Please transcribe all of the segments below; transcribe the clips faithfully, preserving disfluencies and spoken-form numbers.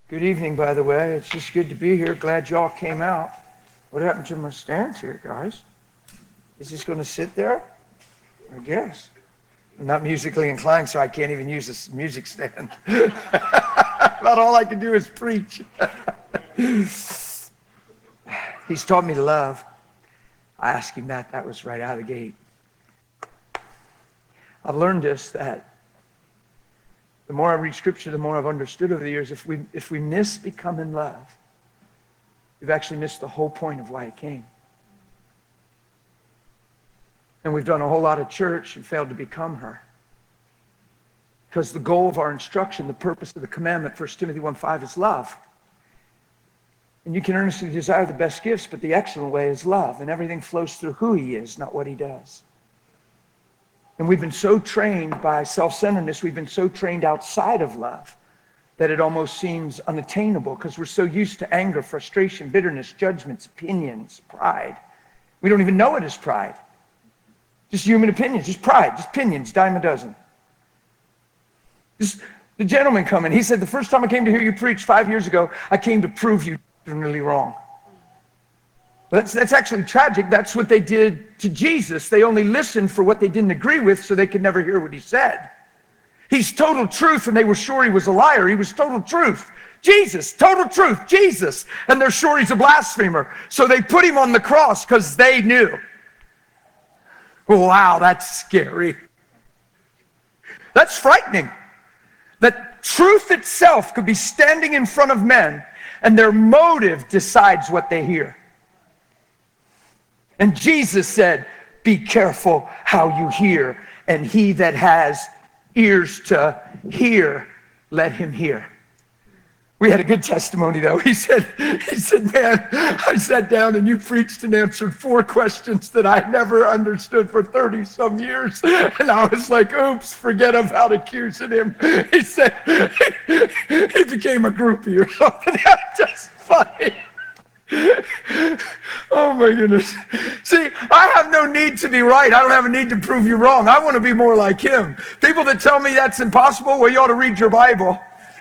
Good evening, by the way. It's just good to be here. Glad y'all came out. What happened to my stands here, guys? Is this going to sit there? I guess. I'm not musically inclined, so I can't even use this music stand. About all I can do is preach. He's taught me to love. I asked him that. That was right out of the gate. I've learned this, that the more I read Scripture, the more I've understood over the years, if we if we miss becoming love, we've actually missed the whole point of why it came. And we've done a whole lot of church and failed to become her. Because the goal of our instruction, the purpose of the commandment, First Timothy one five, is love. And you can earnestly desire the best gifts, but the excellent way is love. And everything flows through who he is, not what he does. And we've been so trained by self-centeredness, we've been so trained outside of love that it almost seems unattainable because we're so used to anger, frustration, bitterness, judgments, opinions, pride. We don't even know it as pride. Just human opinions, just pride, just opinions, dime a dozen. Just the gentleman coming, he said, the first time I came to hear you preach five years ago, I came to prove you doctrinally wrong. That's, that's actually tragic. That's what they did to Jesus. They only listened for what they didn't agree with so they could never hear what he said. He's total truth, and they were sure he was a liar. He was total truth. Jesus, total truth, Jesus. And they're sure he's a blasphemer. So they put him on the cross because they knew. Wow, that's scary. That's frightening. That truth itself could be standing in front of men, and their motive decides what they hear. And Jesus said, be careful how you hear, and he that has ears to hear, let him hear. We had a good testimony, though. He said, he said, man, I sat down and you preached and answered four questions that I never understood for thirty some years. And I was like, oops, forget about accusing him. He said, he became a groupie or something. That's just funny. Oh my goodness. See, I have no need to be right. I don't have a need to prove you wrong. I want to be more like him. People that tell me that's impossible, well, you ought to read your Bible.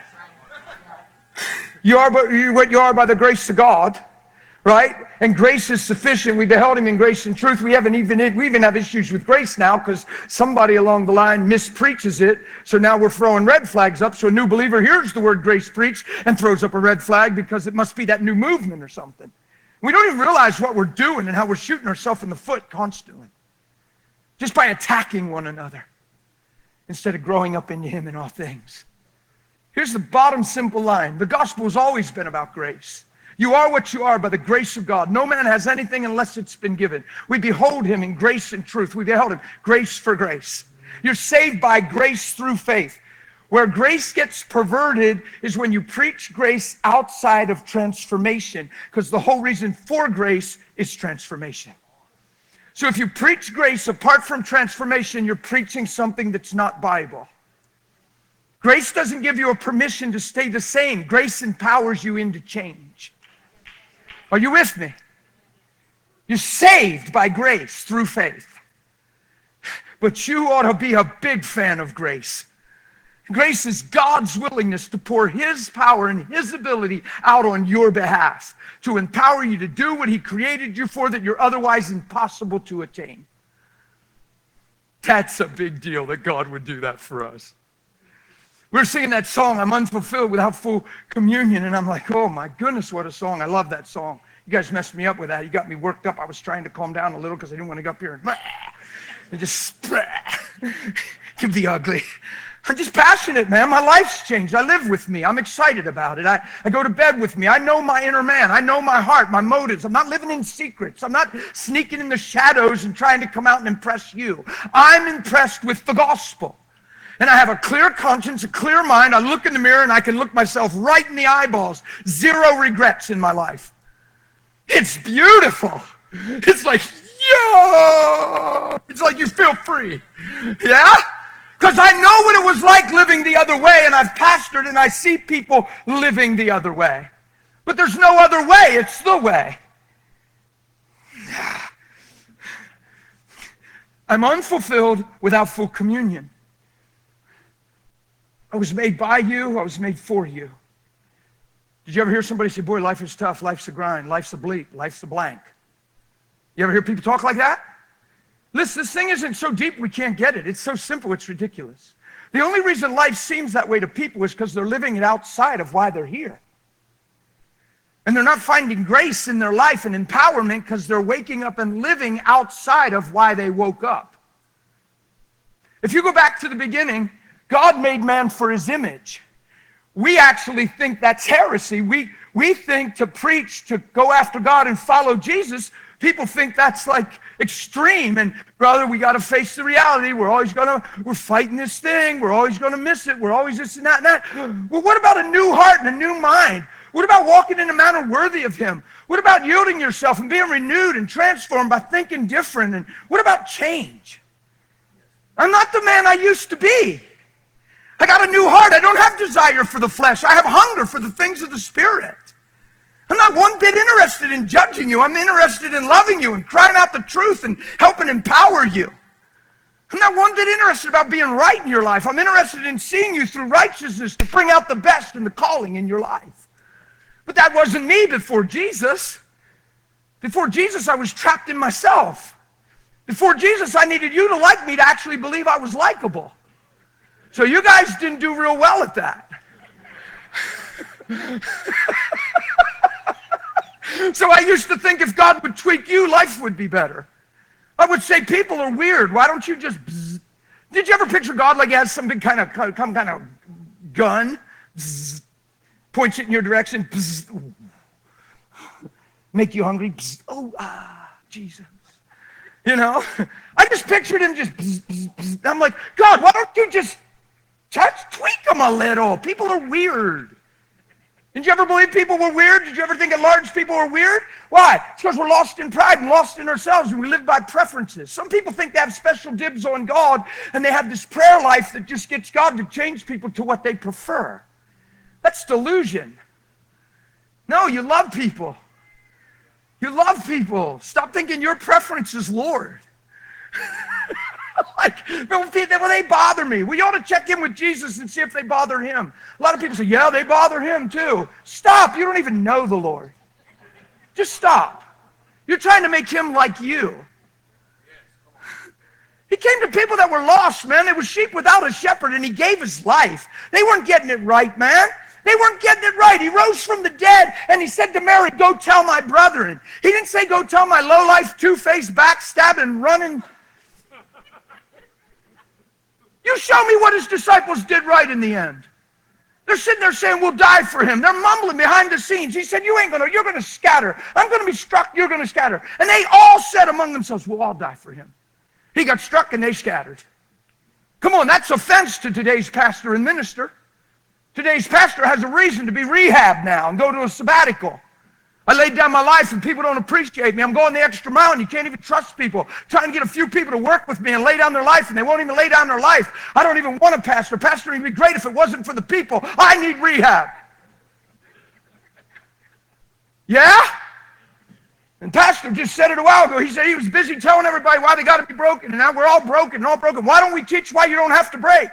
You are but you, what you are by the grace of God, right? And grace is sufficient. We beheld him in grace and truth. We haven't even we even have issues with grace now because somebody along the line mispreaches it. So now we're throwing red flags up. So a new believer hears the word grace preached and throws up a red flag because it must be that new movement or something. We don't even realize what we're doing and how we're shooting ourselves in the foot constantly, just by attacking one another instead of growing up into him in all things. Here's the bottom simple line. The gospel has always been about grace. You are what you are by the grace of God. No man has anything unless it's been given. We behold him in grace and truth. We behold him grace for grace. You're saved by grace through faith. Where grace gets perverted is when you preach grace outside of transformation, because the whole reason for grace is transformation. So if you preach grace apart from transformation, you're preaching something that's not Bible. Grace doesn't give you a permission to stay the same. Grace empowers you into change. Are you with me? You're saved by grace through faith. But you ought to be a big fan of grace. Grace is God's willingness to pour his power and his ability out on your behalf, to empower you to do what he created you for that you're otherwise impossible to attain. That's a big deal that God would do that for us. We were singing that song, I'm unfulfilled without full communion, and I'm like, oh my goodness, what a song. I love that song. You guys messed me up with that. You got me worked up. I was trying to calm down a little because I didn't want to go up here and, and just can be ugly. I'm just passionate, man. My life's changed. I live with me. I'm excited about it. I, I go to bed with me. I know my inner man. I know my heart, my motives. I'm not living in secrets. I'm not sneaking in the shadows and trying to come out and impress you. I'm impressed with the gospel. And I have a clear conscience, a clear mind. I look in the mirror and I can look myself right in the eyeballs. Zero regrets in my life. It's beautiful. It's like, yo! It's like you feel free. Yeah? Because I know what it was like living the other way, and I've pastored and I see people living the other way. But there's no other way. It's the way. I'm unfulfilled without full communion. I was made by you. I was made for you. Did you ever hear somebody say, boy, life is tough, life's a grind, life's a bleep, life's a blank? You ever hear people talk like that? Listen, this thing isn't so deep we can't get it. It's so simple, it's ridiculous. The only reason life seems that way to people is because they're living it outside of why they're here. And they're not finding grace in their life and empowerment because they're waking up and living outside of why they woke up. If you go back to the beginning, God made man for his image. We actually think that's heresy. We, we think to preach, to go after God and follow Jesus, people think that's like extreme. And brother, we got to face the reality. We're always going to, we're fighting this thing. We're always going to miss it. We're always this and that and that. Well, what about a new heart and a new mind? What about walking in a manner worthy of him? What about yielding yourself and being renewed and transformed by thinking different? And what about change? I'm not the man I used to be. I got a new heart. I don't have desire for the flesh. I have hunger for the things of the Spirit. I'm not one bit interested in judging you. I'm interested in loving you and crying out the truth and helping empower you. I'm not one bit interested about being right in your life. I'm interested in seeing you through righteousness to bring out the best in the calling in your life. But that wasn't me before Jesus. Before Jesus, I was trapped in myself. Before Jesus, I needed you to like me to actually believe I was likable. So you guys didn't do real well at that. So I used to think if God would tweak you, life would be better. I would say people are weird. Why don't you just bzz? Did you ever picture God like he has some big kind of some kind of gun? Bzz, points it in your direction. Bzz, make you hungry. Bzz, oh, ah, Jesus. You know? I just pictured him just bzz, bzz, bzz. I'm like, God, why don't you just touch, tweak them a little? People are weird. Did you ever believe people were weird? Did you ever think at large people were weird? Why? It's because we're lost in pride and lost in ourselves and we live by preferences. Some people think they have special dibs on God and they have this prayer life that just gets God to change people to what they prefer. That's delusion. No, you love people. You love people. Stop thinking your preference is Lord. Like, well, they bother me. We ought to check in with Jesus and see if they bother him. A lot of people say, yeah, they bother him too. Stop. You don't even know the Lord. Just stop. You're trying to make him like you. He came to people that were lost, man. They were sheep without a shepherd, and he gave his life. They weren't getting it right, man. They weren't getting it right. He rose from the dead, and he said to Mary, go tell my brethren. He didn't say, go tell my low-life, two-faced, backstabbing, running. You show me what his disciples did right in the end. They're sitting there saying, we'll die for him. They're mumbling behind the scenes. He said, you ain't going to, you're going to scatter. I'm going to be struck, you're going to scatter. And they all said among themselves, we'll all die for him. He got struck and they scattered. Come on, that's offense to today's pastor and minister. Today's pastor has a reason to be rehabbed now and go to a sabbatical. I laid down my life and people don't appreciate me. I'm going the extra mile and you can't even trust people. Trying to get a few people to work with me and lay down their life and they won't even lay down their life. I don't even want a pastor. Pastor would be great if it wasn't for the people. I need rehab. Yeah? And pastor just said it a while ago. He said he was busy telling everybody why they got to be broken. And now we're all broken and all broken. Why don't we teach why you don't have to break?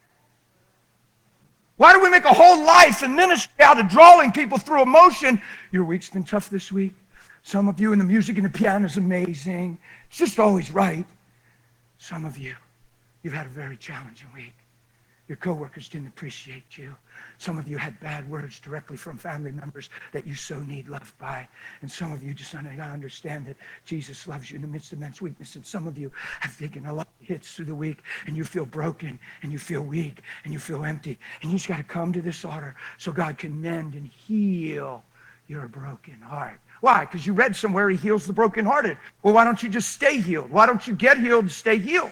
Why do we make a whole life and ministry out of drawing people through emotion? Your week's been tough this week. Some of you, and the music and the piano is amazing. It's just always right. Some of you, you've had a very challenging week. Your coworkers didn't appreciate you. Some of you had bad words directly from family members that you so need love by. And some of you just don't understand that Jesus loves you in the midst of men's weakness. And some of you have taken a lot of hits through the week and you feel broken and you feel weak and you feel empty. And you just got to come to this altar so God can mend and heal your broken heart. Why? Because you read somewhere he heals the brokenhearted. Well, why don't you just stay healed? Why don't you get healed and stay healed?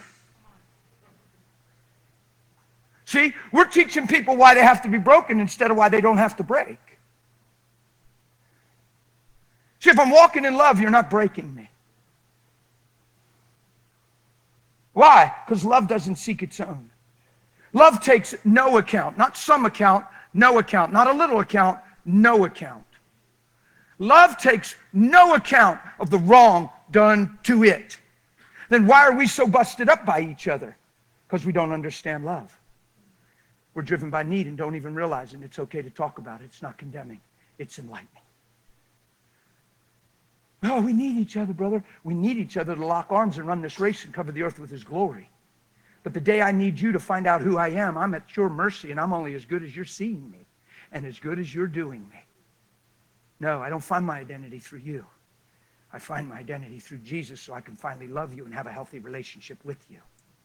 See, we're teaching people why they have to be broken instead of why they don't have to break. See, if I'm walking in love, you're not breaking me. Why? Because love doesn't seek its own. Love takes no account, not some account, no account, not a little account, no account. Love takes no account of the wrong done to it. Then why are we so busted up by each other? Because we don't understand love. We're driven by need and don't even realize it. It's okay to talk about it. It's not condemning. It's enlightening. Oh, we need each other, brother. We need each other to lock arms and run this race and cover the earth with his glory. But the day I need you to find out who I am, I'm at your mercy, and I'm only as good as you're seeing me and as good as you're doing me. No, I don't find my identity through you. I find my identity through Jesus so I can finally love you and have a healthy relationship with you.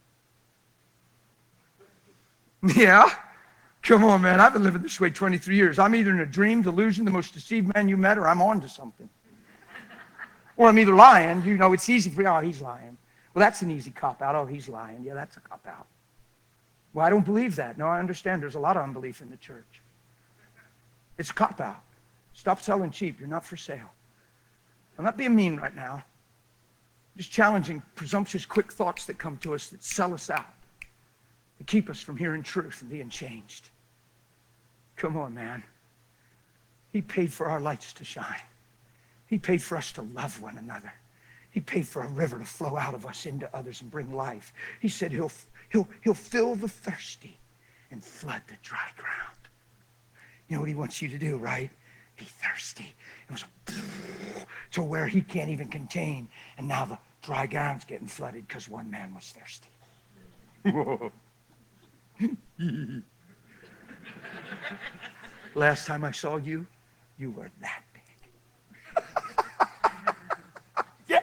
Yeah? Come on, man. I've been living this way twenty-three years. I'm either in a dream, delusion, the most deceived man you met, or I'm on to something. Or I'm either lying. You know, it's easy for you. Oh, he's lying. Well, that's an easy cop-out. Oh, he's lying. Yeah, that's a cop-out. Well, I don't believe that. No, I understand there's a lot of unbelief in the church. It's a cop-out. Stop selling cheap. You're not for sale. I'm not being mean right now. I'm just challenging presumptuous, quick thoughts that come to us that sell us out, to keep us from hearing truth and being changed. Come on, man. He paid for our lights to shine. He paid for us to love one another. He paid for a river to flow out of us into others and bring life. He said he'll, he'll, he'll fill the thirsty and flood the dry ground. You know what he wants you to do, right? Be thirsty. It was to where he can't even contain. And now the dry ground's getting flooded because one man was thirsty. Last time I saw you, you were that big. Yeah.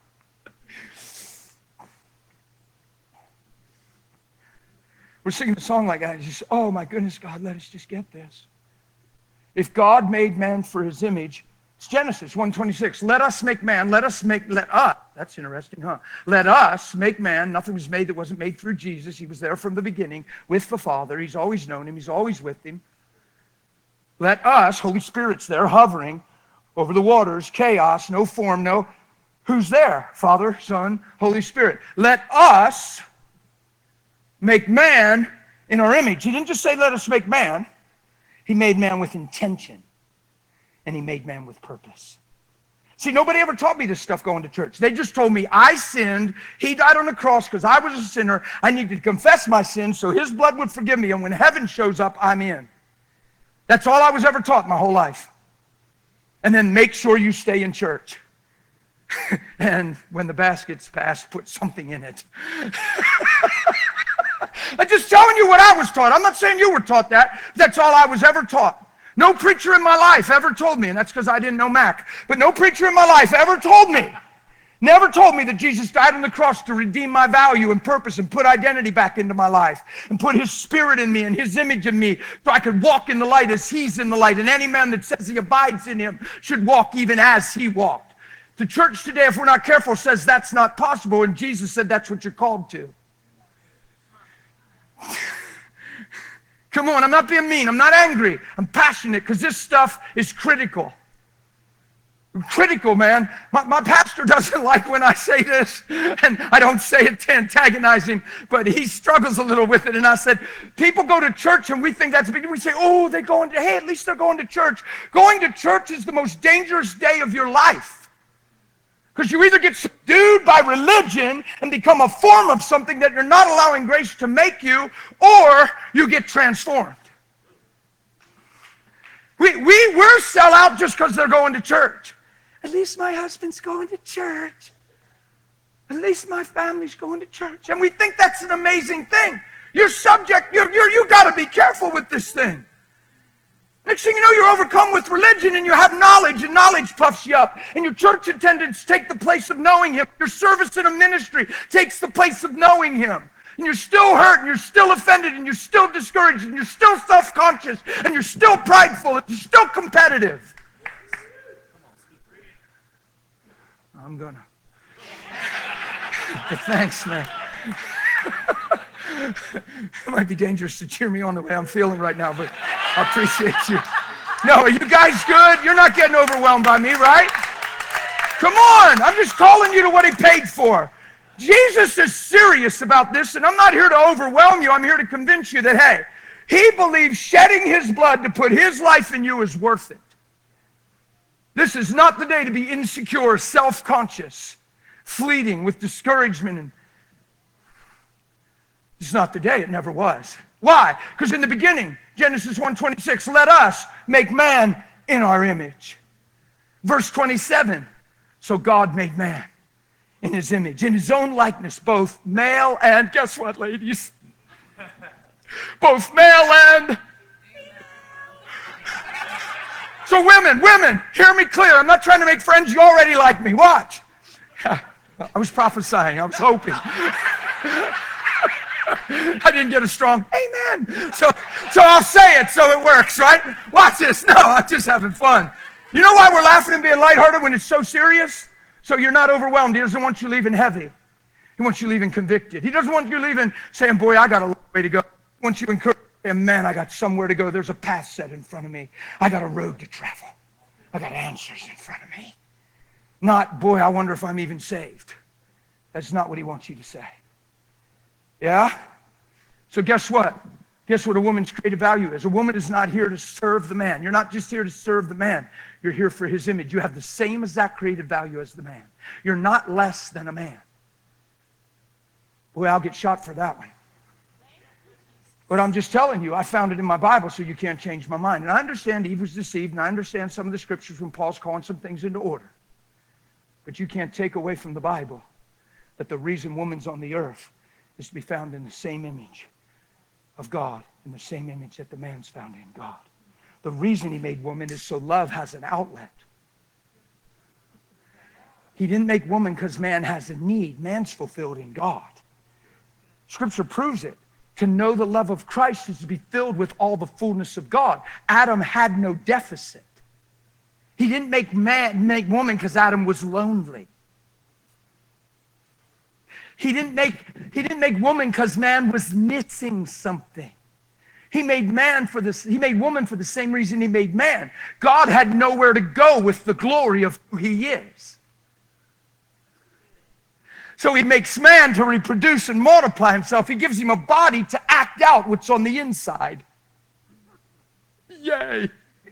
We're singing a song like that. And just, oh my goodness, God, let us just get this. If God made man for his image, it's Genesis one twenty-six. Let us make man. Let us make, let us. That's interesting, huh? Let us make man. Nothing was made that wasn't made through Jesus. He was there from the beginning with the Father. He's always known him. He's always with him. Let us, Holy Spirit's there hovering over the waters, chaos, no form, no. Who's there? Father, Son, Holy Spirit. Let us make man in our image. He didn't just say, let us make man. He made man with intention, and he made man with purpose. See, nobody ever taught me this stuff going to church. They just told me I sinned. He died on the cross because I was a sinner. I needed to confess my sins so his blood would forgive me, and when heaven shows up, I'm in. That's all I was ever taught my whole life. And then make sure you stay in church. And when the basket's passed, put something in it. I'm just telling you what I was taught. I'm not saying you were taught that. That's all I was ever taught. No preacher in my life ever told me, and that's because I didn't know Mac, but no preacher in my life ever told me, never told me that Jesus died on the cross to redeem my value and purpose and put identity back into my life and put his spirit in me and his image in me so I could walk in the light as he's in the light. And any man that says he abides in him should walk even as he walked. The church today, if we're not careful, says that's not possible, and Jesus said that's what you're called to. Come on, I'm not being mean. I'm not angry. I'm passionate because this stuff is critical. Critical, man. My, my pastor doesn't like when I say this, and I don't say it to antagonize him, but he struggles a little with it. And I said, people go to church and we think that's big. We say, oh, they're going to, hey, at least they're going to church. Going to church is the most dangerous day of your life. Because you either get subdued by religion and become a form of something that you're not allowing grace to make you, or you get transformed. We, we, we're sell out just because they're going to church. At least my husband's going to church. At least my family's going to church. And we think that's an amazing thing. You're subject, you're, you're, you got to be careful with this thing. Next thing you know, you're overcome with religion and you have knowledge, and knowledge puffs you up. And your church attendance takes the place of knowing him. Your service in a ministry takes the place of knowing him. And you're still hurt, and you're still offended, and you're still discouraged, and you're still self-conscious, and you're still prideful, and you're still competitive. I'm gonna. But thanks, man. It might be dangerous to cheer me on the way I'm feeling right now, but I appreciate you. No, are you guys good? You're not getting overwhelmed by me, right? Come on, I'm just calling you to what he paid for. Jesus is serious about this, and I'm not here to overwhelm you. I'm here to convince you that, hey, he believes shedding his blood to put his life in you is worth it. This is not the day to be insecure, self-conscious, fleeting with discouragement. And it's not the day. It never was. Why? Because in the beginning, Genesis one twenty-six, let us make man in our image. Verse twenty-seven, so God made man in his image, in his own likeness, both male and, guess what, ladies? Both male and... So women, women, hear me clear. I'm not trying to make friends. You already like me. Watch. I was prophesying. I was hoping. I didn't get a strong amen. So, so I'll say it so it works, right? Watch this. No, I'm just having fun. You know why we're laughing and being lighthearted when it's so serious? So you're not overwhelmed. He doesn't want you leaving heavy. He wants you leaving convicted. He doesn't want you leaving saying, boy, I got a long way to go. He wants you encouraged. And man, I got somewhere to go. There's a path set in front of me. I got a road to travel. I got answers in front of me. Not, boy, I wonder if I'm even saved. That's not what he wants you to say. Yeah? So guess what? Guess what a woman's creative value is? A woman is not here to serve the man. You're not just here to serve the man. You're here for his image. You have the same exact creative value as the man. You're not less than a man. Boy, I'll get shot for that one. But I'm just telling you, I found it in my Bible, so you can't change my mind. And I understand Eve was deceived, and I understand some of the scriptures when Paul's calling some things into order. But you can't take away from the Bible that the reason woman's on the earth is to be found in the same image of God, in the same image that the man's found in God. The reason he made woman is so love has an outlet. He didn't make woman because man has a need. Man's fulfilled in God. Scripture proves it. To know the love of Christ is to be filled with all the fullness of God. Adam had no deficit. He didn't make man, make woman because Adam was lonely. He didn't make, he didn't make woman because man was missing something. He made man for this, he made woman for the same reason he made man. God had nowhere to go with the glory of who he is. So he makes man to reproduce and multiply himself. He gives him a body to act out what's on the inside. Yay.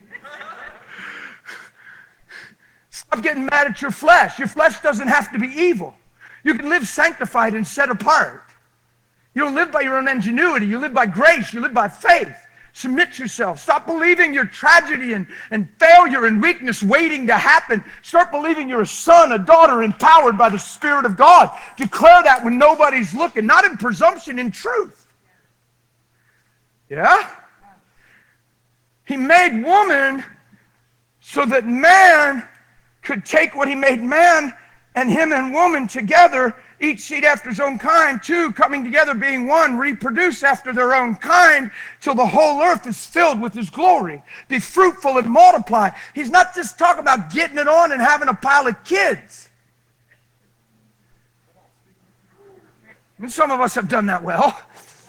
Stop getting mad at your flesh. Your flesh doesn't have to be evil. You can live sanctified and set apart. You don't live by your own ingenuity. You live by grace. You live by faith. Submit yourself. Stop believing your tragedy and, and failure and weakness waiting to happen. Start believing you're a son, a daughter, empowered by the Spirit of God. Declare that when nobody's looking, not in presumption, in truth. Yeah? He made woman so that man could take what he made man and him and woman together, each seed after his own kind, two coming together being one, reproduce after their own kind till the whole earth is filled with his glory. Be fruitful and multiply. He's not just talking about getting it on and having a pile of kids. And some of us have done that well.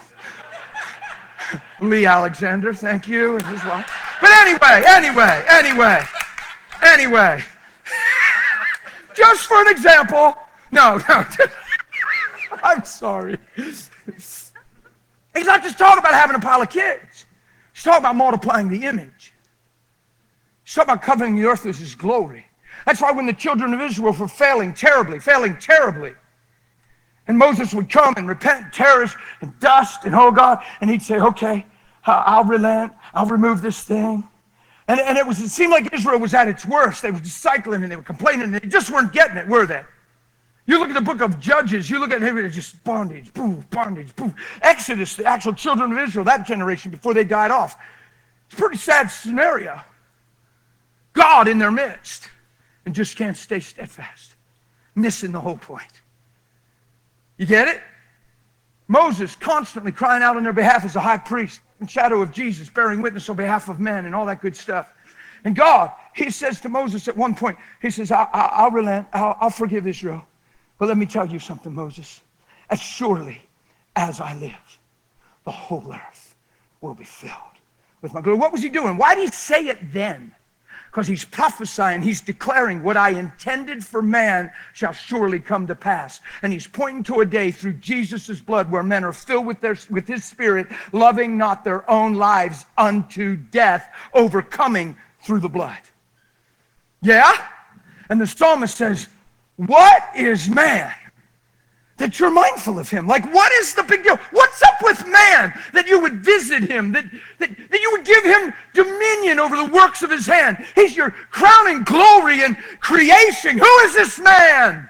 Lee Alexander, thank you, and his wife. But anyway, anyway, anyway, anyway. Just for an example. No, no. I'm sorry. He's not just talking about having a pile of kids. He's talking about multiplying the image. He's talking about covering the earth with his glory. That's why when the children of Israel were failing terribly, failing terribly, and Moses would come and repent, tears and dust and oh God, and he'd say, okay, I'll relent, I'll remove this thing. And, and it was it seemed like Israel was at its worst. They were just cycling and they were complaining and they just weren't getting it, were they? You look at the book of Judges, you look at it, it's just bondage, boom, bondage, boom. Exodus, the actual children of Israel, that generation before they died off. It's a pretty sad scenario. God in their midst and just can't stay steadfast. Missing the whole point. You get it? Moses constantly crying out on their behalf as a high priest, in shadow of Jesus, bearing witness on behalf of men and all that good stuff. And God, he says to Moses at one point, he says, I, I, I'll relent, I'll, I'll forgive Israel. But let me tell you something, Moses. As surely as I live, the whole earth will be filled with my glory. What was he doing? Why did he say it then? Because he's prophesying, he's declaring what I intended for man shall surely come to pass. And he's pointing to a day through Jesus' blood where men are filled with, their, with his spirit, loving not their own lives unto death, overcoming through the blood. Yeah? And the psalmist says, what is man that you're mindful of him? Like, what is the big deal? What's up with man that you would visit him, that, that, that you would give him dominion dominion over the works of his hand. He's your crowning glory in creation. Who is this man?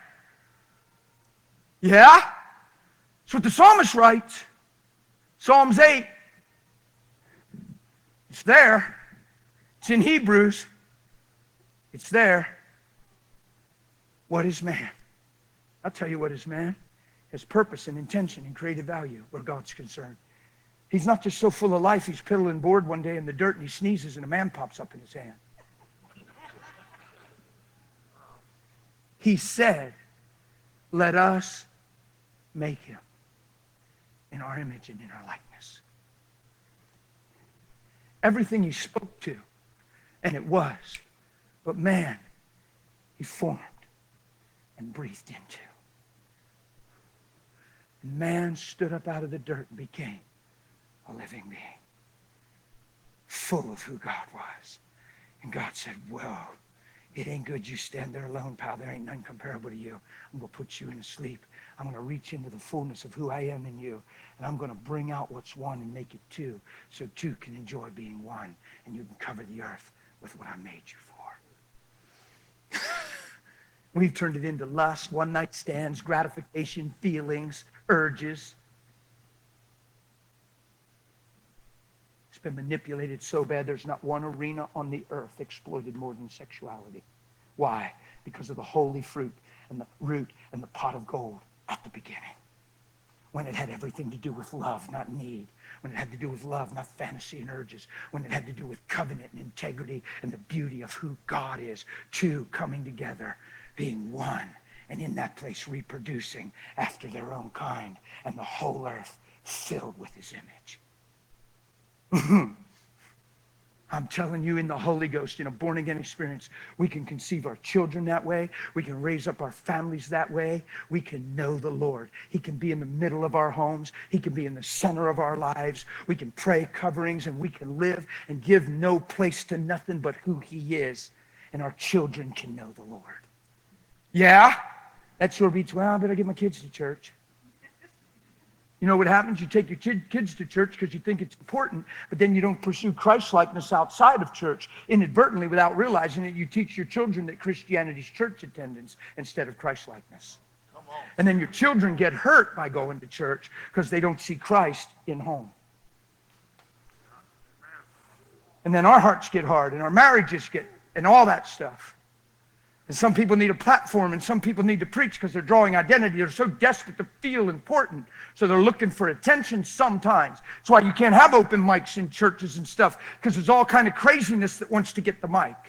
Yeah? That's what the psalmist writes. Psalms eight. It's there. It's in Hebrews. It's there. What is man? I'll tell you what is man. His purpose and intention and creative value where God's concerned. He's not just so full of life, he's piddling bored one day in the dirt and he sneezes and a man pops up in his hand. He said, let us make him in our image and in our likeness. Everything he spoke to, and it was, but man, he formed and breathed into. And man stood up out of the dirt and became a living being, full of who God was. And God said, whoa, it ain't good you stand there alone, pal. There ain't none comparable to you. I'm going to put you in a sleep. I'm going to reach into the fullness of who I am in you. And I'm going to bring out what's one and make it two. So two can enjoy being one. And you can cover the earth with what I made you for. We've turned it into lust, one-night stands, gratification, feelings, urges. It's been manipulated so bad there's not one arena on the earth exploited more than sexuality. Why? Because of the holy fruit and the root and the pot of gold at the beginning. When it had everything to do with love, not need. When it had to do with love, not fantasy and urges. When it had to do with covenant and integrity and the beauty of who God is. Two coming together, being one. And in that place reproducing after their own kind. And the whole earth filled with his image. I'm telling you, in the Holy Ghost, in a born-again experience, we can conceive our children that way. We can raise up our families that way. We can know the Lord. He can be in the middle of our homes. He can be in the center of our lives. We can pray coverings, and we can live and give no place to nothing but who he is. And our children can know the Lord. Yeah? That sure beats, well, I better get my kids to church. You know what happens? You take your kids to church because you think it's important, but then you don't pursue Christ-likeness outside of church. Inadvertently, without realizing it, you teach your children that Christianity's church attendance instead of Christ-likeness. And then your children get hurt by going to church because they don't see Christ in home. And then our hearts get hard, and our marriages get, and all that stuff. And some people need a platform, and some people need to preach because they're drawing identity. They're so desperate to feel important. So they're looking for attention sometimes. That's why you can't have open mics in churches and stuff, because there's all kind of craziness that wants to get the mic.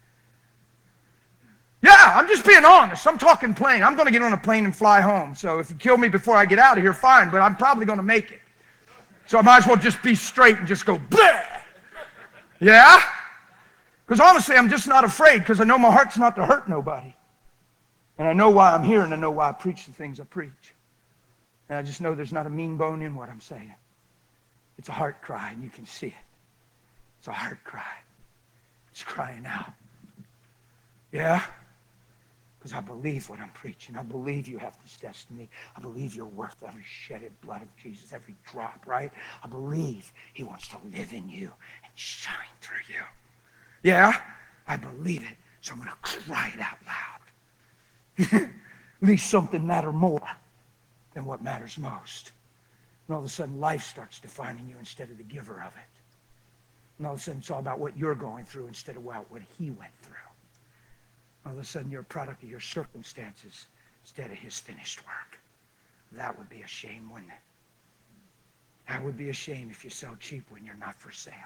Yeah, I'm just being honest. I'm talking plain. I'm going to get on a plane and fly home. So if you kill me before I get out of here, fine, but I'm probably going to make it. So I might as well just be straight and just go, bleh. Yeah? Because honestly, I'm just not afraid, because I know my heart's not to hurt nobody. And I know why I'm here, and I know why I preach the things I preach. And I just know there's not a mean bone in what I'm saying. It's a heart cry, and you can see it. It's a heart cry. It's crying out. Yeah? Because I believe what I'm preaching. I believe you have this destiny. I believe you're worth every shedded blood of Jesus, every drop, right? I believe he wants to live in you and shine through you. Yeah, I believe it, so I'm going to cry it out loud. At least something matter more than what matters most. And all of a sudden, life starts defining you instead of the giver of it. And all of a sudden, it's all about what you're going through instead of what he went through. All of a sudden, you're a product of your circumstances instead of his finished work. That would be a shame, wouldn't it? That would be a shame if you sell cheap when you're not for sale.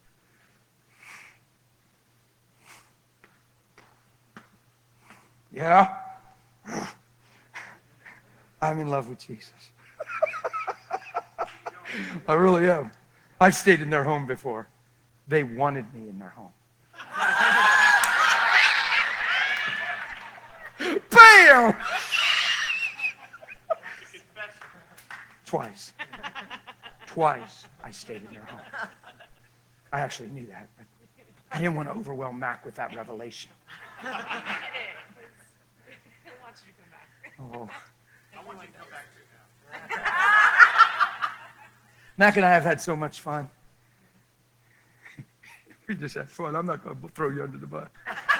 Yeah? I'm in love with Jesus. I really am. I've stayed in their home before. They wanted me in their home. Bam! Twice. Twice I stayed in their home. I actually knew that, but I didn't want to overwhelm Mac with that revelation. Oh. I want you to come back to now. Mac and I have had so much fun. We just had fun. I'm not going to throw you under the bus.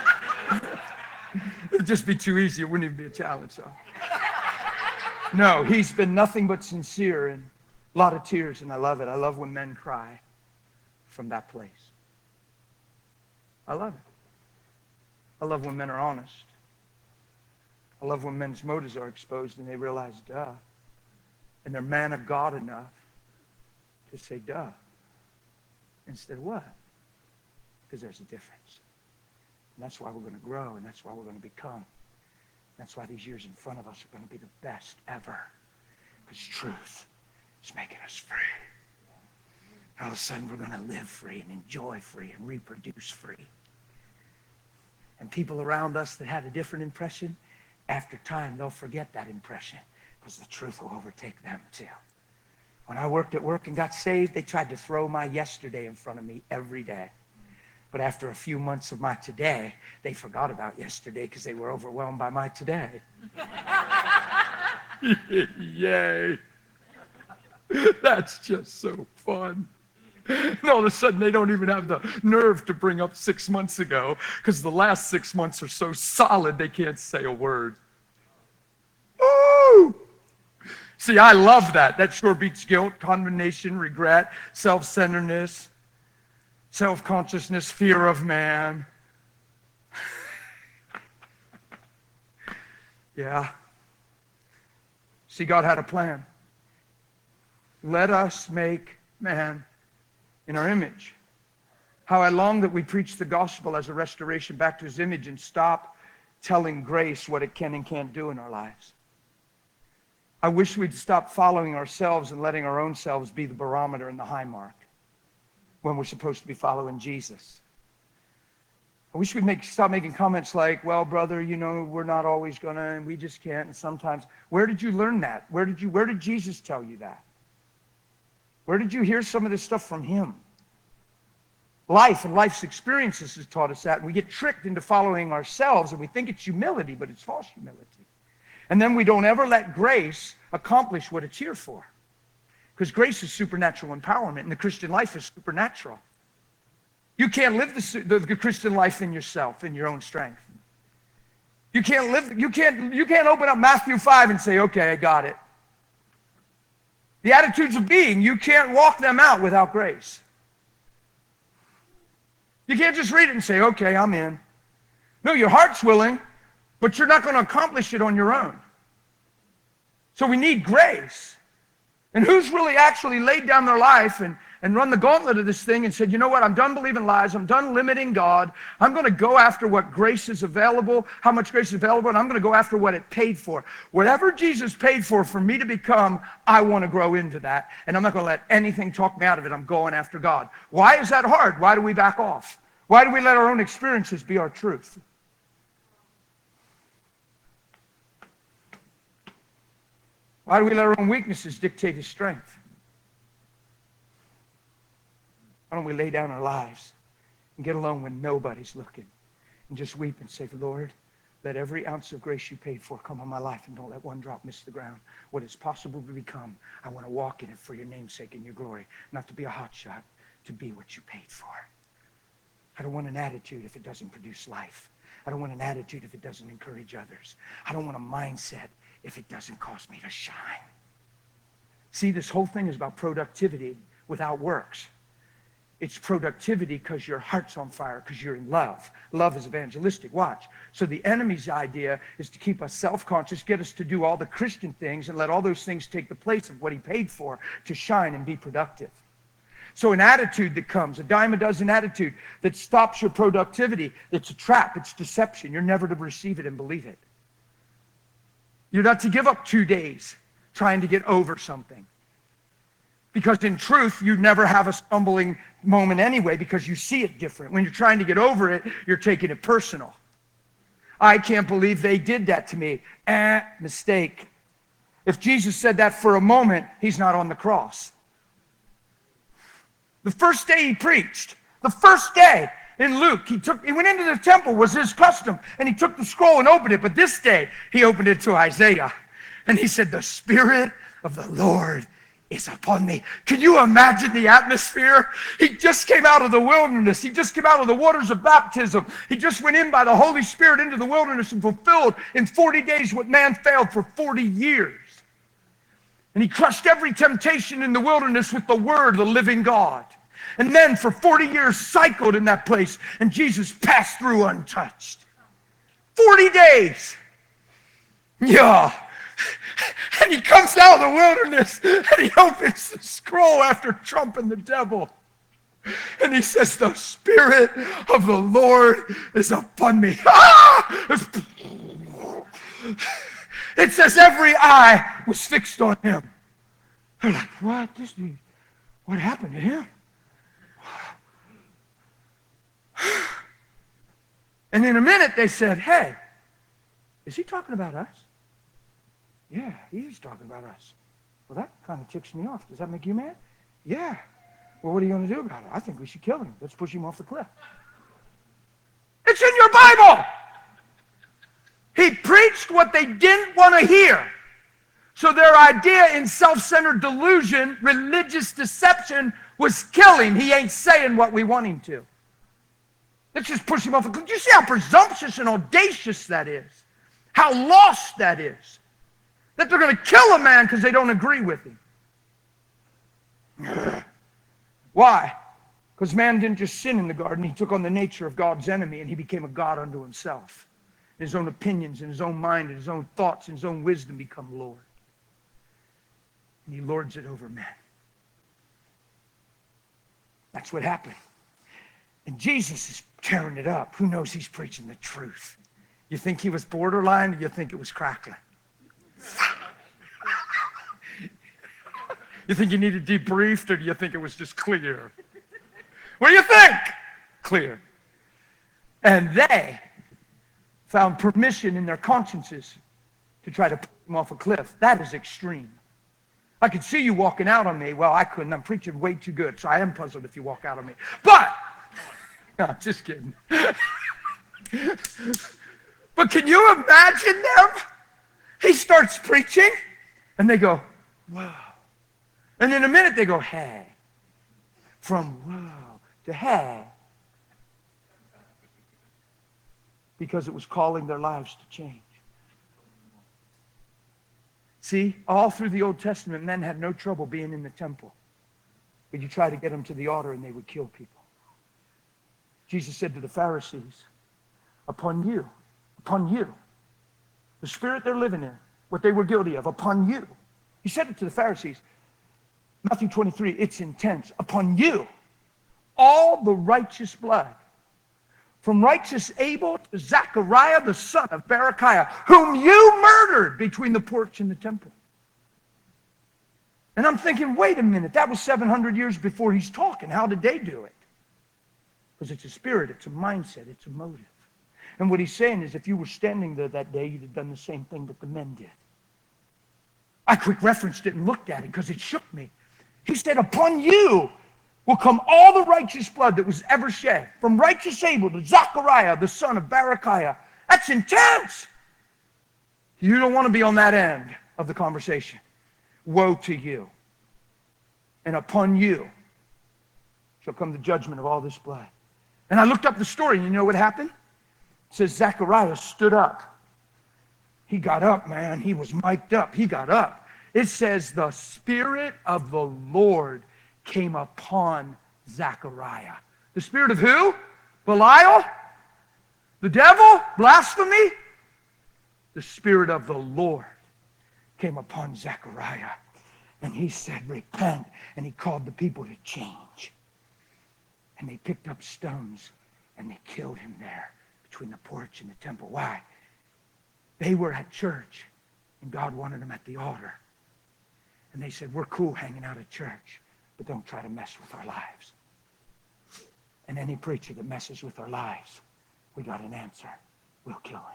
It'd just be too easy. It wouldn't even be a challenge. So. No, he's been nothing but sincere and a lot of tears, and I love it. I love when men cry from that place. I love it. I love when men are honest. I love when men's motives are exposed and they realize, duh. And they're man of God enough to say, duh. Instead of what? Because there's a difference. And that's why we're going to grow, and that's why we're going to become. That's why these years in front of us are going to be the best ever. Because truth is making us free. All of a sudden, we're going to live free and enjoy free and reproduce free. And people around us that had a different impression, after time, they'll forget that impression because the truth will overtake them too. When I worked at work and got saved, they tried to throw my yesterday in front of me every day. But after a few months of my today, they forgot about yesterday because they were overwhelmed by my today. Yay. That's just so fun. And all of a sudden, they don't even have the nerve to bring up six months ago because the last six months are so solid, they can't say a word. Ooh! See, I love that. That sure beats guilt, condemnation, regret, self-centeredness, self-consciousness, fear of man. Yeah. See, God had a plan. Let us make man in our image. How I long that we preach the gospel as a restoration back to his image and stop telling grace what it can and can't do in our lives. I wish we'd stop following ourselves and letting our own selves be the barometer and the high mark when we're supposed to be following Jesus. I wish we'd make, stop making comments like, well, brother, you know, we're not always gonna, and we just can't, and sometimes. Where did you learn that? Where did you, where did Jesus tell you that? Where did you hear some of this stuff from him? Life and life's experiences has taught us that, and we get tricked into following ourselves, and we think it's humility, but it's false humility. And then we don't ever let grace accomplish what it's here for. Because grace is supernatural empowerment, and the Christian life is supernatural. You can't live the, the, the Christian life in yourself, in your own strength. You can't live, you can't, you can't open up Matthew five and say, okay, I got it. The attitudes of being, you can't walk them out without grace. You can't just read it and say, okay, I'm in. No, your heart's willing, but you're not going to accomplish it on your own. So we need grace. And who's really actually laid down their life and, and run the gauntlet of this thing and said, you know what, I'm done believing lies, I'm done limiting God, I'm going to go after what grace is available, how much grace is available, and I'm going to go after what it paid for. Whatever Jesus paid for for me to become, I want to grow into that, and I'm not going to let anything talk me out of it. I'm going after God. Why is that hard? Why do we back off? Why do we let our own experiences be our truth? Why do we let our own weaknesses dictate his strength? Why don't we lay down our lives and get alone when nobody's looking and just weep and say, Lord, let every ounce of grace you paid for come on my life, and don't let one drop miss the ground. What is possible to become, I want to walk in it for your name's sake and your glory, not to be a hotshot, to be what you paid for. I don't want an attitude if it doesn't produce life. I don't want an attitude if it doesn't encourage others. I don't want a mindset if it doesn't cause me to shine. See, this whole thing is about productivity without works. It's productivity because your heart's on fire, because you're in love. Love is evangelistic. Watch. So the enemy's idea is to keep us self-conscious, get us to do all the Christian things, and let all those things take the place of what he paid for to shine and be productive. So an attitude that comes, a dime a dozen attitude that stops your productivity, it's a trap, it's deception. You're never to receive it and believe it. You're not to give up two days trying to get over something. Because in truth, you never have a stumbling moment anyway because you see it different. When you're trying to get over it, you're taking it personal. I can't believe they did that to me. Eh, mistake. If Jesus said that for a moment, he's not on the cross. The first day he preached, the first day in Luke, he took, he went into the temple, was his custom, and he took the scroll and opened it. But this day, he opened it to Isaiah. And he said, the Spirit of the Lord is upon me. Can you imagine the atmosphere? He just came out of the wilderness. He just came out of the waters of baptism. He just went in by the Holy Spirit into the wilderness and fulfilled in forty days what man failed for forty years. And he crushed every temptation in the wilderness with the word of the living God. And then for forty years cycled in that place, and Jesus passed through untouched. forty days. Yeah. And he comes out of the wilderness and he opens the scroll after trumping the devil. And he says, the Spirit of the Lord is upon me. Ah! It says every eye was fixed on him. They're like, what? This dude, what happened to him? And in a minute they said, hey, is he talking about us? Yeah, he is talking about us. Well, that kind of ticks me off. Does that make you mad? Yeah. Well, what are you going to do about it? I think we should kill him. Let's push him off the cliff. It's in your Bible. He preached what they didn't want to hear. So their idea in self-centered delusion, religious deception, was kill him. He ain't saying what we want him to. Let's just push him off the cliff. Do you see how presumptuous and audacious that is? How lost that is? That they're going to kill a man because they don't agree with him. Why? Because man didn't just sin in the garden. He took on the nature of God's enemy and he became a God unto himself. His own opinions and his own mind and his own thoughts and his own wisdom become Lord. And he lords it over men. That's what happened. And Jesus is tearing it up. Who knows he's preaching the truth? You think he was borderline, or you think it was crackling? You think you needed debriefed, or do you think it was just clear? What do you think? Clear. And they found permission in their consciences to try to put him off a cliff. That is extreme. I could see you walking out on me. Well, I couldn't. I'm preaching way too good, so I am puzzled if you walk out on me. But, no, just kidding. But can you imagine them? He starts preaching, and they go, whoa. And in a minute, they go, hey. From whoa to hey. Because it was calling their lives to change. See, all through the Old Testament, men had no trouble being in the temple. But you try to get them to the altar, and they would kill people. Jesus said to the Pharisees, upon you, upon you, the spirit they're living in, what they were guilty of, upon you. He said it to the Pharisees. Matthew twenty-three, it's intense. Upon you, all the righteous blood, from righteous Abel to Zechariah, the son of Berechiah, whom you murdered between the porch and the temple. And I'm thinking, wait a minute, that was seven hundred years before he's talking. How did they do it? Because it's a spirit, it's a mindset, it's a motive. And what he's saying is, if you were standing there that day, you'd have done the same thing that the men did. I quick referenced it and looked at it because it shook me. He said, upon you will come all the righteous blood that was ever shed, from righteous Abel to Zechariah, the son of Berechiah. That's intense. You don't want to be on that end of the conversation. Woe to you. And upon you shall come the judgment of all this blood. And I looked up the story, and you know what happened? It says Zechariah stood up. He got up, man. He was mic'd up. He got up. It says the Spirit of the Lord came upon Zechariah. The spirit of who? Belial? The devil? Blasphemy? The Spirit of the Lord came upon Zechariah. And he said, repent. And he called the people to change. And they picked up stones and they killed him there between the porch and the temple. Why? They were at church and God wanted them at the altar. And they said, we're cool hanging out at church, but don't try to mess with our lives. And any preacher that messes with our lives, we got an answer. We'll kill him.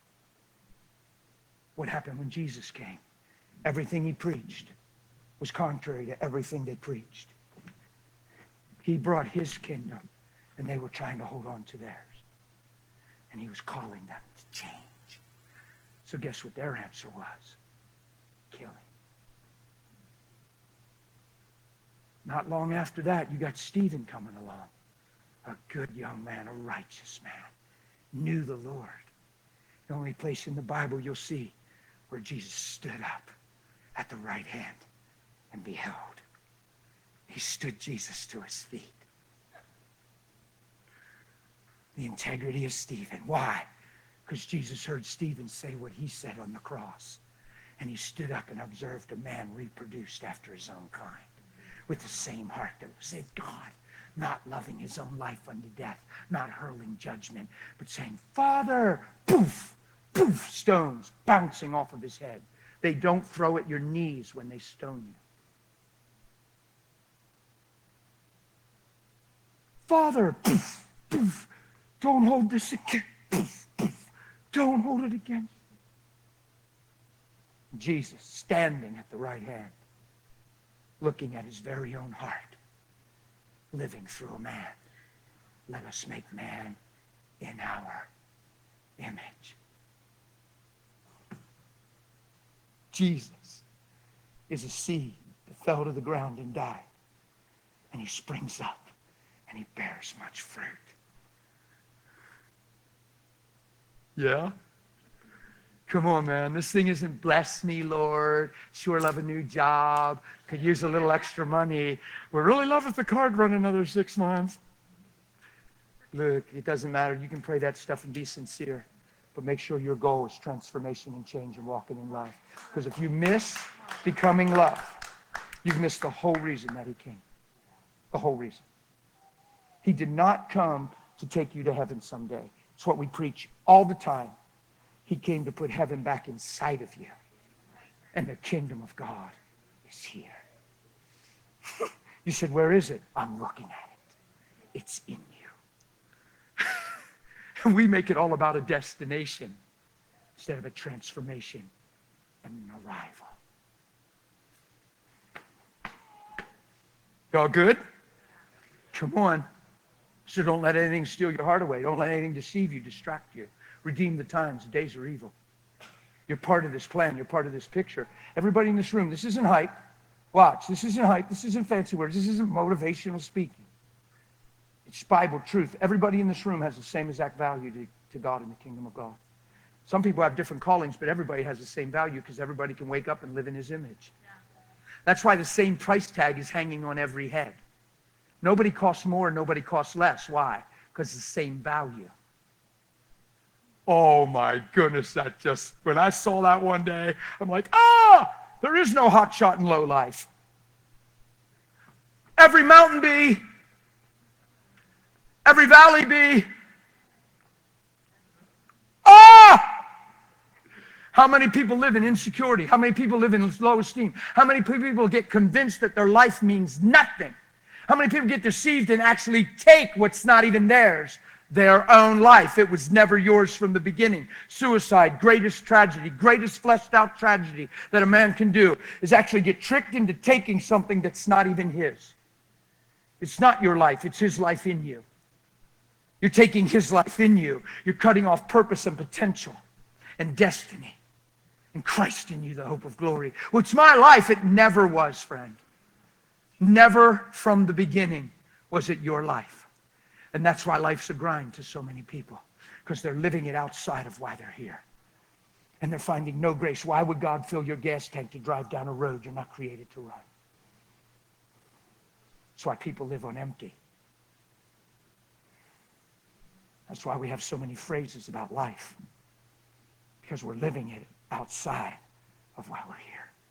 What happened when Jesus came? Everything he preached was contrary to everything they preached. He brought his kingdom, and they were trying to hold on to theirs. And he was calling them to change. So guess what their answer was? Killing. Not long after that, you got Stephen coming along. A good young man, a righteous man, knew the Lord. The only place in the Bible you'll see where Jesus stood up at the right hand and beheld. He stood Jesus to his feet. The integrity of Stephen. Why? Because Jesus heard Stephen say what he said on the cross. And he stood up and observed a man reproduced after his own kind, with the same heart that said, God, not loving his own life unto death, not hurling judgment, but saying, Father, poof, poof, stones bouncing off of his head. They don't throw at your knees when they stone you. Father, poof, poof, don't hold this again. Poof, poof, don't hold it again. Jesus standing at the right hand, looking at his very own heart, living through a man. Let us make man in our image. Jesus is a seed that fell to the ground and died. And he springs up and he bears much fruit. Yeah? Come on, man. This thing isn't bless me, Lord. Sure love a new job. Could use a little extra money. We'd really love if the card run another six months. Look, it doesn't matter. You can pray that stuff and be sincere. But make sure your goal is transformation and change and walking in love. Because if you miss becoming love, you've missed the whole reason that he came. The whole reason. He did not come to take you to heaven someday. It's what we preach all the time. He came to put heaven back inside of you. And the kingdom of God is here. You said, where is it? I'm looking at it. It's in you. And we make it all about a destination instead of a transformation and an arrival. Y'all good? Come on. So don't let anything steal your heart away. Don't let anything deceive you, distract you. Redeem the times. The days are evil. You're part of this plan. You're part of this picture. Everybody in this room, this isn't hype. Watch. This isn't hype. This isn't fancy words. This isn't motivational speaking. It's Bible truth. Everybody in this room has the same exact value to, to God in the kingdom of God. Some people have different callings, but everybody has the same value because everybody can wake up and live in his image. That's why the same price tag is hanging on every head. Nobody costs more, nobody costs less. Why? Because it's the same value. Oh my goodness, that just, when I saw that one day, I'm like, ah, there is no hot shot in low life. Every mountain bee, every valley bee, ah! How many people live in insecurity? How many people live in low esteem? How many people get convinced that their life means nothing? How many people get deceived and actually take what's not even theirs? Their own life. It was never yours from the beginning. Suicide, greatest tragedy, greatest fleshed out tragedy that a man can do is actually get tricked into taking something that's not even his. It's not your life. It's his life in you. You're taking his life in you. You're cutting off purpose and potential and destiny. And Christ in you, the hope of glory. Well, it's my life. It never was, friend. Never from the beginning was it your life. And that's why life's a grind to so many people, because they're living it outside of why they're here. And they're finding no grace. Why would God fill your gas tank to drive down a road you're not created to run? That's why people live on empty. That's why we have so many phrases about life, because we're living it outside of why we're here.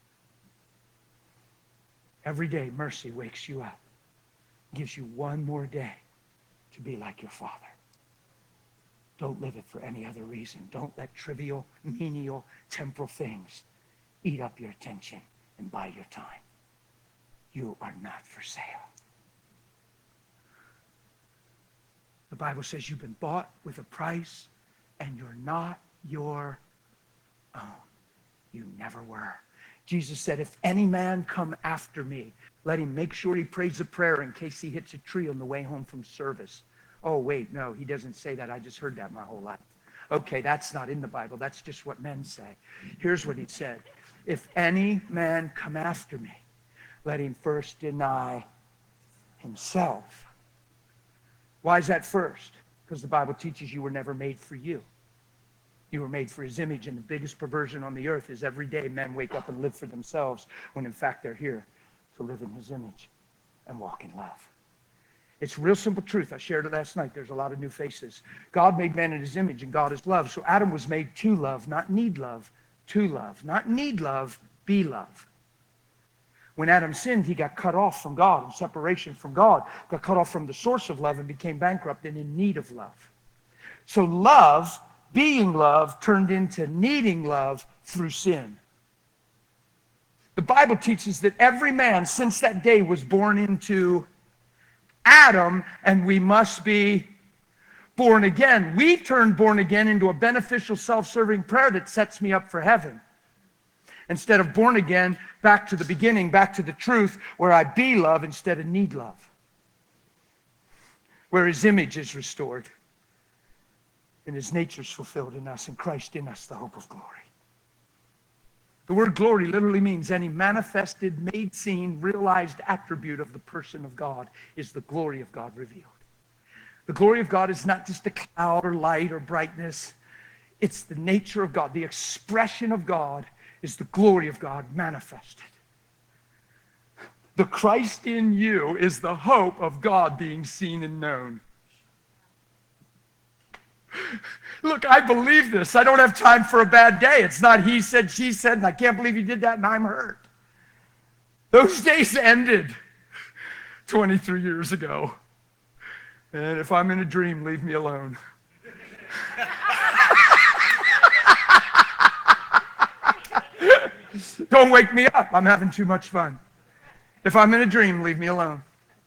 Every day, mercy wakes you up, gives you one more day to be like your Father. Don't live it for any other reason. Don't let trivial, menial, temporal things eat up your attention and buy your time. You are not for sale. The Bible says you've been bought with a price, and you're not your own. You never were. Jesus said, if any man come after me, let him make sure he prays a prayer in case he hits a tree on the way home from service. Oh, wait, no, he doesn't say that. I just heard that my whole life. Okay, that's not in the Bible. That's just what men say. Here's what he said. If any man come after me, let him first deny himself. Why is that first? Because the Bible teaches you were never made for you. You were made for his image, and the biggest perversion on the earth is every day men wake up and live for themselves when in fact they're here to live in his image and walk in love. It's real simple truth. I shared it last night. There's a lot of new faces. God made man in his image, and God is love. So Adam was made to love, not need love, to love. Not need love, be love. When Adam sinned, he got cut off from God, in separation from God, got cut off from the source of love and became bankrupt and in need of love. So love, being love, turned into needing love through sin. The Bible teaches that every man since that day was born into Adam, and we must be born again. We turned born again into a beneficial, self-serving prayer that sets me up for heaven. Instead of born again, back to the beginning, back to the truth, where I be love instead of need love. Where his image is restored and his nature is fulfilled in us, and Christ in us, the hope of glory. The word glory literally means any manifested, made seen, realized attribute of the person of God is the glory of God revealed. The glory of God is not just a cloud or light or brightness. It's the nature of God. The expression of God is the glory of God manifested. The Christ in you is the hope of God being seen and known. Look, I believe this. I don't have time for a bad day. It's not he said, she said, and I can't believe you did that, and I'm hurt. Those days ended twenty-three years ago. And if I'm in a dream, leave me alone. Don't wake me up. I'm having too much fun. If I'm in a dream, leave me alone.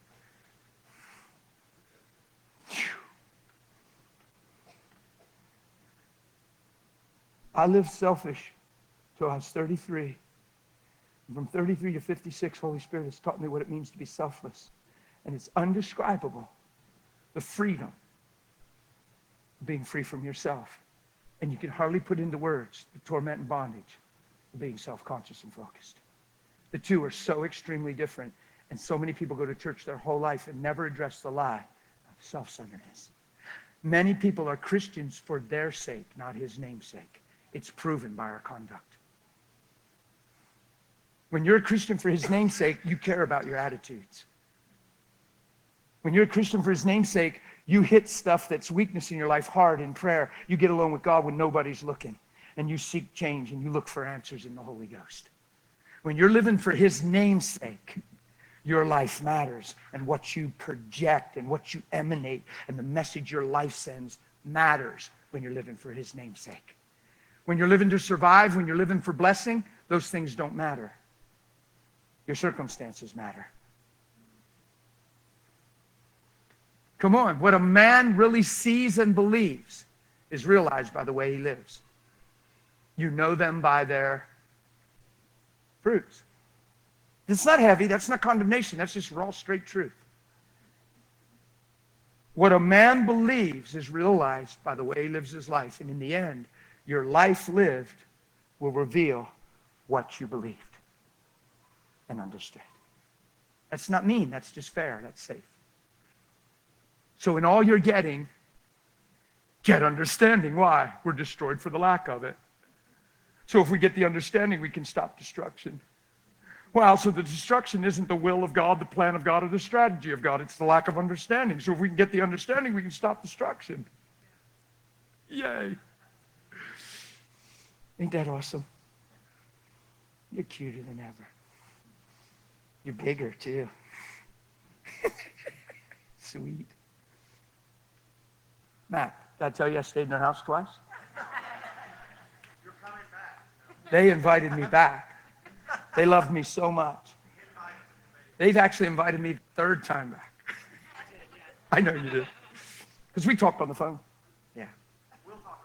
I lived selfish till I was thirty-three. And from thirty-three to fifty-six, Holy Spirit has taught me what it means to be selfless. And it's undescribable, the freedom of being free from yourself. And you can hardly put into words the torment and bondage of being self-conscious and focused. The two are so extremely different. And so many people go to church their whole life and never address the lie of self-centeredness. Many people are Christians for their sake, not his name's sake. It's proven by our conduct. When you're a Christian for his name's sake, you care about your attitudes. When you're a Christian for his name's sake, you hit stuff that's weakness in your life hard in prayer. You get alone with God when nobody's looking, and you seek change, and you look for answers in the Holy Ghost. When you're living for his name's sake, your life matters, and what you project and what you emanate and the message your life sends matters when you're living for his name's sake. When you're living to survive, when you're living for blessing, those things don't matter. Your circumstances matter. Come on, what a man really sees and believes is realized by the way he lives. You know them by their fruits. It's not heavy, that's not condemnation, that's just raw, straight truth. What a man believes is realized by the way he lives his life, and in the end, your life lived will reveal what you believed and understood. That's not mean, that's just fair, that's safe. So in all you're getting, get understanding. Why? We're destroyed for the lack of it. So if we get the understanding, we can stop destruction. Well, so the destruction isn't the will of God, the plan of God, or the strategy of God. It's the lack of understanding. So if we can get the understanding, we can stop destruction. Yay. Ain't that awesome? You're cuter than ever. You're bigger, too. Sweet. Matt, did I tell you I stayed in their house twice? You're coming back. They invited me back. They loved me so much. They've actually invited me the third time back. I know you did. Because we talked on the phone. Yeah. We'll talk.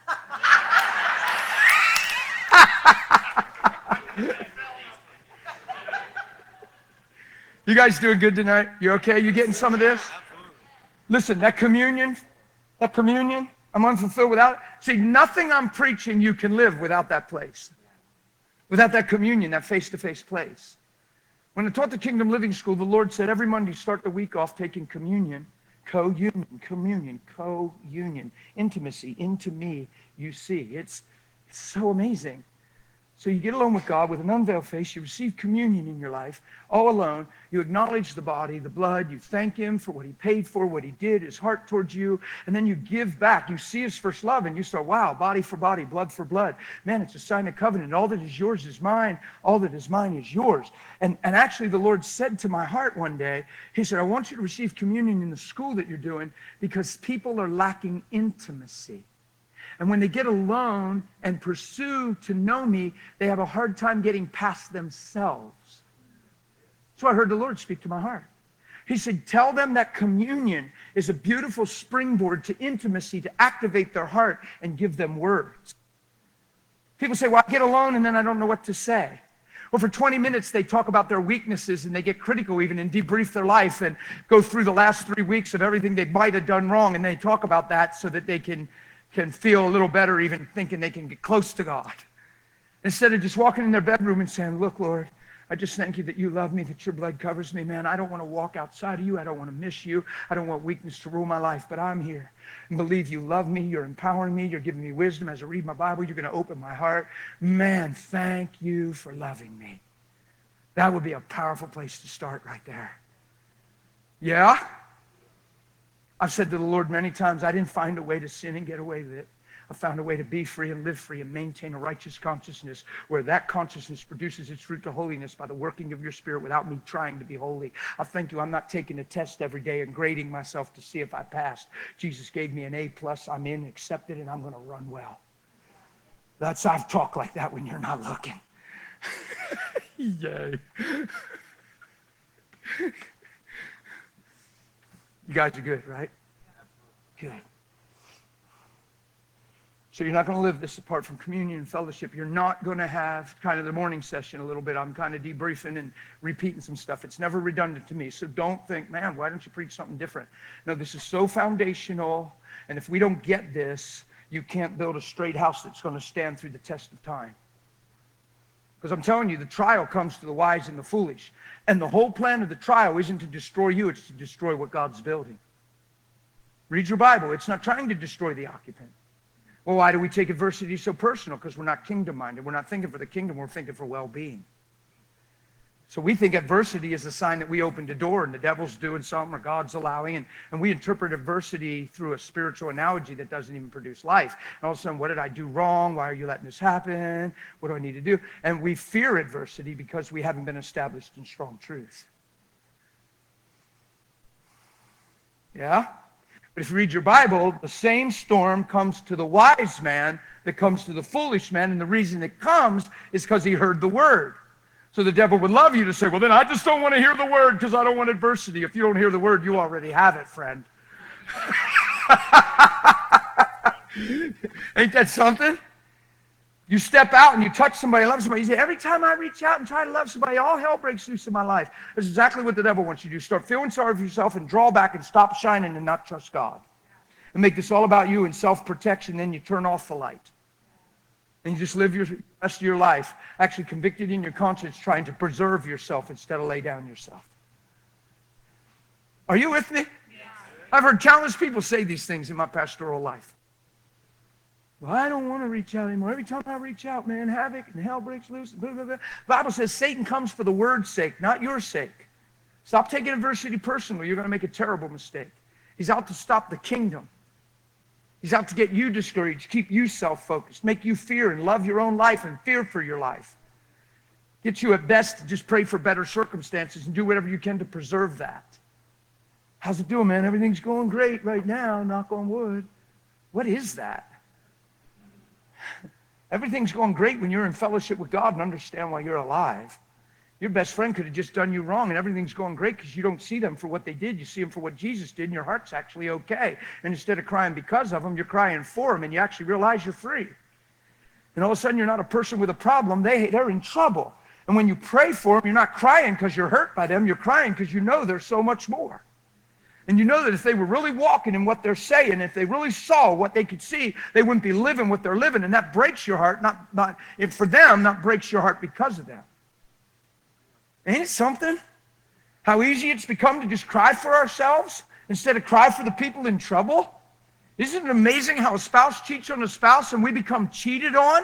You guys doing good tonight? You okay? You getting some of this? Listen, that communion, that communion, I'm unfulfilled without it. See, nothing I'm preaching you can live without that place. Without that communion, that face-to-face place. When I taught the Kingdom Living School, the Lord said every Monday start the week off taking communion, co-union, communion, co-union, intimacy, into me, you see. It's, it's so amazing. So you get alone with God with an unveiled face. You receive communion in your life, all alone. You acknowledge the body, the blood. You thank him for what he paid for, what he did, his heart towards you. And then you give back. You see his first love, and you start, wow, body for body, blood for blood. Man, it's a sign of covenant. All that is yours is mine. All that is mine is yours. And, and actually, the Lord said to my heart one day, he said, I want you to receive communion in the school that you're doing because people are lacking intimacy. And when they get alone and pursue to know me, they have a hard time getting past themselves. So I heard the Lord speak to my heart. He said, tell them that communion is a beautiful springboard to intimacy, to activate their heart and give them words. People say, well, I get alone and then I don't know what to say. Well, for twenty minutes, they talk about their weaknesses and they get critical even and debrief their life and go through the last three weeks of everything they might have done wrong. And they talk about that so that they can can feel a little better, even thinking they can get close to God. Instead of just walking in their bedroom and saying, look, Lord, I just thank you that you love me, that your blood covers me, man. I don't want to walk outside of you. I don't want to miss you. I don't want weakness to rule my life, but I'm here and believe you love me. You're empowering me. You're giving me wisdom as I read my Bible. You're going to open my heart. Man, thank you for loving me. That would be a powerful place to start right there. Yeah? I've said to the Lord many times, I didn't find a way to sin and get away with it. I found a way to be free and live free and maintain a righteous consciousness where that consciousness produces its fruit to holiness by the working of your Spirit without me trying to be holy. I thank you. I'm not taking a test every day and grading myself to see if I passed. Jesus gave me an A plus. I'm in, accepted, and I'm going to run well. That's, I've talked like that when you're not looking. Yay. You guys are good, right? Good. So you're not going to live this apart from communion and fellowship. You're not going to have kind of the morning session a little bit. I'm kind of debriefing and repeating some stuff. It's never redundant to me. So don't think, man, why don't you preach something different? No, this is so foundational. And if we don't get this, you can't build a straight house that's going to stand through the test of time. Because I'm telling you, the trial comes to the wise and the foolish. And the whole plan of the trial isn't to destroy you, it's to destroy what God's building. Read your Bible. It's not trying to destroy the occupant. Well, why do we take adversity so personal? Because we're not kingdom-minded. We're not thinking for the kingdom. We're thinking for well-being. So we think adversity is a sign that we opened a door and the devil's doing something or God's allowing. And, and we interpret adversity through a spiritual analogy that doesn't even produce life. And all of a sudden, what did I do wrong? Why are you letting this happen? What do I need to do? And we fear adversity because we haven't been established in strong truth. Yeah? But if you read your Bible, the same storm comes to the wise man that comes to the foolish man. And the reason it comes is because he heard the word. So the devil would love you to say, well, then I just don't want to hear the word because I don't want adversity. If you don't hear the word, you already have it, friend. Ain't that something? You step out and you touch somebody, love somebody. You say, every time I reach out and try to love somebody, all hell breaks loose in my life. That's exactly what the devil wants you to do. Start feeling sorry for yourself and draw back and stop shining and not trust God. And make this all about you and self-protection. Then you turn off the light. And you just live your rest of your life actually convicted in your conscience trying to preserve yourself instead of lay down yourself. Are you with me? Yeah. I've heard countless people say these things in my pastoral life. Well, I don't want to reach out anymore. Every time I reach out, man, havoc and hell breaks loose. Blah, blah, blah. The Bible says Satan comes for the word's sake, not your sake. Stop taking adversity personally. You're going to make a terrible mistake. He's out to stop the kingdom. He's out to get you discouraged, keep you self-focused, make you fear and love your own life and fear for your life. Get you at best to just pray for better circumstances and do whatever you can to preserve that. How's it doing, man? Everything's going great right now, knock on wood. What is that? Everything's going great when you're in fellowship with God and understand why you're alive. Your best friend could have just done you wrong and everything's going great because you don't see them for what they did. You see them for what Jesus did and your heart's actually okay. And instead of crying because of them, you're crying for them and you actually realize you're free. And all of a sudden you're not a person with a problem. They, they're in trouble. And when you pray for them, you're not crying because you're hurt by them. You're crying because you know there's so much more. And you know that if they were really walking in what they're saying, if they really saw what they could see, they wouldn't be living what they're living. And that breaks your heart, not, not if for them, not breaks your heart because of them. Ain't it something? How easy it's become to just cry for ourselves instead of cry for the people in trouble? Isn't it amazing how a spouse cheats on a spouse and we become cheated on?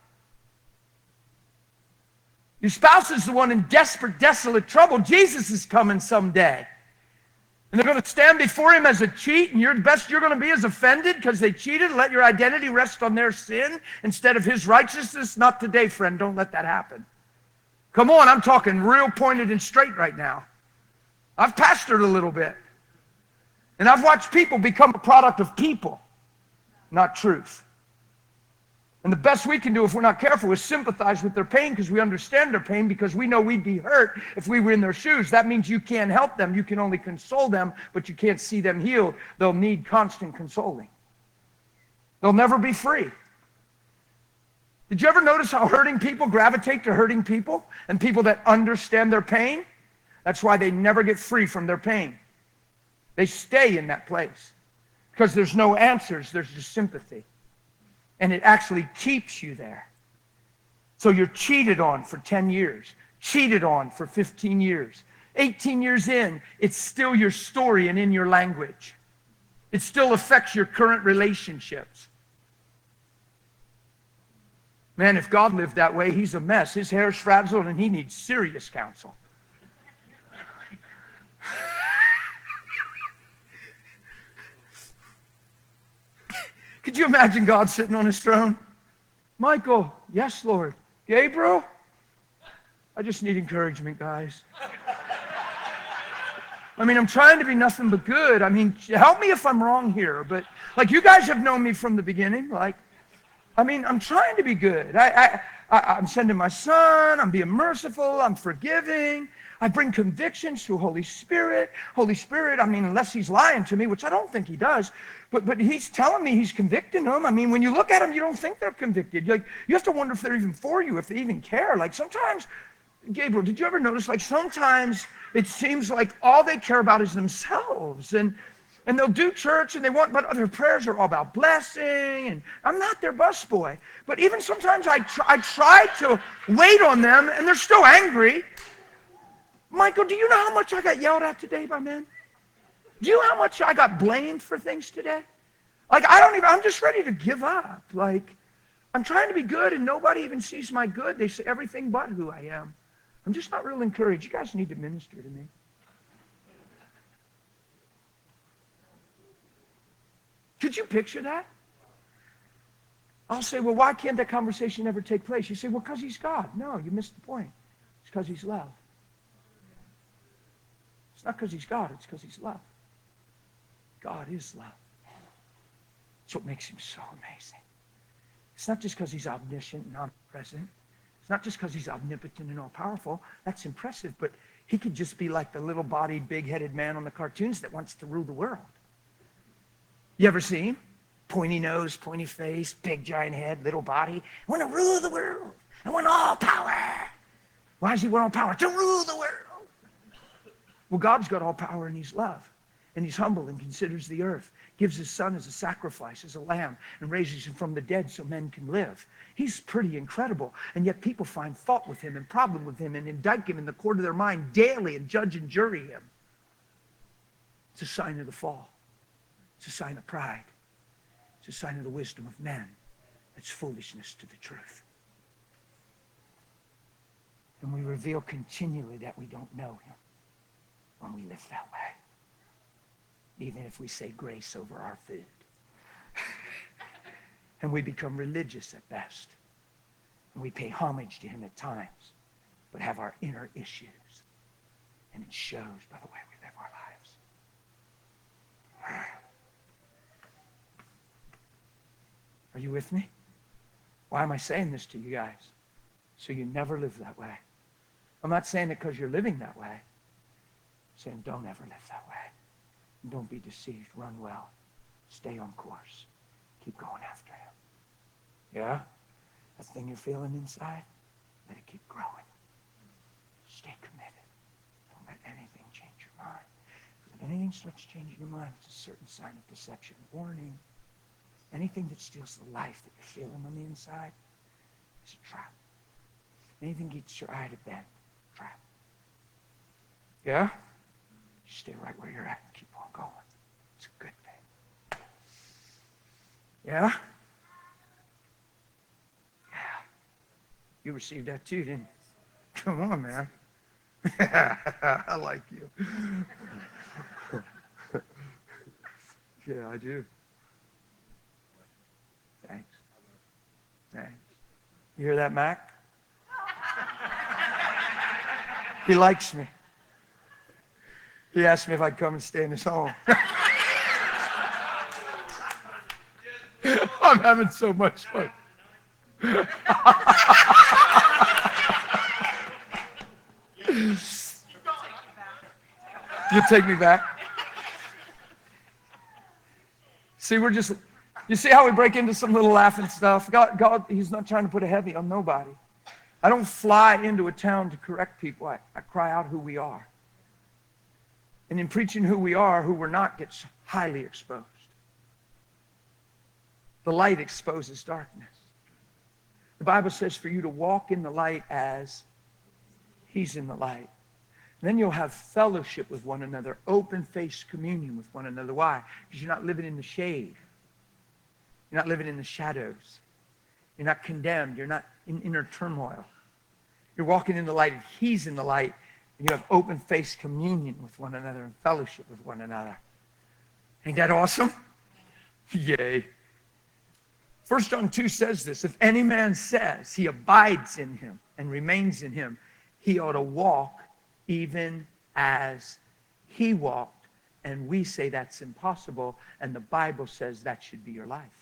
Your spouse is the one in desperate, desolate trouble. Jesus is coming someday. And they're going to stand before him as a cheat, and your best you're going to be is offended because they cheated. Let your identity rest on their sin instead of his righteousness. Not today, friend. Don't let that happen. Come on, I'm talking real pointed and straight right now. I've pastored a little bit. And I've watched people become a product of people, not truth. And the best we can do if we're not careful is sympathize with their pain because we understand their pain because we know we'd be hurt if we were in their shoes. That means you can't help them. You can only console them, but you can't see them healed. They'll need constant consoling. They'll never be free. Did you ever notice how hurting people gravitate to hurting people and people that understand their pain? That's why they never get free from their pain. They stay in that place because there's no answers, there's just sympathy. And it actually keeps you there. So you're cheated on for ten years, cheated on for fifteen years. eighteen years in, it's still your story and in your language. It still affects your current relationships. Man, if God lived that way, he's a mess. His hair's frazzled and he needs serious counsel. Could you imagine God sitting on his throne? Michael, yes, Lord. Gabriel, I just need encouragement, guys. I mean, I'm trying to be nothing but good. I mean, help me if I'm wrong here. But, like, you guys have known me from the beginning. Like, I mean, I'm trying to be good. I, I, I, I'm sending my son. I'm being merciful. I'm forgiving. I bring convictions through Holy Spirit. Holy Spirit, I mean, unless he's lying to me, which I don't think he does, but but he's telling me he's convicting them. I mean, when you look at them, you don't think they're convicted. Like, you have to wonder if they're even for you, if they even care. Like, sometimes, Gabriel, did you ever notice, like, sometimes it seems like all they care about is themselves. And and they'll do church and they want, but their prayers are all about blessing. And I'm not their busboy. But even sometimes I try, I try to wait on them and they're still angry. Michael, do you know how much I got yelled at today by men? Do you know how much I got blamed for things today? Like, I don't even, I'm just ready to give up. Like, I'm trying to be good and nobody even sees my good. They say everything but who I am. I'm just not real encouraged. You guys need to minister to me. Could you picture that? I'll say, well, why can't that conversation ever take place? You say, well, because he's God. No, you missed the point. It's because he's love. It's not because he's God, it's because he's love. God is love. That's what makes him so amazing. It's not just because he's omniscient and omnipresent. It's not just because he's omnipotent and all-powerful. That's impressive, but he could just be like the little-bodied, big-headed man on the cartoons that wants to rule the world. You ever see him? Pointy nose, pointy face, big giant head, little body. I want to rule the world. I want all power. Why does he want all power? To rule the world. Well, God's got all power and he's love. And he's humble and considers the earth. Gives his son as a sacrifice, as a lamb, and raises him from the dead so men can live. He's pretty incredible. And yet people find fault with him and problem with him and indict him in the court of their mind daily and judge and jury him. It's a sign of the fall. It's a sign of pride. It's a sign of the wisdom of men. It's foolishness to the truth. And we reveal continually that we don't know him when we live that way. Even if we say grace over our food. And we become religious at best. And we pay homage to him at times, but have our inner issues. And it shows by the way we live our lives. Are you with me? Why am I saying this to you guys? So you never live that way. I'm not saying it because you're living that way. I'm saying don't ever live that way. And don't be deceived. Run well. Stay on course. Keep going after him. Yeah? That thing you're feeling inside, let it keep growing. Stay committed. Don't let anything change your mind. If anything starts changing your mind, it's a certain sign of deception. Warning. Anything that steals the life that you're feeling on the inside is a trap. Anything gets your eye to bend, trap. Yeah? Stay right where you're at and keep on going. It's a good thing. Yeah? Yeah. You received that too, didn't you? Come on, man. I like you. Yeah, I do. Thanks. Thanks. You hear that, Mac? He likes me. He asked me if I'd come and stay in his home. I'm having so much fun. You'll take me back. See, we're just, you see how we break into some little laughing stuff? God, God, he's not trying to put a heavy on nobody. I don't fly into a town to correct people. I, I cry out who we are. And in preaching who we are, who we're not gets highly exposed. The light exposes darkness. The Bible says for you to walk in the light as he's in the light. And then you'll have fellowship with one another, open-faced communion with one another. Why? Because you're not living in the shade. You're not living in the shadows. You're not condemned. You're not in inner turmoil. You're walking in the light, and he's in the light, and you have open-faced communion with one another and fellowship with one another. Ain't that awesome? Yay. First John two says this, if any man says he abides in him and remains in him, he ought to walk even as he walked. And we say that's impossible, and the Bible says that should be your life.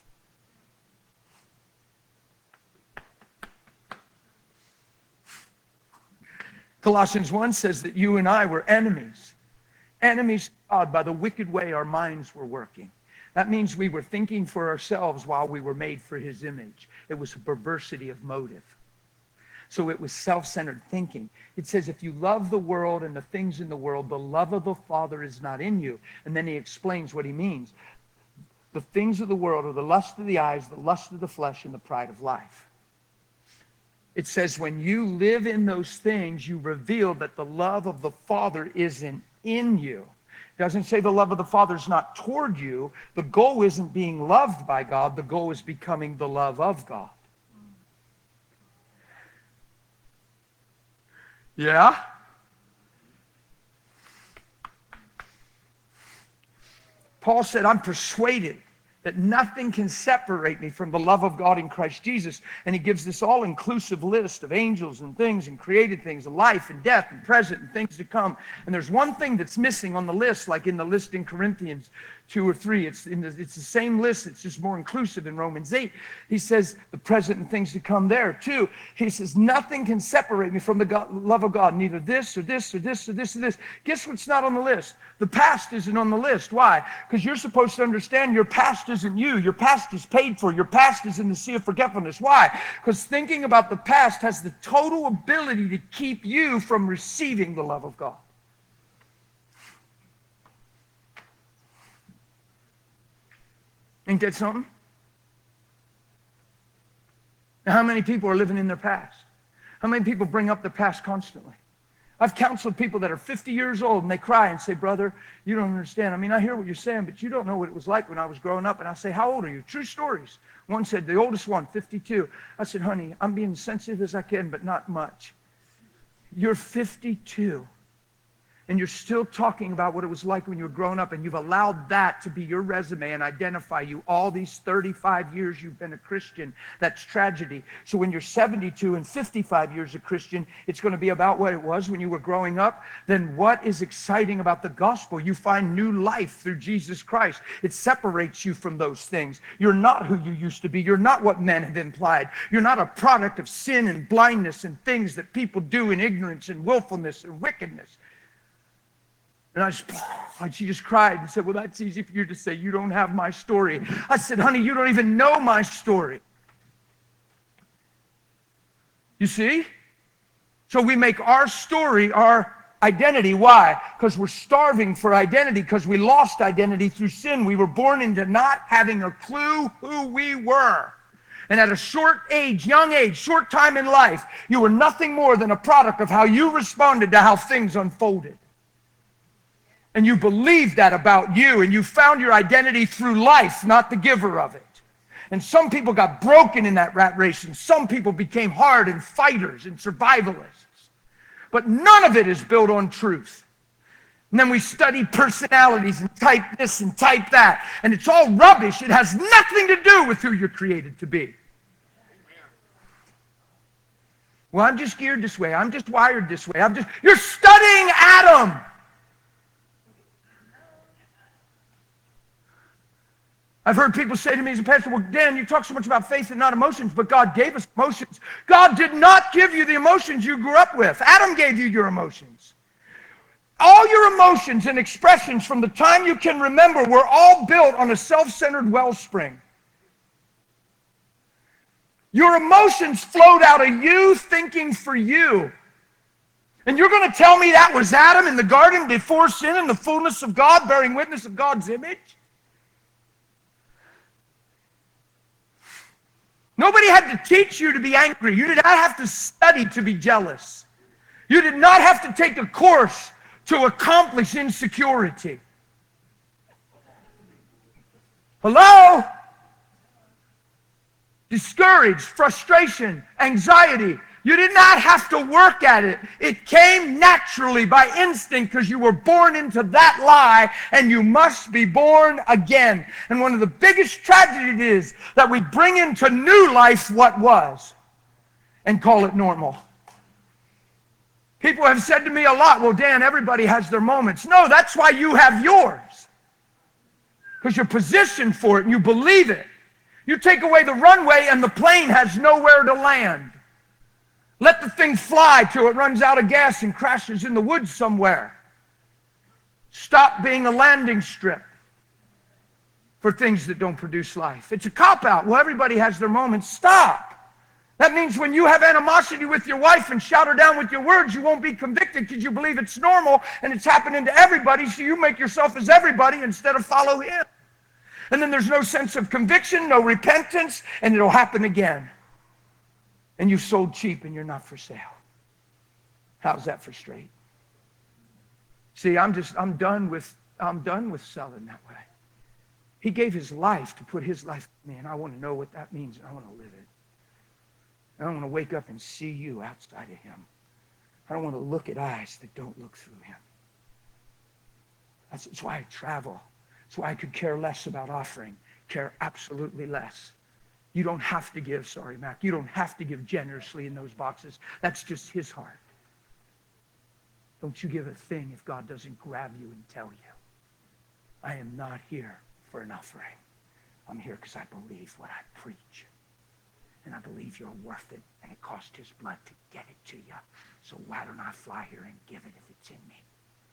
Colossians one says that you and I were enemies. Enemies of God by the wicked way our minds were working. That means we were thinking for ourselves while we were made for his image. It was a perversity of motive. So it was self-centered thinking. It says if you love the world and the things in the world, the love of the Father is not in you. And then he explains what he means. The things of the world are the lust of the eyes, the lust of the flesh, and the pride of life. It says when you live in those things, you reveal that the love of the Father isn't in you. It doesn't say the love of the Father is not toward you. The goal isn't being loved by God. The goal is becoming the love of God. Yeah? Paul said, I'm persuaded that nothing can separate me from the love of God in Christ Jesus. And he gives this all-inclusive list of angels and things and created things, and life and death and present and things to come. And there's one thing that's missing on the list, like in the list in Corinthians two or three. It's, in the, it's the same list. It's just more inclusive in Romans eight. He says the present and things to come there too. He says nothing can separate me from the God, love of God. Neither this or this or this or this or this. Guess what's not on the list? The past isn't on the list. Why? Because you're supposed to understand your past isn't you. Your past is paid for. Your past is in the sea of forgetfulness. Why? Because thinking about the past has the total ability to keep you from receiving the love of God. Ain't that something? Now, how many people are living in their past? How many people bring up their past constantly? I've counseled people that are fifty years old, and they cry and say, brother, you don't understand. I mean, I hear what you're saying, but you don't know what it was like when I was growing up. And I say, how old are you? True stories. One said, the oldest one, fifty-two. I said, honey, I'm being sensitive as I can, but not much. You're fifty-two. And you're still talking about what it was like when you were growing up, and you've allowed that to be your resume and identify you all these thirty-five years you've been a Christian. That's tragedy. So when you're seventy-two and fifty-five years a Christian, it's going to be about what it was when you were growing up. Then what is exciting about the gospel? You find new life through Jesus Christ. It separates you from those things. You're not who you used to be. You're not what men have implied. You're not a product of sin and blindness and things that people do in ignorance and willfulness and wickedness. And I just, and she just cried and said, well, that's easy for you to say. You don't have my story. I said, honey, you don't even know my story. You see? So we make our story our identity. Why? Because we're starving for identity, because we lost identity through sin. We were born into not having a clue who we were. And at a short age, young age, short time in life, you were nothing more than a product of how you responded to how things unfolded. And you believe that about you, and you found your identity through life, not the giver of it. And some people got broken in that rat race, and some people became hard and fighters and survivalists. But none of it is built on truth. And then we study personalities and type this and type that, and it's all rubbish. It has nothing to do with who you're created to be. Well, I'm just geared this way. I'm just wired this way. I'm just, you're studying Adam. I've heard people say to me as a pastor, well, Dan, you talk so much about faith and not emotions, but God gave us emotions. God did not give you the emotions you grew up with. Adam gave you your emotions. All your emotions and expressions from the time you can remember were all built on a self-centered wellspring. Your emotions flowed out of you thinking for you. And you're going to tell me that was Adam in the garden before sin and the fullness of God, bearing witness of God's image? Nobody had to teach you to be angry. You did not have to study to be jealous. You did not have to take a course to accomplish insecurity. Hello? Discouraged, frustration, anxiety. You did not have to work at it. It came naturally by instinct because you were born into that lie, and you must be born again. And one of the biggest tragedies is that we bring into new life what was and call it normal. People have said to me a lot, well, Dan, everybody has their moments. No, that's why you have yours. Because you're positioned for it and you believe it. You take away the runway and the plane has nowhere to land. Let the thing fly till it runs out of gas and crashes in the woods somewhere. Stop being a landing strip for things that don't produce life. It's a cop-out. Well, everybody has their moments. Stop. That means when you have animosity with your wife and shout her down with your words, you won't be convicted because you believe it's normal and it's happening to everybody, so you make yourself as everybody instead of follow him. And then there's no sense of conviction, no repentance, and it'll happen again. And you've sold cheap and you're not for sale. How's that for straight? See, I'm just, I'm done with, I'm done with selling that way. He gave his life to put his life in me, and I want to know what that means, and I want to live it. I don't want to wake up and see you outside of him. I don't want to look at eyes that don't look through him. That's, that's why I travel. That's why I could care less about offering. Care absolutely less. You don't have to give, sorry, Mac. You don't have to give generously in those boxes. That's just his heart. Don't you give a thing if God doesn't grab you and tell you. I am not here for an offering. I'm here because I believe what I preach. And I believe you're worth it, and it cost his blood to get it to you. So why don't I fly here and give it if it's in me?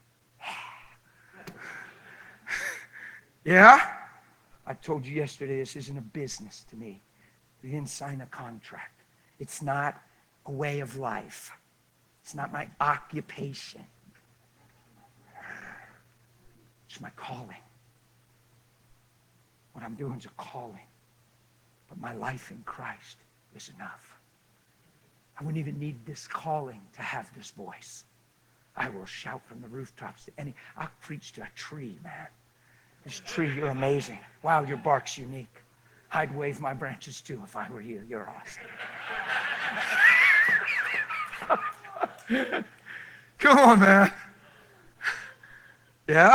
Yeah? I told you yesterday, this isn't a business to me. We didn't sign a contract. It's not a way of life. It's not my occupation. It's my calling. What I'm doing is a calling. But my life in Christ is enough. I wouldn't even need this calling to have this voice. I will shout from the rooftops to any, I'll preach to a tree, man. This tree, you're amazing. Wow, your bark's unique. I'd wave my branches too if I were you. You're awesome. Come on, man. Yeah?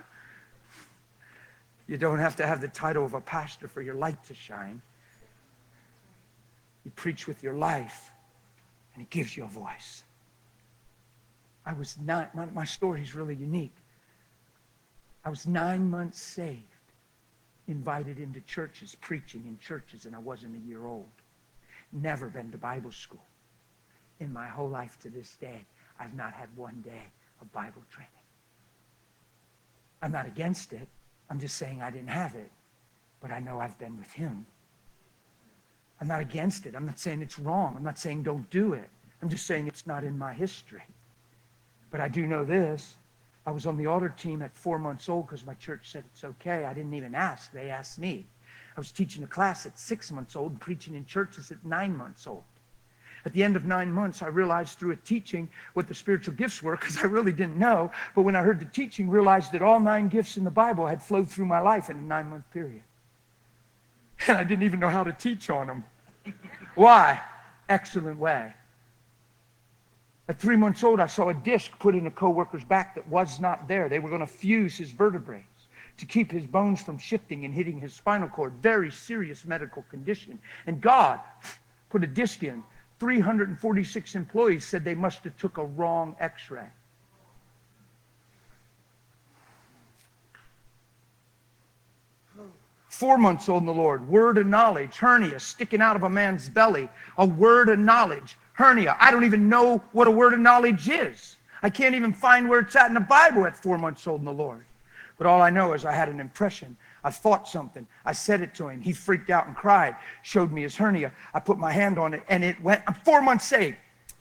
You don't have to have the title of a pastor for your light to shine. You preach with your life, and it gives you a voice. I was not, my, my story is really unique. I was nine months saved, invited into churches, preaching in churches, and I wasn't a year old. Never been to Bible school. In my whole life to this day, I've not had one day of Bible training. I'm not against it. I'm just saying I didn't have it, but I know I've been with him. I'm not against it. I'm not saying it's wrong. I'm not saying don't do it. I'm just saying it's not in my history. But I do know this. I was on the altar team at four months old because my church said it's okay. I didn't even ask. They asked me. I was teaching a class at six months old and preaching in churches at nine months old. At the end of nine months, I realized through a teaching what the spiritual gifts were, because I really didn't know. But when I heard the teaching, realized that all nine gifts in the Bible had flowed through my life in a nine-month period. And I didn't even know how to teach on them. Why? Excellent way. At three months old, I saw a disc put in a co-worker's back that was not there. They were going to fuse his vertebrae to keep his bones from shifting and hitting his spinal cord. Very serious medical condition. And God put a disc in. three hundred forty-six employees said they must have took a wrong x-ray. Four months old in the Lord. Word of knowledge. Hernia sticking out of a man's belly. A word of knowledge. Hernia. I don't even know what a word of knowledge is. I can't even find where it's at in the Bible at four months old in the Lord. But all I know is I had an impression. I thought something. I said it to him. He freaked out and cried. Showed me his hernia. I put my hand on it, and it went. I'm four months saved.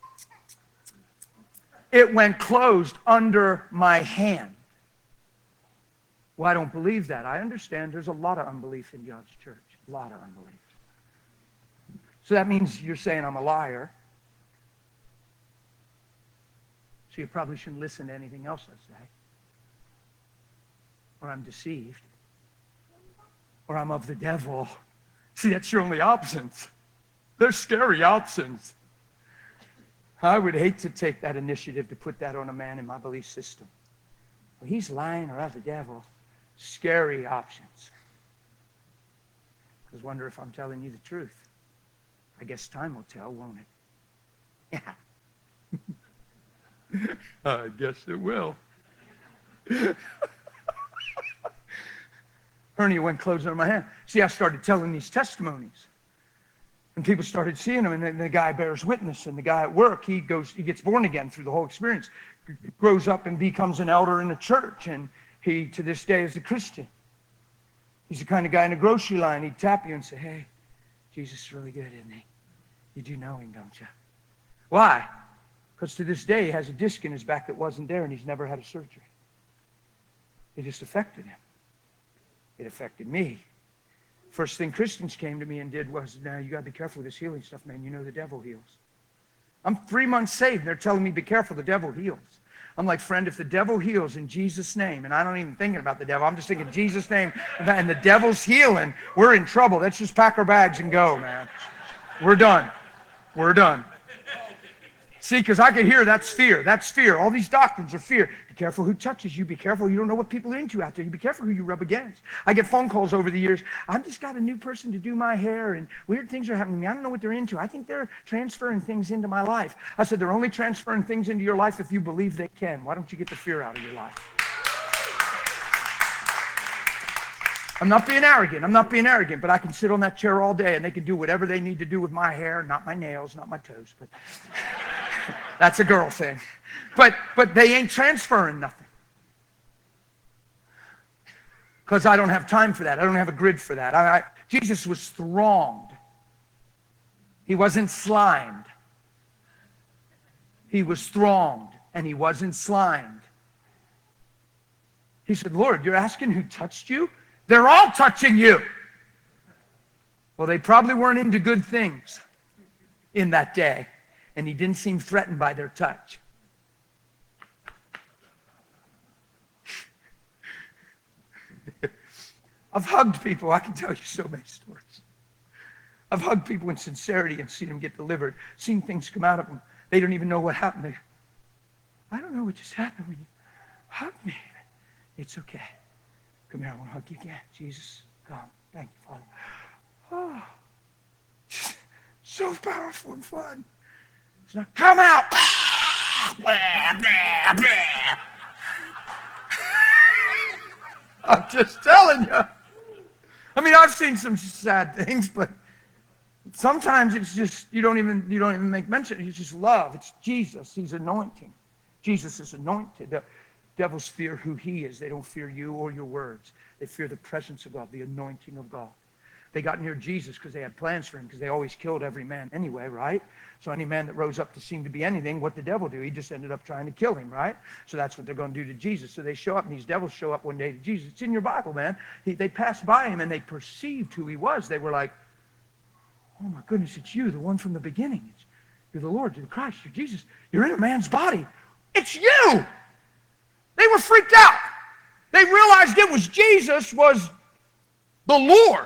It went closed under my hand. Well, I don't believe that. I understand there's a lot of unbelief in God's church. A lot of unbelief. So that means you're saying I'm a liar. So you probably shouldn't listen to anything else I say. Or I'm deceived, or I'm of the devil. See, that's your only options. They're scary options. I would hate to take that initiative to put that on a man in my belief system. Well, he's lying or of the devil. Scary options. Because wonder if I'm telling you the truth. I guess time will tell, won't it? Yeah. I guess it will. Hernia went closed under my hand. See, I started telling these testimonies. And people started seeing them, and then the guy bears witness, and the guy at work, he goes, he gets born again through the whole experience, grows up and becomes an elder in the church, and he, to this day, is a Christian. He's the kind of guy in a grocery line, he'd tap you and say, hey, Jesus is really good, isn't he? You do know him, don't you? Why? Because to this day, he has a disc in his back that wasn't there, and he's never had a surgery. It just affected him. It affected me. First thing Christians came to me and did was, now you got to be careful with this healing stuff, man. You know the devil heals. I'm three months saved, and they're telling me, be careful, the devil heals. I'm like, friend, if the devil heals in Jesus' name, and I don't even thinking about the devil, I'm just thinking Jesus' name, and the devil's healing, we're in trouble. Let's just pack our bags and go, man. We're done. We're done. See, because I can hear that's fear. That's fear. All these doctrines are fear. Be careful who touches you. Be careful. You don't know what people are into out there. You be careful who you rub against. I get phone calls over the years. I've just got a new person to do my hair, and weird things are happening to me. I don't know what they're into. I think they're transferring things into my life. I said, they're only transferring things into your life if you believe they can. Why don't you get the fear out of your life? I'm not being arrogant. I'm not being arrogant, but I can sit on that chair all day, and they can do whatever they need to do with my hair, not my nails, not my toes, but... That's a girl thing. But but they ain't transferring nothing. Because I don't have time for that. I don't have a grid for that. I, I, Jesus was thronged. He wasn't slimed. He was thronged, and he wasn't slimed. He said, Lord, you're asking who touched you? They're all touching you. Well, they probably weren't into good things in that day. And he didn't seem threatened by their touch. I've hugged people. I can tell you so many stories. I've hugged people in sincerity and seen them get delivered, seen things come out of them. They don't even know what happened. They, I don't know what just happened when you hugged me. It's okay. Come here, I want to hug you again. Jesus, come. Thank you, Father. Oh, so powerful and fun. Not, come out! I'm just telling you. I mean, I've seen some sad things, but sometimes it's just you don't even you don't even make mention. It's just love. It's Jesus. He's anointing. Jesus is anointed. The devils fear who he is. They don't fear you or your words. They fear the presence of God, the anointing of God. They got near Jesus because they had plans for him, because they always killed every man anyway, right? So any man that rose up to seem to be anything, what did the devil do? He just ended up trying to kill him, right? So that's what they're going to do to Jesus. So they show up, and these devils show up one day to Jesus. It's in your Bible, man. He, they passed by him, and they perceived who he was. They were like, oh my goodness, it's you, the one from the beginning. It's, You're the Lord, you're the Christ, you're Jesus. You're in a man's body. It's you. They were freaked out. They realized it was Jesus, was the Lord.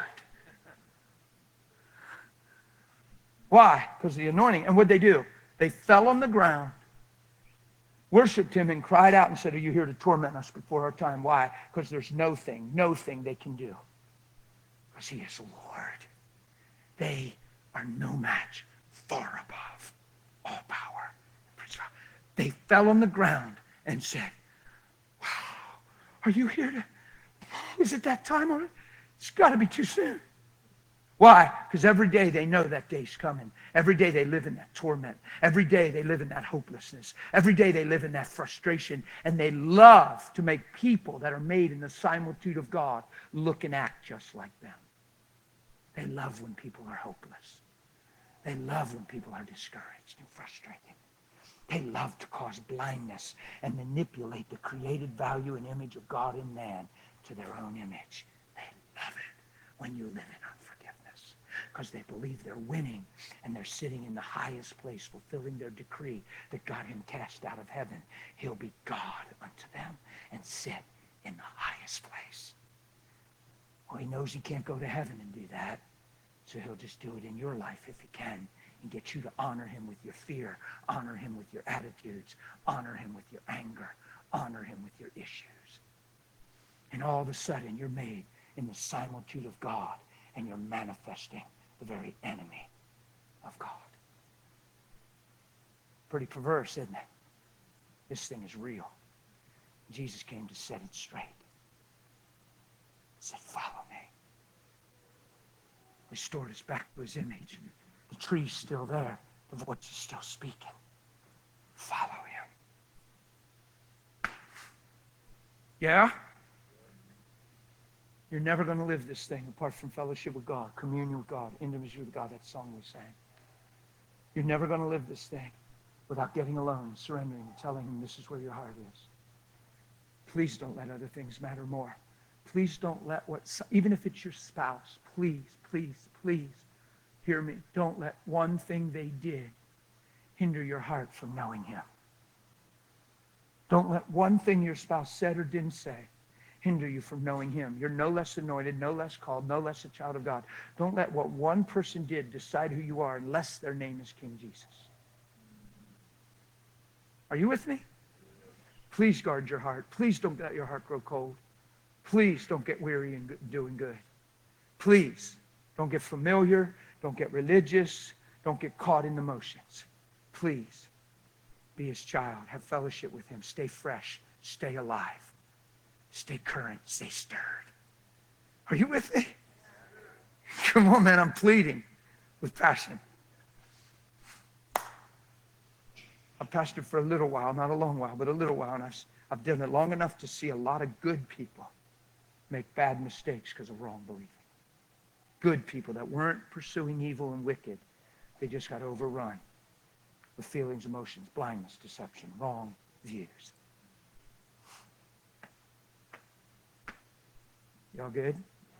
Why? Because of the anointing. And what'd they do? They fell on the ground, worshiped him, and cried out and said, are you here to torment us before our time? Why? Because there's no thing, no thing they can do. Because he is the Lord. They are no match, far above all power. They fell on the ground and said, wow, are you here to, is it that time already? It's got to be too soon. Why? Because every day they know that day's coming. Every day they live in that torment. Every day they live in that hopelessness. Every day they live in that frustration. And they love to make people that are made in the similitude of God look and act just like them. They love when people are hopeless. They love when people are discouraged and frustrated. They love to cause blindness and manipulate the created value and image of God in man to their own image. They love it when you live in unforgiveness because they believe they're winning and they're sitting in the highest place fulfilling their decree that got him cast out of heaven. He'll be God unto them and sit in the highest place. Well, he knows he can't go to heaven and do that, so he'll just do it in your life if he can. And get you to honor him with your fear, honor him with your attitudes, honor him with your anger, honor him with your issues. And all of a sudden, you're made in the similitude of God, and you're manifesting the very enemy of God. Pretty perverse, isn't it? This thing is real. Jesus came to set it straight. He said, follow me. Restored us back to his image. The tree's still there. The voice is still speaking. Follow him. Yeah? You're never going to live this thing apart from fellowship with God, communion with God, intimacy with God, that song we sang. You're never going to live this thing without getting alone, surrendering, and telling him this is where your heart is. Please don't let other things matter more. Please don't let what, even if it's your spouse, please, please, please, hear me. Don't let one thing they did hinder your heart from knowing him. Don't let one thing your spouse said or didn't say hinder you from knowing him. You're no less anointed, no less called, no less a child of God. Don't let what one person did decide who you are unless their name is King Jesus. Are you with me? Please guard your heart. Please don't let your heart grow cold. Please don't get weary in doing good. Please don't get familiar. Don't get religious. Don't get caught in the motions. Please be his child. Have fellowship with him. Stay fresh. Stay alive. Stay current. Stay stirred. Are you with me? Come on, man. I'm pleading with passion. I've pastored for a little while, not a long while, but a little while, and I've, I've done it long enough to see a lot of good people make bad mistakes because of wrong believing. Good people that weren't pursuing evil and wicked. They just got overrun with feelings, emotions, blindness, deception, wrong views. Y'all good?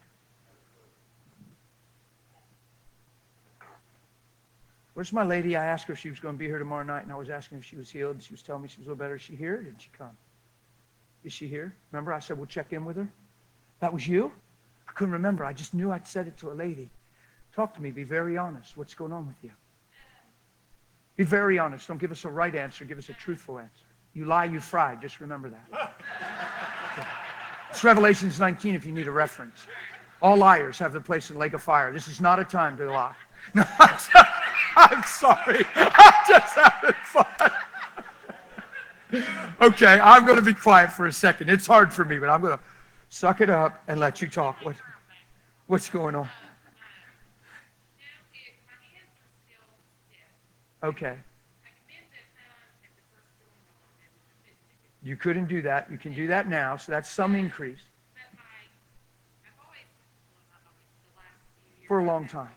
Where's my lady? I asked her if she was going to be here tomorrow night, and I was asking if she was healed. She was telling me she was a little better. Is she here? Or did she come? Is she here? Remember I said we'll check in with her? That was you? I couldn't remember. I just knew I'd said it to a lady. Talk to me. Be very honest. What's going on with you? Be very honest. Don't give us a right answer. Give us a truthful answer. You lie, you fry. Just remember that. Okay. It's Revelations nineteen if you need a reference. All liars have their place in the lake of fire. This is not a time to lie. No, I'm, just, I'm sorry. I'm just having fun. Okay, I'm going to be quiet for a second. It's hard for me, but I'm going to suck it up and let you talk. What, what's going on? Okay. You couldn't do that. You can do that now, so that's some increase. For a long time.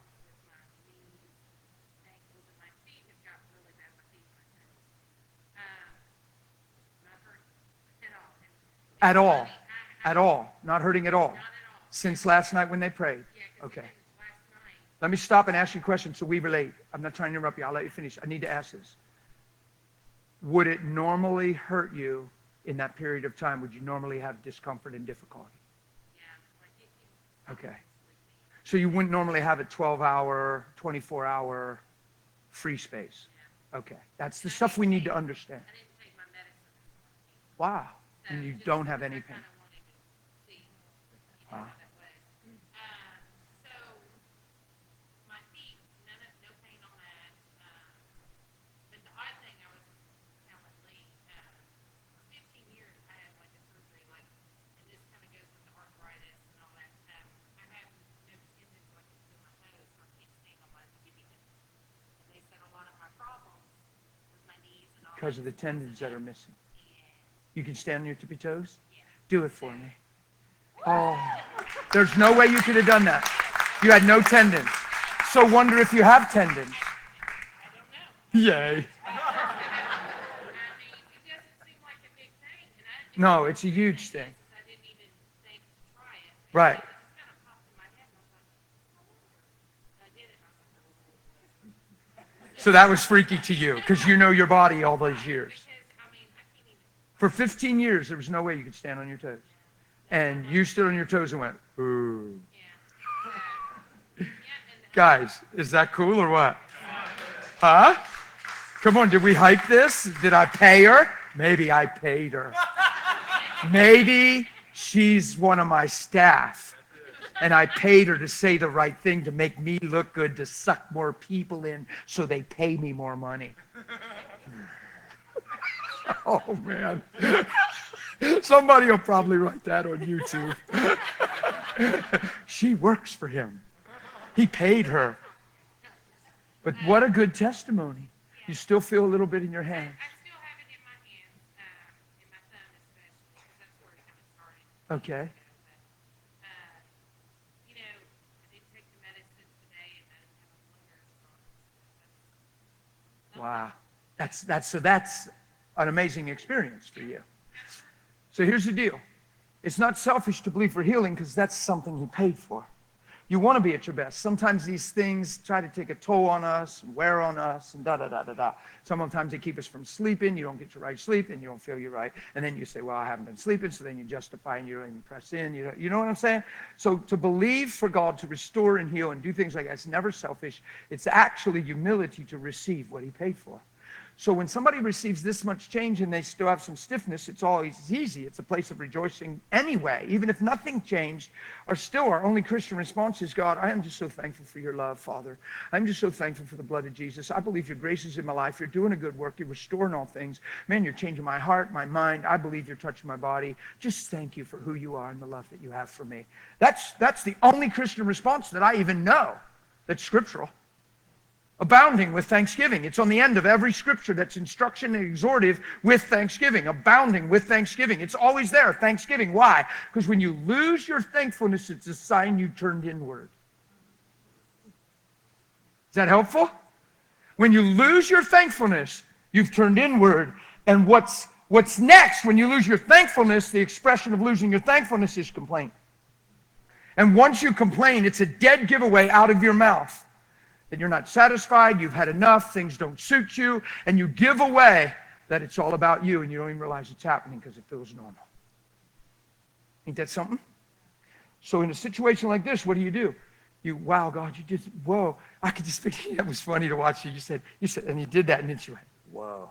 At all. At all. Not hurting at all. Since last night when they prayed. Okay. Let me stop and ask you a question so we relate. I'm not trying to interrupt you. I'll let you finish. I need to ask this. Would it normally hurt you in that period of time? Would you normally have discomfort and difficulty? Okay. So you wouldn't normally have a twelve hour, twenty-four hour free space. Okay. That's the stuff we need to understand. Wow. And you don't have any pain. Wow. Because of the tendons that are missing. You can stand on your tippy toes? Do it for me. Oh, there's no way you could have done that. You had no tendons. So wonder if you have tendons. Yay. No, it's a huge thing. Right. So that was freaky to you because you know your body all those years. For fifteen years, there was no way you could stand on your toes. And you stood on your toes and went, ooh. Guys, is that cool or what? Huh? Come on, did we hype this? Did I pay her? Maybe I paid her. Maybe she's one of my staff. And I paid her to say the right thing to make me look good, to suck more people in so they pay me more money. Oh, man. Somebody will probably write that on YouTube. She works for him. He paid her. But what a good testimony. You still feel a little bit in your hands. I still have it in my hands, uh, in my thumb especially, because that's where it kind of started. Okay. Wow. That's that's so that's an amazing experience for you. So here's the deal. It's not selfish to believe for healing because that's something he paid for. You want to be at your best. Sometimes these things try to take a toll on us, and wear on us, and da da da da da. Sometimes they keep us from sleeping. You don't get your right sleep, and you don't feel you're right. And then you say, well, I haven't been sleeping, so then you justify and you don't even press in. You know, you know what I'm saying? So to believe for God to restore and heal and do things like that, it's never selfish. It's actually humility to receive what he paid for. So when somebody receives this much change and they still have some stiffness, it's always easy. It's a place of rejoicing anyway. Even if nothing changed, or still our only Christian response is, God, I am just so thankful for your love, Father. I'm just so thankful for the blood of Jesus. I believe your grace is in my life. You're doing a good work. You're restoring all things. Man, you're changing my heart, my mind. I believe you're touching my body. Just thank you for who you are and the love that you have for me. That's, that's the only Christian response that I even know that's scriptural. Abounding with thanksgiving. It's on the end of every scripture that's instruction and exhortive with thanksgiving. Abounding with thanksgiving. It's always there, thanksgiving. Why? Because when you lose your thankfulness, it's a sign you turned inward. Is that helpful? When you lose your thankfulness, you've turned inward. And what's, what's next when you lose your thankfulness, the expression of losing your thankfulness is complaint. And once you complain, it's a dead giveaway out of your mouth. That you're not satisfied, you've had enough, things don't suit you, and you give away that it's all about you, and you don't even realize it's happening because it feels normal. Ain't that something? So in a situation like this, what do you do? You, wow, God, you did, whoa. I could just think, that was funny to watch you. You said, you said, and you did that, and then she went, whoa.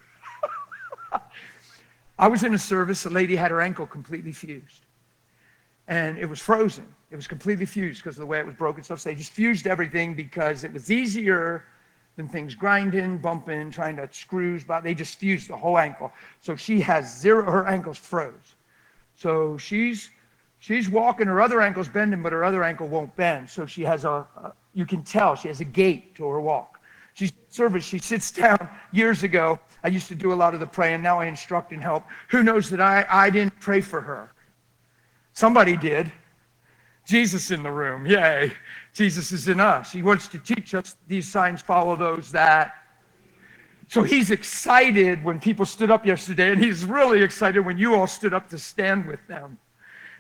I was in a service, a lady had her ankle completely fused. And it was frozen. It was completely fused because of the way it was broken stuff. So they just fused everything because it was easier than things grinding, bumping, trying to screws. But they just fused the whole ankle. So she has zero, her ankle's froze. So she's she's walking, her other ankle's bending, but her other ankle won't bend. So she has a, a you can tell, she has a gait to her walk. She's service, she sits down. Years ago, I used to do a lot of the praying. Now I instruct and help. Who knows that I, I didn't pray for her? Somebody did. Jesus in the room. Yay. Jesus is in us. He wants to teach us these signs follow those that. So he's excited when people stood up yesterday, and he's really excited when you all stood up to stand with them.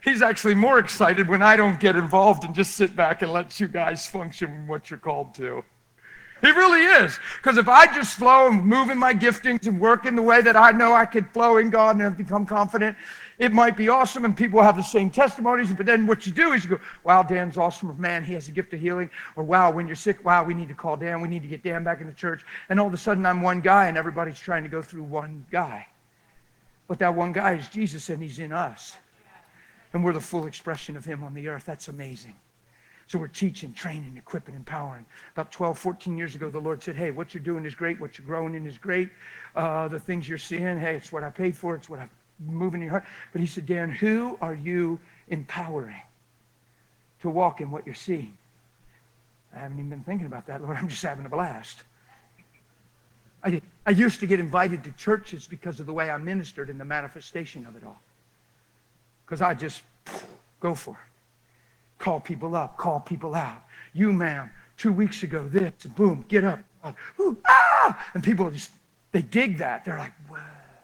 He's actually more excited when I don't get involved and just sit back and let you guys function in what you're called to. He really is. Because if I just flow and move in my giftings and work in the way that I know I could flow in God and have become confident, it might be awesome and people have the same testimonies. But then what you do is you go, wow, Dan's awesome. Or, man, he has a gift of healing. Or, wow, when you're sick, wow, we need to call Dan. We need to get Dan back in the church. And all of a sudden I'm one guy and everybody's trying to go through one guy. But that one guy is Jesus and he's in us. And we're the full expression of him on the earth. That's amazing. So we're teaching, training, equipping, empowering. About twelve, fourteen years ago, the Lord said, hey, what you're doing is great. What you're growing in is great. Uh, the things you're seeing, hey, it's what I paid for. It's what I'm moving in your heart. But he said, Dan, who are you empowering to walk in what you're seeing? I haven't even been thinking about that, Lord. I'm just having a blast. I, I used to get invited to churches because of the way I ministered and the manifestation of it all. Because I just go for it. Call people up, call people out. You, ma'am, two weeks ago, this, boom, get up. Ooh, ah! And people just, they dig that. They're like, wow.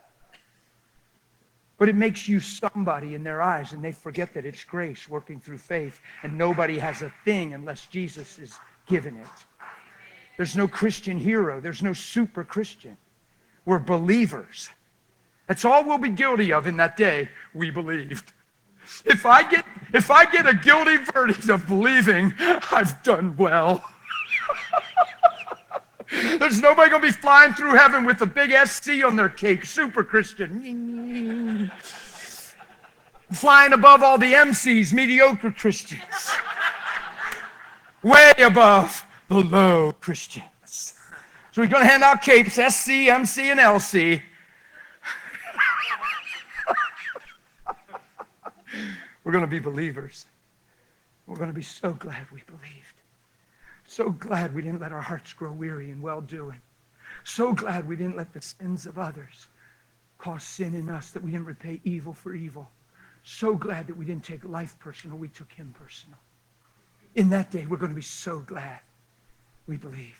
But it makes you somebody in their eyes, and they forget that it's grace working through faith, and nobody has a thing unless Jesus is given it. There's no Christian hero. There's no super Christian. We're believers. That's all we'll be guilty of in that day. We believed. If I get if I get a guilty verdict of believing, I've done well. There's nobody going to be flying through heaven with a big S C on their cake. Super Christian. Flying above all the M Cs, mediocre Christians. Way above the low Christians. So we're going to hand out capes, S C, M C, and L C. We're going to be believers. We're going to be so glad we believed. So glad we didn't let our hearts grow weary in well-doing. So glad we didn't let the sins of others cause sin in us, that we didn't repay evil for evil. So glad that we didn't take life personal, we took him personal. In that day, we're going to be so glad we believed.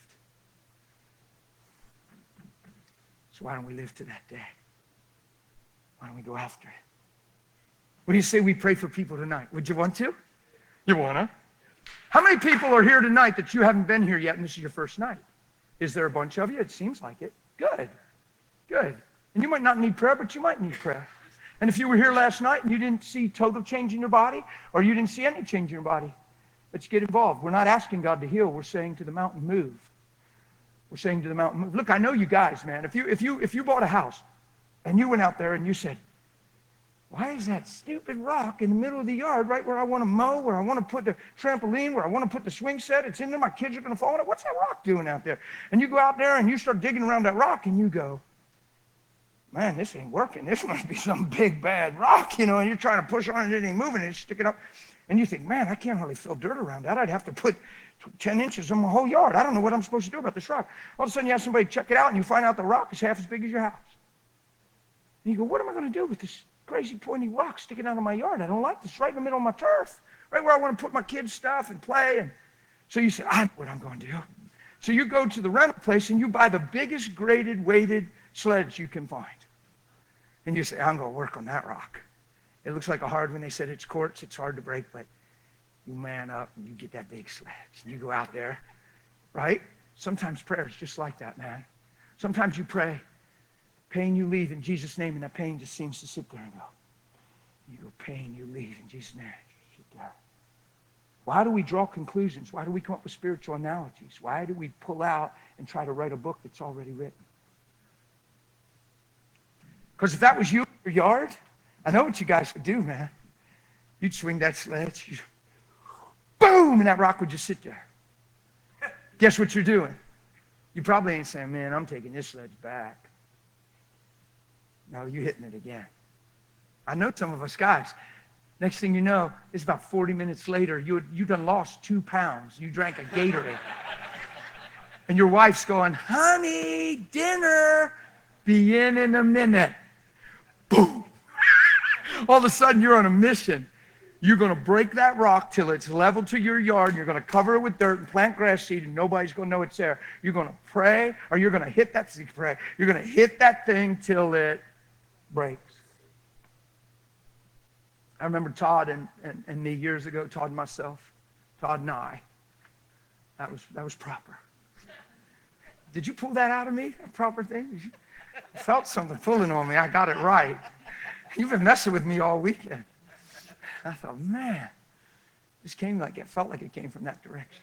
So why don't we live to that day? Why don't we go after it? What do you say we pray for people tonight? Would you want to? You want to? How many people are here tonight that you haven't been here yet and this is your first night? Is there a bunch of you? It seems like it. Good. Good. And you might not need prayer, but you might need prayer. And if you were here last night and you didn't see total change in your body, or you didn't see any change in your body, let's get involved. We're not asking God to heal. We're saying to the mountain, move. We're saying to the mountain, move. Look, I know you guys, man. If you if you if you bought a house and you went out there and you said, why is that stupid rock in the middle of the yard, right where I want to mow, where I want to put the trampoline, where I want to put the swing set? It's in there. My kids are going to fall on it. What's that rock doing out there? And you go out there and you start digging around that rock and you go, man, this ain't working. This must be some big, bad rock, you know, and you're trying to push on it, it ain't moving, and it's sticking up. And you think, man, I can't hardly fill dirt around that. I'd have to put ten inches on my whole yard. I don't know what I'm supposed to do about this rock. All of a sudden, you have somebody check it out, and you find out the rock is half as big as your house. And you go, what am I going to do with this crazy pointy rock sticking out of my yard? I don't like this. Right in the middle of my turf, right where I want to put my kids' stuff and play. And so you say, I know what I'm going to do. So you go to the rental place and you buy the biggest graded, weighted sleds you can find. And you say, I'm going to work on that rock. It looks like a hard one. They said it's quartz. It's hard to break, but you man up and you get that big sled. And you go out there, right? Sometimes prayer is just like that, man. Sometimes you pray, pain you leave in Jesus' name, and that pain just seems to sit there and go. You go, pain you leave in Jesus' name. Sit there. Why do we draw conclusions? Why do we come up with spiritual analogies? Why do we pull out and try to write a book that's already written? Because if that was you in your yard, I know what you guys would do, man. You'd swing that sled, you'd, boom, and that rock would just sit there. Guess what you're doing? You probably ain't saying, man, I'm taking this sledge back. No, you're hitting it again. I know some of us guys. Next thing you know, it's about forty minutes later, you you done lost two pounds. You drank a Gatorade. And your wife's going, honey, dinner, be in in a minute. Boom. All of a sudden, you're on a mission. You're going to break that rock till it's level to your yard, and you're going to cover it with dirt and plant grass seed, and nobody's going to know it's there. You're going to pray, or you're going to hit that seed, pray. You're going to hit that thing till it breaks. I remember Todd and, and, and me years ago, Todd and myself, Todd and I. That was, that was proper. Did you pull that out of me, a proper thing? I felt something pulling on me. I got it right. You've been messing with me all weekend. I thought, man, this came like it felt like it came from that direction.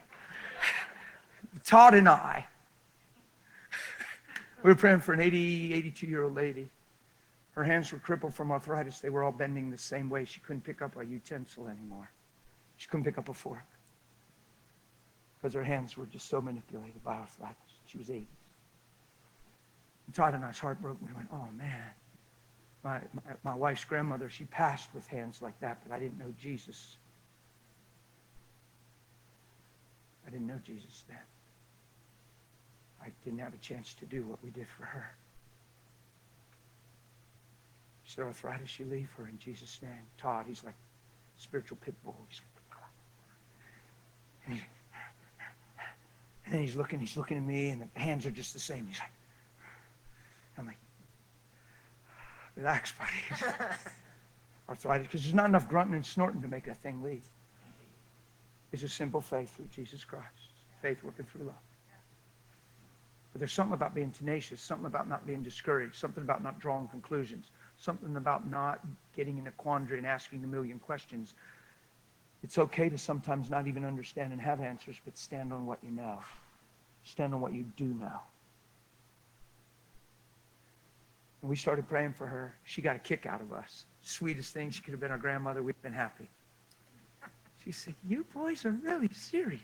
Todd and I, we were praying for an eighty, eighty-two-year-old lady. Her hands were crippled from arthritis. They were all bending the same way. She couldn't pick up a utensil anymore. She couldn't pick up a fork because her hands were just so manipulated by arthritis. She was eighty. And Todd and I's heart broke. We went, oh, man. My, my, my wife's grandmother, she passed with hands like that, but I didn't know Jesus. I didn't know Jesus then. I didn't have a chance to do what we did for her. She said, arthritis, you leave her in Jesus' name. Todd, he's like a spiritual pit bull. He's and, he, and then he's looking, he's looking at me, and the hands are just the same. He's like, I'm like, relax, buddy. Arthritis, because there's not enough grunting and snorting to make that thing leave. It's a simple faith through Jesus Christ. Faith working through love. But there's something about being tenacious, something about not being discouraged, something about not drawing conclusions, something about not getting in a quandary and asking a million questions. It's okay to sometimes not even understand and have answers, but stand on what you know. Stand on what you do know. And we started praying for her. She got a kick out of us. Sweetest thing. She could have been our grandmother. We'd been happy. She said, you boys are really serious.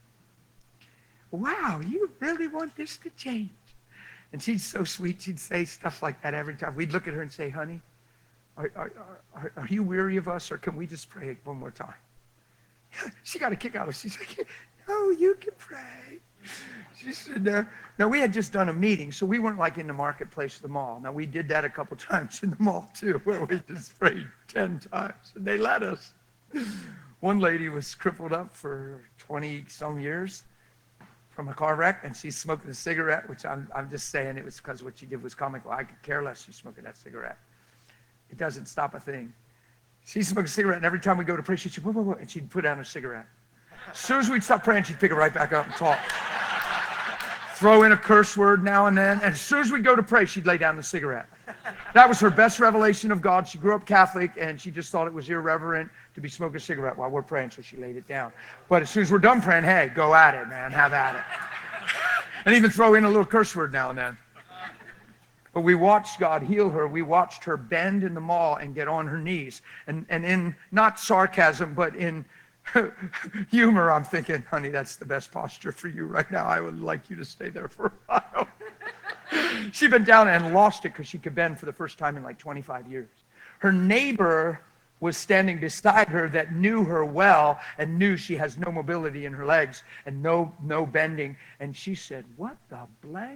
Wow, you really want this to change? And she's so sweet. She'd say stuff like that every time. We'd look at her and say, honey, are, are, are, are you weary of us, or can we just pray one more time? She got a kick out of it. She's like, no, you can pray. She said, uh, now we had just done a meeting, so we weren't like in the marketplace of the mall. Now we did that a couple times in the mall too, where we just prayed ten times, and they let us. One lady was crippled up for twenty some years from a car wreck, and she's smoking a cigarette, which I'm, I'm just saying it was because what she did was comical. I could care less she's smoking that cigarette. It doesn't stop a thing. She smoked a cigarette, and every time we go to pray, she'd say, whoa, whoa, whoa, and she'd put down her cigarette. As soon as we'd stop praying, she'd pick it right back up and talk. Throw in a curse word now and then, and as soon as we'd go to pray, she'd lay down the cigarette. That was her best revelation of God. She grew up Catholic, and she just thought it was irreverent to be smoking a cigarette while we're praying, so she laid it down. But as soon as we're done praying, hey, go at it, man, have at it. And even throw in a little curse word now and then. But we watched God heal her. We watched her bend in the mall and get on her knees. And, and in, not sarcasm, but in humor, I'm thinking, honey, that's the best posture for you right now. I would like you to stay there for a while. She'd been down and lost it because she could bend for the first time in like twenty-five years. Her neighbor was standing beside her that knew her well and knew she has no mobility in her legs and no, no bending. And she said, what the blank?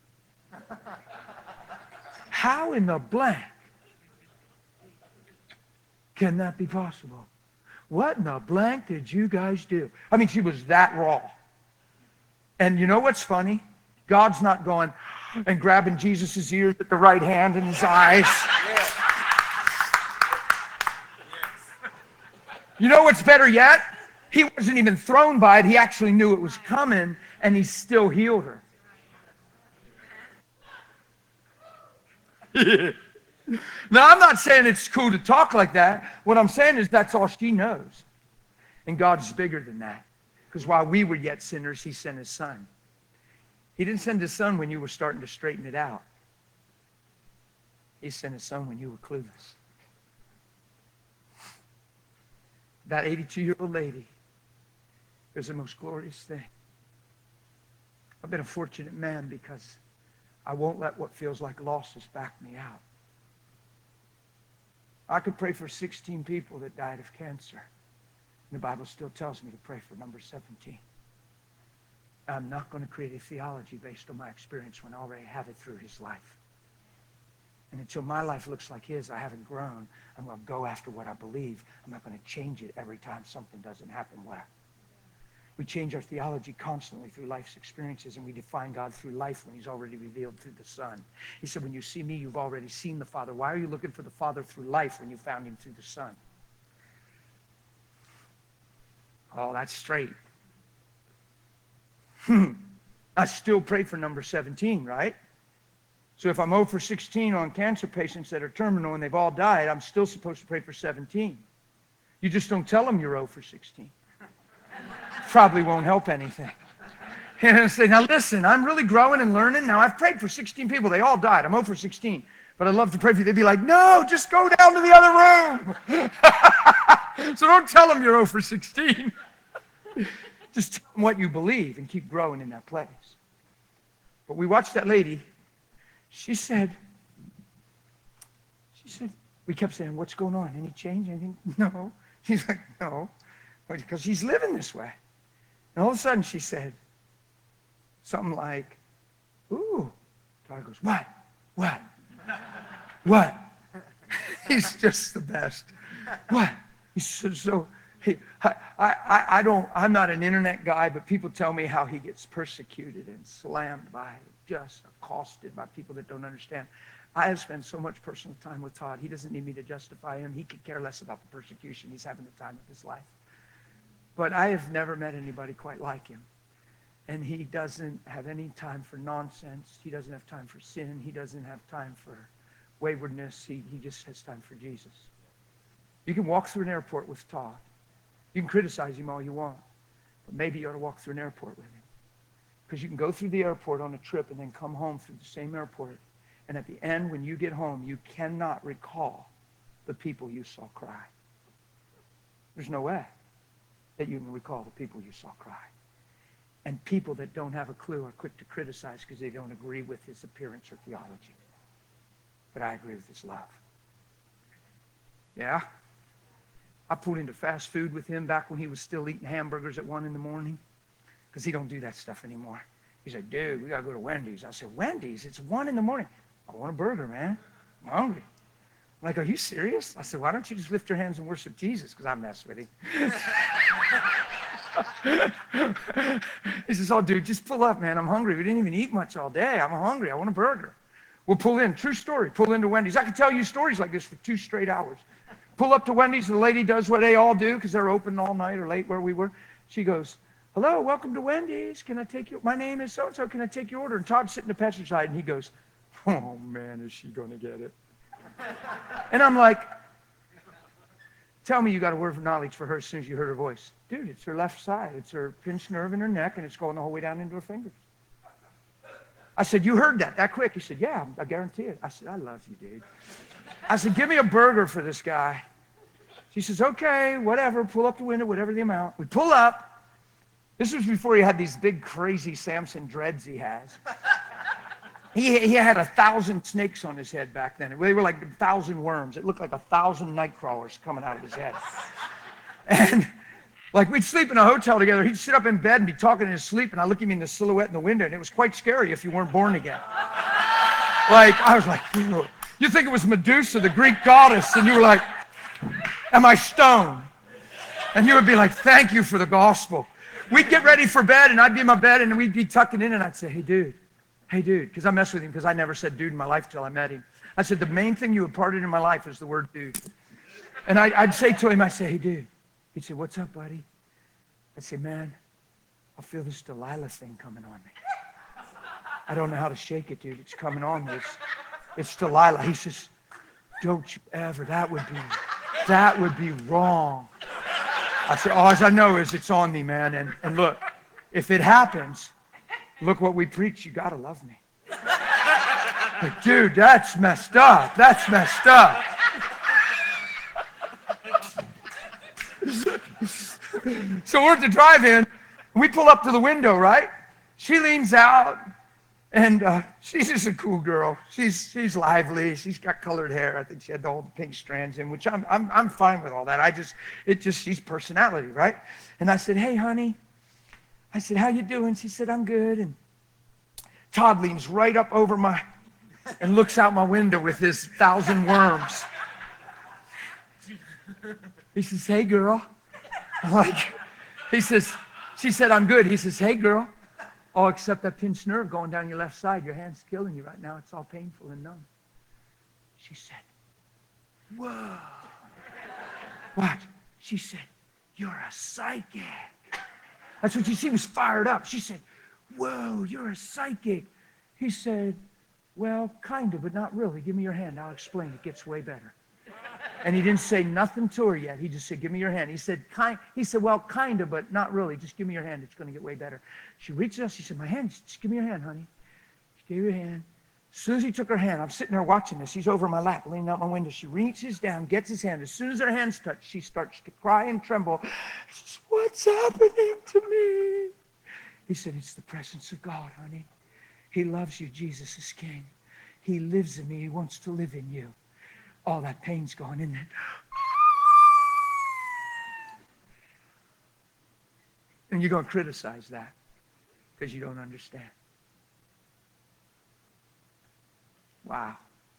How in the blank can that be possible? What in the blank did you guys do? I mean, she was that raw. And you know what's funny? God's not going and grabbing Jesus' ears with the right hand and his eyes. You know what's better yet? He wasn't even thrown by it. He actually knew it was coming, and he still healed her. Now, I'm not saying it's cool to talk like that. What I'm saying is that's all she knows. And God's bigger than that. Because while we were yet sinners, he sent his son. He didn't send his son when you were starting to straighten it out. He sent his son when you were clueless. That eighty-two-year-old lady is the most glorious thing. I've been a fortunate man because I won't let what feels like losses back me out. I could pray for sixteen people that died of cancer. And the Bible still tells me to pray for number seventeen. I'm not going to create a theology based on my experience when I already have it through his life. And until my life looks like his, I haven't grown. I'm going to go after what I believe. I'm not going to change it every time something doesn't happen well. We change our theology constantly through life's experiences, and we define God through life when he's already revealed through the Son. He said, when you see me, you've already seen the Father. Why are you looking for the Father through life when you found him through the Son? Oh, that's straight. Hmm. I still pray for number seventeen, right? So if I'm zero for sixteen on cancer patients that are terminal and they've all died, I'm still supposed to pray for seventeen. You just don't tell them you're zero for sixteen. Probably won't help anything. You know, say, now listen, I'm really growing and learning. Now I've prayed for sixteen people. They all died. I'm zero for sixteen. But I'd love to pray for you. They'd be like, no, just go down to the other room. So don't tell them you're zero for sixteen. Just tell them what you believe and keep growing in that place. But we watched that lady. She said, she said, we kept saying, what's going on? Any change? Anything? No. She's like, no. Because she's living this way. And all of a sudden she said something like, ooh. God goes, what? What? What? He's just the best. What? He's so, so he, I, I, I don't, I'm not an internet guy, but people tell me how he gets persecuted and slammed by, just accosted by people that don't understand. I have spent so much personal time with Todd. He doesn't need me to justify him. He could care less about the persecution. He's having the time of his life. But I have never met anybody quite like him. And he doesn't have any time for nonsense. He doesn't have time for sin. He doesn't have time for waywardness. He, he just has time for Jesus. You can walk through an airport with Todd. You can criticize him all you want. But maybe you ought to walk through an airport with him. Because you can go through the airport on a trip and then come home through the same airport. And at the end, when you get home, you cannot recall the people you saw cry. There's no way that you can recall the people you saw cry. And people that don't have a clue are quick to criticize because they don't agree with his appearance or theology. But I agree with his love. Yeah? I pulled into fast food with him back when he was still eating hamburgers at one in the morning. Because he don't do that stuff anymore. He said, dude, we got to go to Wendy's. I said, Wendy's? It's one in the morning. I want a burger, man. I'm hungry. I'm like, are you serious? I said, why don't you just lift your hands and worship Jesus? Because I mess with him. He says, oh, dude, just pull up, man. I'm hungry. We didn't even eat much all day. I'm hungry. I want a burger. We'll pull in. True story. Pull into Wendy's. I can tell you stories like this for two straight hours. Pull up to Wendy's, and the lady does what they all do because they're open all night or late where we were. She goes, hello, welcome to Wendy's. Can I take your, my name is so-and-so. Can I take your order? And Todd's sitting at the passenger side, and he goes, oh, man, is she going to get it? And I'm like, tell me you got a word of knowledge for her as soon as you heard her voice. Dude, it's her left side. It's her pinched nerve in her neck, and it's going the whole way down into her fingers. I said, you heard that that quick? He said, yeah, I guarantee it. I said, I love you, dude. I said, give me a burger for this guy. She says, okay, whatever. Pull up the window, whatever the amount. We pull up. This was before he had these big, crazy Samson dreads he has. He, he had a thousand snakes on his head back then. They were like a thousand worms. It looked like a thousand night crawlers coming out of his head. And like we'd sleep in a hotel together. He'd sit up in bed and be talking in his sleep, and I look at him in the silhouette in the window, and it was quite scary if you weren't born again. Like, I was like, you think it was Medusa, the Greek goddess, and you were like, am I stoned? And you would be like, thank you for the gospel. We'd get ready for bed, and I'd be in my bed, and we'd be tucking in, and I'd say, hey, dude, hey, dude, because I mess with him because I never said dude in my life till I met him. I said, the main thing you imparted in my life is the word dude. And I, I'd say to him, I'd say, hey, dude. He'd say, what's up, buddy? I'd say, man, I feel this Delilah thing coming on me. I don't know how to shake it, dude. It's coming on me. It's, it's Delilah. He says, don't you ever. That would be, that would be wrong. I said, all I know is it's on me, man. And, and look, if it happens, look what we preach. You got to love me. Like, dude, that's messed up. That's messed up. So we're at the drive-in. We pull up to the window, right? She leans out, and uh, she's just a cool girl. She's she's lively. She's got colored hair. I think she had the whole pink strands in, which I'm I'm I'm fine with all that. I just it just she's personality, right? And I said, hey, honey. I said, how you doing? She said, I'm good. And Todd leans right up over my and looks out my window with his thousand worms. He says, hey, girl. I'm like, he says, she said, I'm good. He says, hey, girl. Oh, except that pinched nerve going down your left side. Your hand's killing you right now. It's all painful and numb. She said, whoa. What? She said, you're a psychic. That's what she, she was fired up. She said, whoa, you're a psychic. He said, well, kind of, but not really. Give me your hand. I'll explain. It gets way better. And he didn't say nothing to her yet. He just said, give me your hand. He said, kind. He said, well, kind of, but not really. Just give me your hand. It's going to get way better. She reached out. She said, my hand. Just give me your hand, honey. She gave her hand. As soon as he took her hand, I'm sitting there watching this. He's over my lap, leaning out my window. She reaches down, gets his hand. As soon as their hands touch, she starts to cry and tremble. She says, what's happening to me? He said, it's the presence of God, honey. He loves you. Jesus is King. He lives in me. He wants to live in you. All that pain's gone, isn't it? And you're going to criticize that because you don't understand. Wow.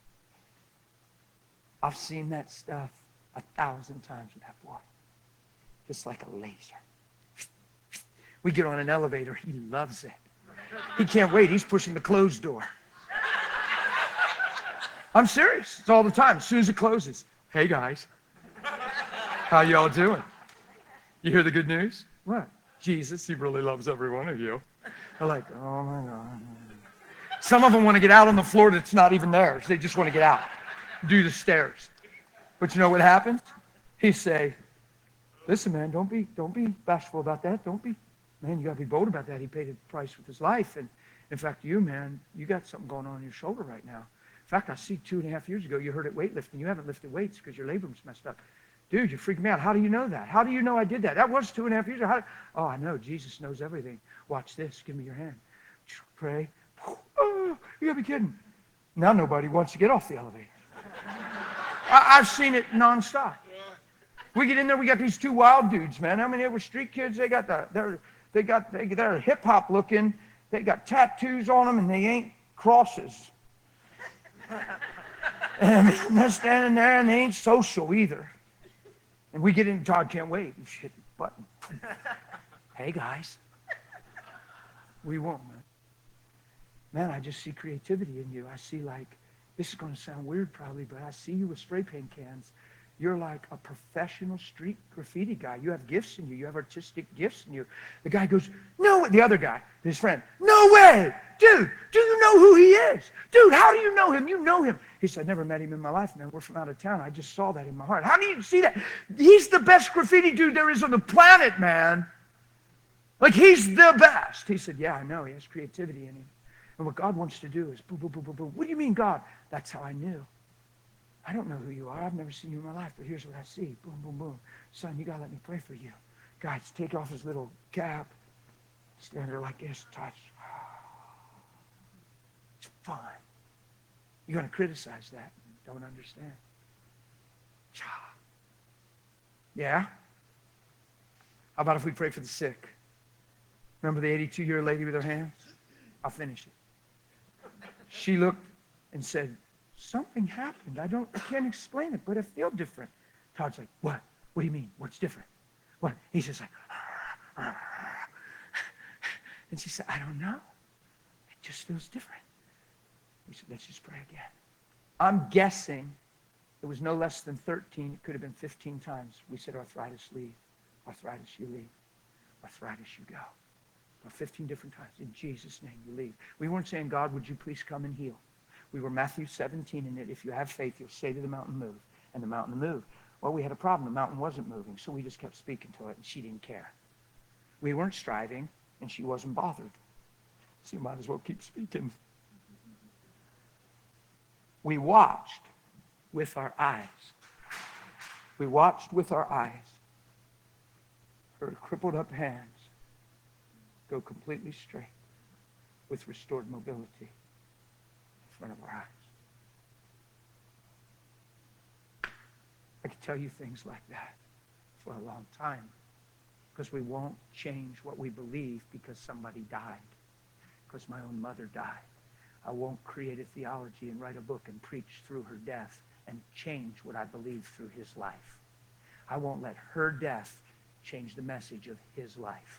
I've seen that stuff a thousand times with that boy. Just like a laser. We get on an elevator. He loves it. He can't wait. He's pushing the closed door. I'm serious. It's all the time. As soon as it closes. Hey, guys. How y'all doing? You hear the good news? What? Jesus, he really loves every one of you. They're like, oh, my God. Some of them want to get out on the floor that's not even theirs. They just want to get out. Do the stairs. But you know what happens? He say, listen, man, don't be, don't be bashful about that. Don't be, man, you got to be bold about that. He paid a price with his life. And in fact, you, man, you got something going on in your shoulder right now. In fact, I see two and a half years ago, you heard it weightlifting. You haven't lifted weights because your labrum's messed up. Dude, you freaked me out. How do you know that? How do you know I did that? That was two and a half years ago. How, oh, I know. Jesus knows everything. Watch this. Give me your hand. Pray. Oh, you gotta be kidding. Now nobody wants to get off the elevator. I, I've seen it nonstop. We get in there, we got these two wild dudes, man. I mean, they were street kids. They got the, they're, they got, they, they're hip hop looking. They got tattoos on them, and they ain't crosses. And they're standing there, and they ain't social either. And we get in, Todd can't wait. We hit the button. Hey, guys. We won't, man. Man, I just see creativity in you. I see like, this is going to sound weird probably, but I see you with spray paint cans. You're like a professional street graffiti guy. You have gifts in you. You have artistic gifts in you. The guy goes, no, the other guy, his friend, no way. Dude, do you know who he is? Dude, how do you know him? You know him. He said, I never met him in my life, man. We're from out of town. I just saw that in my heart. How do you see that? He's the best graffiti dude there is on the planet, man. Like, he's the best. He said, yeah, I know. He has creativity in him. And what God wants to do is boom, boom, boom, boom, boom. What do you mean, God? That's how I knew. I don't know who you are. I've never seen you in my life, but here's what I see. Boom, boom, boom. Son, you got to let me pray for you. Guys, take off his little cap. Stand there like this, touch. It's fun. You're going to criticize that. Don't understand. Yeah? How about if we pray for the sick? Remember the eighty-two-year-old lady with her hands? I'll finish it. She looked and said, something happened. I don't, I can't explain it, but I feel different. Todd's like, what? What do you mean? What's different? What? He's just like, arr, arr. And she said, I don't know. It just feels different. We said, let's just pray again. I'm guessing it was no less than thirteen. It could have been fifteen times. We said, arthritis, leave. Arthritis, you leave. Arthritis, you go. Well, fifteen different times. In Jesus' name, you leave. We weren't saying, God, would you please come and heal? We were Matthew seventeen in it. If you have faith, you'll say to the mountain, move. And the mountain moved. Well, we had a problem. The mountain wasn't moving, so we just kept speaking to it, and she didn't care. We weren't striving, and she wasn't bothered. So you might as well keep speaking. We watched with our eyes. We watched with our eyes her crippled up hands go completely straight with restored mobility in front of our eyes. I could tell you things like that for a long time because we won't change what we believe because somebody died, because my own mother died. I won't create a theology and write a book and preach through her death and change what I believe through his life. I won't let her death change the message of his life.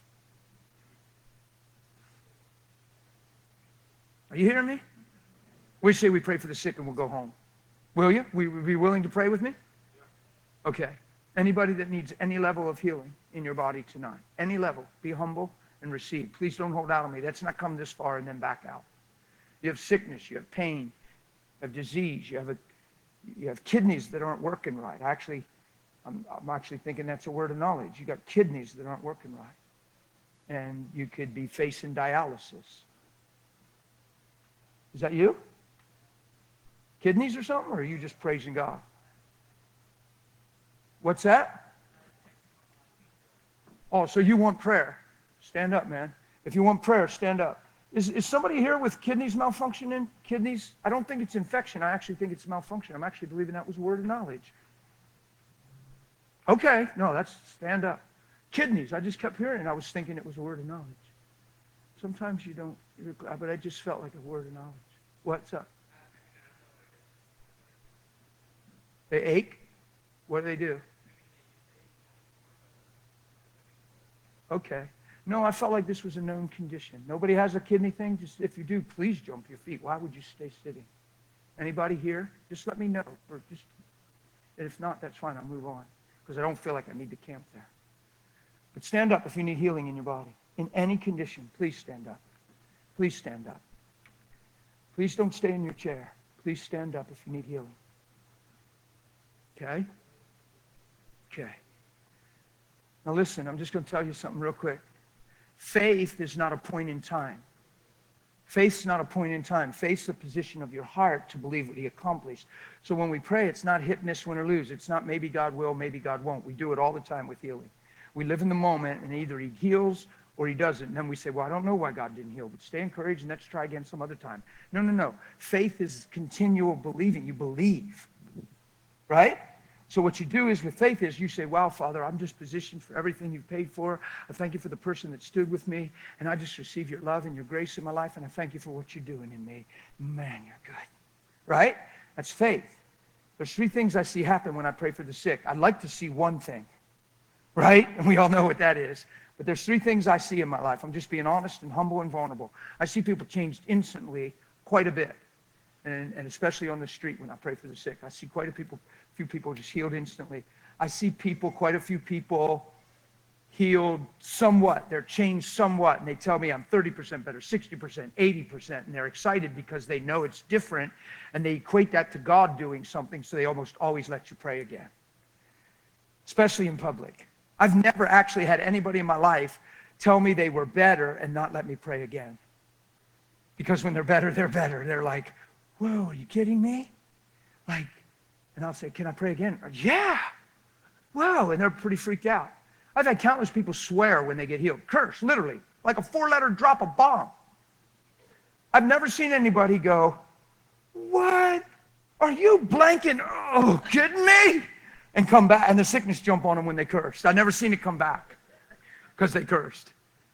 Are you hearing me? We say we pray for the sick and we'll go home. Will you? Will you be willing to pray with me? Okay. Anybody that needs any level of healing in your body tonight. Any level. Be humble and receive. Please don't hold out on me. That's not come this far and then back out. You have sickness. You have pain. You have disease. You have a, you have kidneys that aren't working right. Actually, I'm, I'm actually thinking that's a word of knowledge. You got kidneys that aren't working right. And you could be facing dialysis. Is that you? Kidneys or something? Or are you just praising God? What's that? Oh, so you want prayer. Stand up, man. If you want prayer, stand up. Is, is somebody here with kidneys malfunctioning? Kidneys? I don't think it's infection. I actually think it's malfunction. I'm actually believing that was a word of knowledge. Okay. No, that's stand up. Kidneys. I just kept hearing it. I was thinking it was a word of knowledge. Sometimes you don't, but I just felt like a word of knowledge. What's up? They ache? What do they do? Okay. No, I felt like this was a known condition. Nobody has a kidney thing? Just if you do, please jump your feet. Why would you stay sitting? Anybody here? Just let me know. Or just, and if not, that's fine. I'll move on. Because I don't feel like I need to camp there. But stand up if you need healing in your body. In any condition, please stand up. Please stand up. Please don't stay in your chair. Please stand up if you need healing. Okay? Okay. Now listen, I'm just going to tell you something real quick. Faith is not a point in time. Faith's not a point in time. Faith's the position of your heart to believe what he accomplished. So when we pray, it's not hit, miss, win, or lose. It's not maybe God will, maybe God won't. We do it all the time with healing. We live in the moment, and either he heals or he doesn't. And then we say, well, I don't know why God didn't heal, but stay encouraged and let's try again some other time. No, no, no. Faith is continual believing. You believe, right? So what you do is with faith is you say, wow, Father, I'm just positioned for everything you've paid for. I thank you for the person that stood with me, and I just receive your love and your grace in my life, and I thank you for what you're doing in me. Man, you're good, right? That's faith. There's three things I see happen when I pray for the sick. I'd like to see one thing, right? And we all know what that is. But there's three things I see in my life. I'm just being honest and humble and vulnerable. I see people changed instantly quite a bit, and, and especially on the street when I pray for the sick. I see quite a people, few people just healed instantly. I see people, quite a few people healed somewhat. They're changed somewhat, and they tell me I'm thirty percent better, sixty percent, eighty percent, and they're excited because they know it's different, and they equate that to God doing something, so they almost always let you pray again, especially in public. I've never actually had anybody in my life tell me they were better and not let me pray again. Because when they're better, they're better. They're like, whoa, are you kidding me? Like, and I'll say, can I pray again? Or, yeah. Wow. And they're pretty freaked out. I've had countless people swear when they get healed. Curse, literally, like a four-letter drop of bomb. I've never seen anybody go, what? Are you blanking? Oh, kidding me? And come back, and the sickness jump on them when they cursed. I've never seen it come back because they cursed.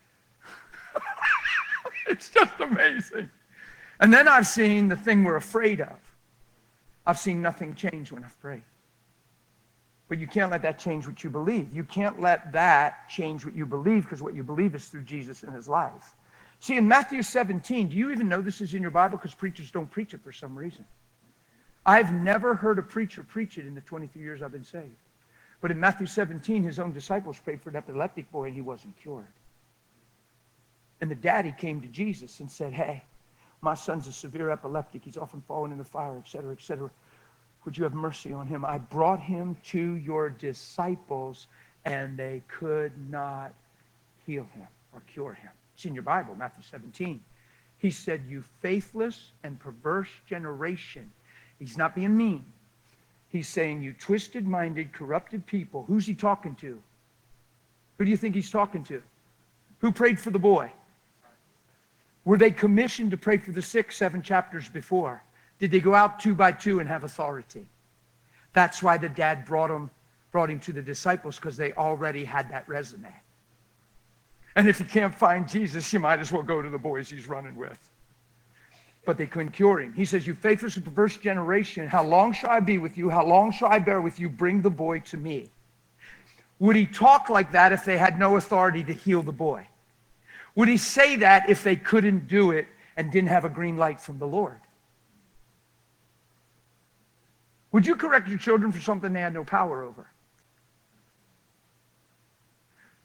It's just amazing. And then I've seen the thing we're afraid of. I've seen nothing change when I've prayed. But you can't let that change what you believe. You can't let that change what you believe, because what you believe is through Jesus and his life. See, in Matthew seventeen, do you even know this is in your Bible? Because preachers don't preach it for some reason. I've never heard a preacher preach it in the twenty-three years I've been saved. But in Matthew seventeen, his own disciples prayed for an epileptic boy, and he wasn't cured. And the daddy came to Jesus and said, hey, my son's a severe epileptic. He's often fallen in the fire, et cetera, et cetera. Would you have mercy on him? I brought him to your disciples, and they could not heal him or cure him. It's in your Bible, Matthew seventeen. He said, you faithless and perverse generation. He's not being mean. He's saying, you twisted-minded, corrupted people. Who's he talking to? Who do you think he's talking to? Who prayed for the boy? Were they commissioned to pray for the sick seven chapters before? Did they go out two by two and have authority? That's why the dad brought him, brought him to the disciples, because they already had that resume. And if you can't find Jesus, you might as well go to the boys he's running with. But they couldn't cure him. He says, you faithless and perverse generation, how long shall I be with you? How long shall I bear with you? Bring the boy to me. Would he talk like that if they had no authority to heal the boy? Would he say that if they couldn't do it and didn't have a green light from the Lord? Would you correct your children for something they had no power over?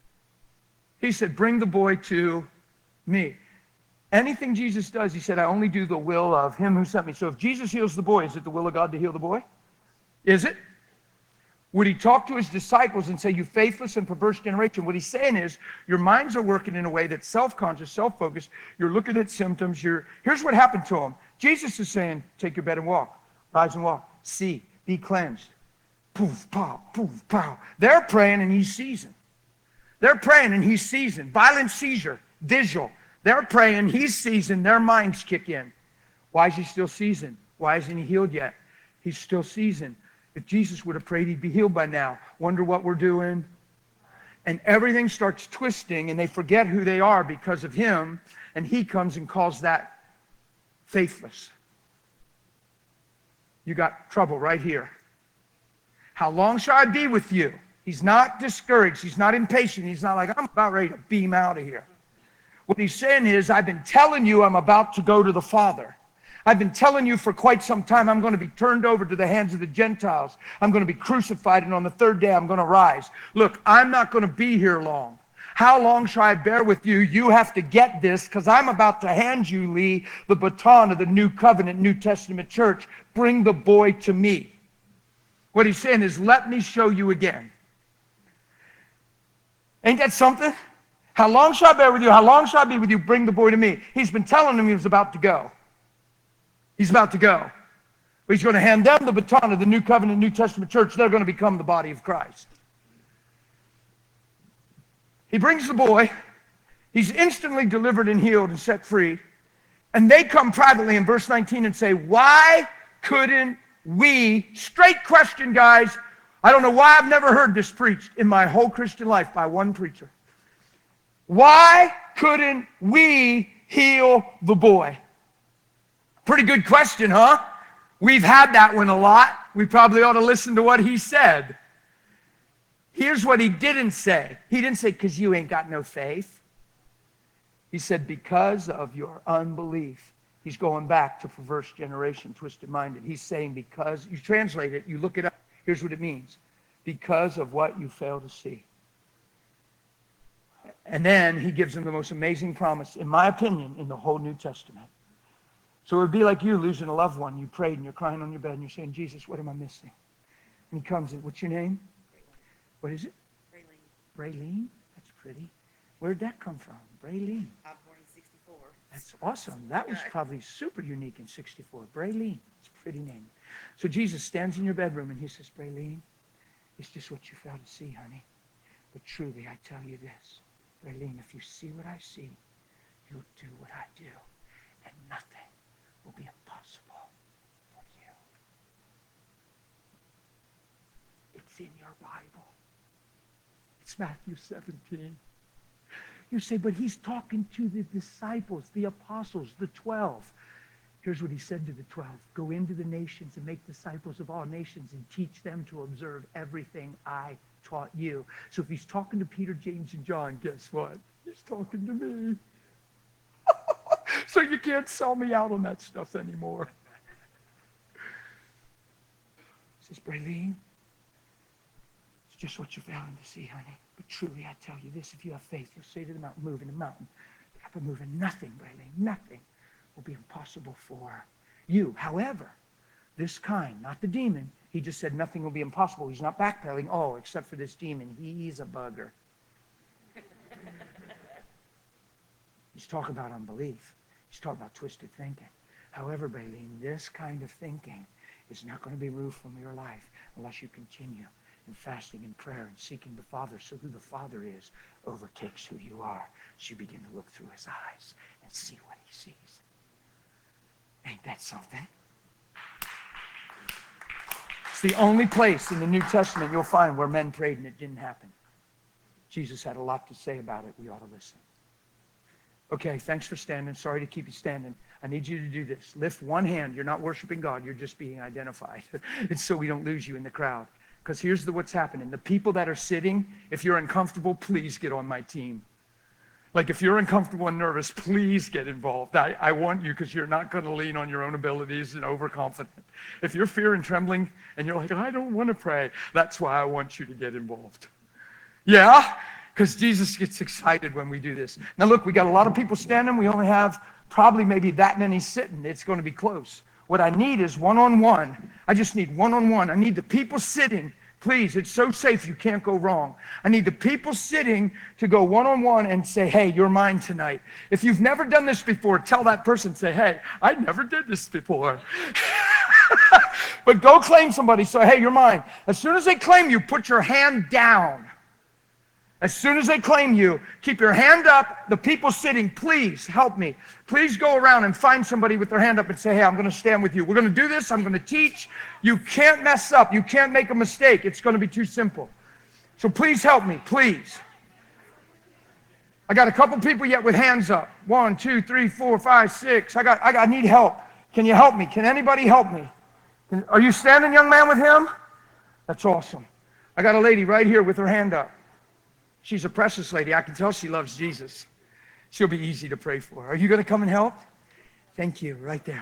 He said, bring the boy to me. Anything Jesus does, he said, I only do the will of him who sent me. So if Jesus heals the boy, is it the will of God to heal the boy? Is it? Would he talk to his disciples and say, you faithless and perverse generation? What he's saying is, your minds are working in a way that's self-conscious, self-focused. You're looking at symptoms. You're, here's what happened to him. Jesus is saying, take your bed and walk. Rise and walk. See. Be cleansed. Poof, pow, poof, pow. They're praying and he's seizing. They're praying and he's seizing. Violent seizure. Visual. They're praying, he's seizing. Their minds kick in. Why is he still seizing? Why isn't he healed yet? He's still seizing. If Jesus would have prayed, he'd be healed by now. Wonder what we're doing? And everything starts twisting, and they forget who they are because of him, and he comes and calls that faithless. You got trouble right here. How long shall I be with you? He's not discouraged. He's not impatient. He's not like, I'm about ready to beam out of here. What he's saying is, I've been telling you I'm about to go to the Father. I've been telling you for quite some time I'm going to be turned over to the hands of the Gentiles. I'm going to be crucified, and on the third day I'm going to rise. Look, I'm not going to be here long. How long shall I bear with you? You have to get this, because I'm about to hand you, Lee, the baton of the New Covenant, New Testament church. Bring the boy to me. What he's saying is, let me show you again. Ain't that something? How long shall I bear with you? How long shall I be with you? Bring the boy to me. He's been telling him he was about to go. He's about to go. He's going to hand them the baton of the New Covenant, New Testament church. They're going to become the body of Christ. He brings the boy. He's instantly delivered and healed and set free. And they come privately in verse nineteen and say, why couldn't we, straight question, guys, I don't know why I've never heard this preached in my whole Christian life by one preacher. Why couldn't we heal the boy? Pretty good question, huh? We've had that one a lot. We probably ought to listen to what he said. Here's what he didn't say. He didn't say, because you ain't got no faith. He said, because of your unbelief. He's going back to perverse generation, twisted-minded. He's saying, because, you translate it, you look it up. Here's what it means. Because of what you fail to see. And then he gives them the most amazing promise, in my opinion, in the whole New Testament. So it would be like you losing a loved one. You prayed and you're crying on your bed and you're saying, Jesus, what am I missing? And he comes in, what's your name? What is it? Braylene. Braylene? That's pretty. Where'd that come from? Braylene. I was born in sixty-four. That's awesome. That was probably super unique in sixty-four. Braylene. It's a pretty name. So Jesus stands in your bedroom and he says, Braylene, it's just what you failed to see, honey. But truly, I tell you this. Braylene, if you see what I see, you'll do what I do. And nothing will be impossible for you. It's in your Bible. It's Matthew seventeen. You say, but he's talking to the disciples, the apostles, the twelve. Here's what he said to the twelve. Go into the nations and make disciples of all nations and teach them to observe everything I taught you. So if he's talking to Peter, James, and John, guess what? He's talking to me. So you can't sell me out on that stuff anymore. He says, Braylene, it's just what you're failing to see, honey. But truly, I tell you this, if you have faith, you'll say to the mountain, move, and the mountain, up and move, and nothing, Braylene, nothing will be impossible for you. However, this kind, not the demon, he just said nothing will be impossible. He's not backpedaling. Oh, except for this demon. He's a bugger. He's talking about unbelief. He's talking about twisted thinking. However, Braylene, this kind of thinking is not going to be removed from your life unless you continue in fasting and prayer and seeking the Father. So who the Father is overtakes who you are. So you begin to look through his eyes and see what he sees. Ain't that something? It's the only place in the New Testament you'll find where men prayed and it didn't happen. Jesus had a lot to say about it. We ought to listen. Okay, thanks for standing. Sorry to keep you standing. I need you to do this. Lift one hand. You're not worshiping God. You're just being identified. It's so we don't lose you in the crowd. Because here's the, what's happening. The people that are sitting, if you're uncomfortable, please get on my team. Like if you're uncomfortable and nervous, please get involved. I, I want you, because you're not going to lean on your own abilities and overconfident. If you're fear and trembling and you're like, I don't want to pray, that's why I want you to get involved. Yeah? because Jesus gets excited when we do this. Now look, we got a lot of people standing. We only have probably maybe that many sitting. It's going to be close. What I need is one-on-one. I just need one-on-one. I need the people sitting. Please, it's so safe, you can't go wrong. I need the people sitting to go one-on-one and say, hey, you're mine tonight. If you've never done this before, tell that person, say, hey, I never did this before. But go claim somebody, say, hey, you're mine. As soon as they claim you, put your hand down. As soon as they claim you, keep your hand up. The people sitting, please help me. Please go around and find somebody with their hand up and say, hey, I'm going to stand with you. We're going to do this. I'm going to teach. You can't mess up. You can't make a mistake. It's going to be too simple. So please help me, please. I got a couple people yet with hands up. One, two, three, four, five, six. I got, I got, I need help. Can you help me? Can anybody help me? Can, are you standing, young man, with him? That's awesome. I got a lady right here with her hand up. She's a precious lady. I can tell she loves Jesus. She'll be easy to pray for. Are you going to come and help? Thank you, right there.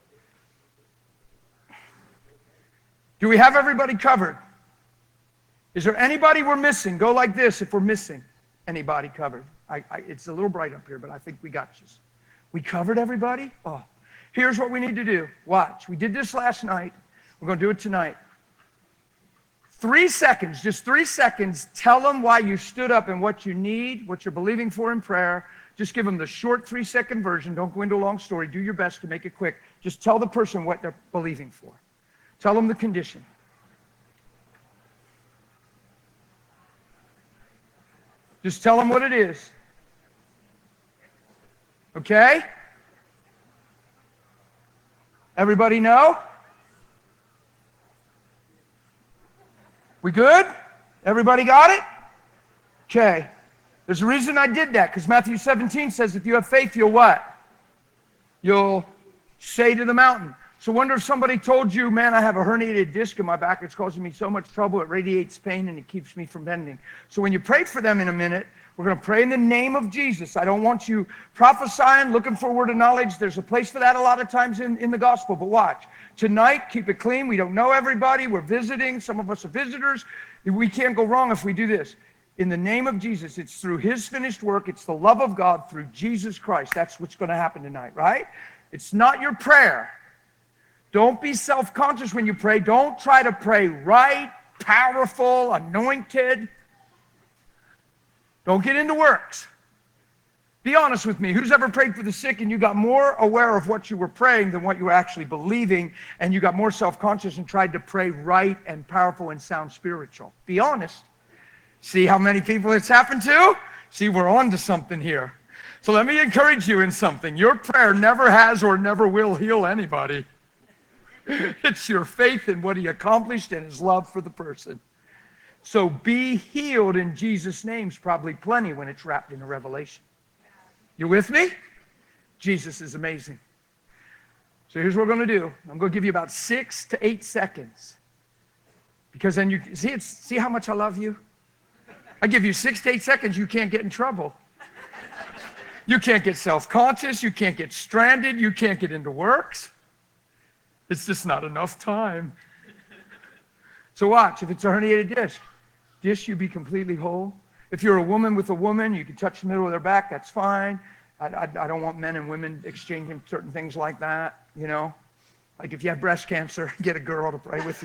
Do we have everybody covered? Is there anybody we're missing? Go like this if we're missing anybody covered. I, I, it's a little bright up here, but I think we got you. We covered everybody? Oh, here's what we need to do. Watch. We did this last night. We're going to do it tonight. Three seconds, just three seconds, tell them why you stood up and what you need, what you're believing for in prayer. Just give them the short three-second version. Don't go into a long story. Do your best to make it quick. Just tell the person what they're believing for. Tell them the condition. Just tell them what it is. Okay? Everybody know? We good? Everybody got it? Okay. There's a reason I did that, because Matthew seventeen says if you have faith, you'll what? You'll say to the mountain. So wonder if somebody told you, man, I have a herniated disc in my back. It's causing me so much trouble. It radiates pain and it keeps me from bending. So when you pray for them in a minute, we're going to pray in the name of Jesus. I don't want you prophesying, looking for a word of knowledge. There's a place for that a lot of times in, in the gospel, but watch. Tonight, keep it clean. We don't know everybody. We're visiting. Some of us are visitors. We can't go wrong if we do this. In the name of Jesus, it's through his finished work. It's the love of God through Jesus Christ. That's what's going to happen tonight, right? It's not your prayer. Don't be self-conscious when you pray. Don't try to pray right, powerful, anointed. Don't get into works. Be honest with me. Who's ever prayed for the sick and you got more aware of what you were praying than what you were actually believing, and you got more self-conscious and tried to pray right and powerful and sound spiritual? Be honest. See how many people it's happened to? See, we're on to something here. So let me encourage you in something. Your prayer never has or never will heal anybody. It's your faith in what he accomplished and his love for the person. So be healed in Jesus' name is probably plenty when it's wrapped in a revelation. You with me? Jesus is amazing. So here's what we're going to do. I'm going to give you about six to eight seconds. Because then you see, it's, see how much I love you? I give you six to eight seconds, you can't get in trouble. You can't get self-conscious. You can't get stranded. You can't get into works. It's just not enough time. So watch. If it's a herniated disc, disc, you be completely whole. If you're a woman with a woman, you can touch the middle of their back. That's fine. I, I, I don't want men and women exchanging certain things like that, you know. Like if you have breast cancer, get a girl to pray with you.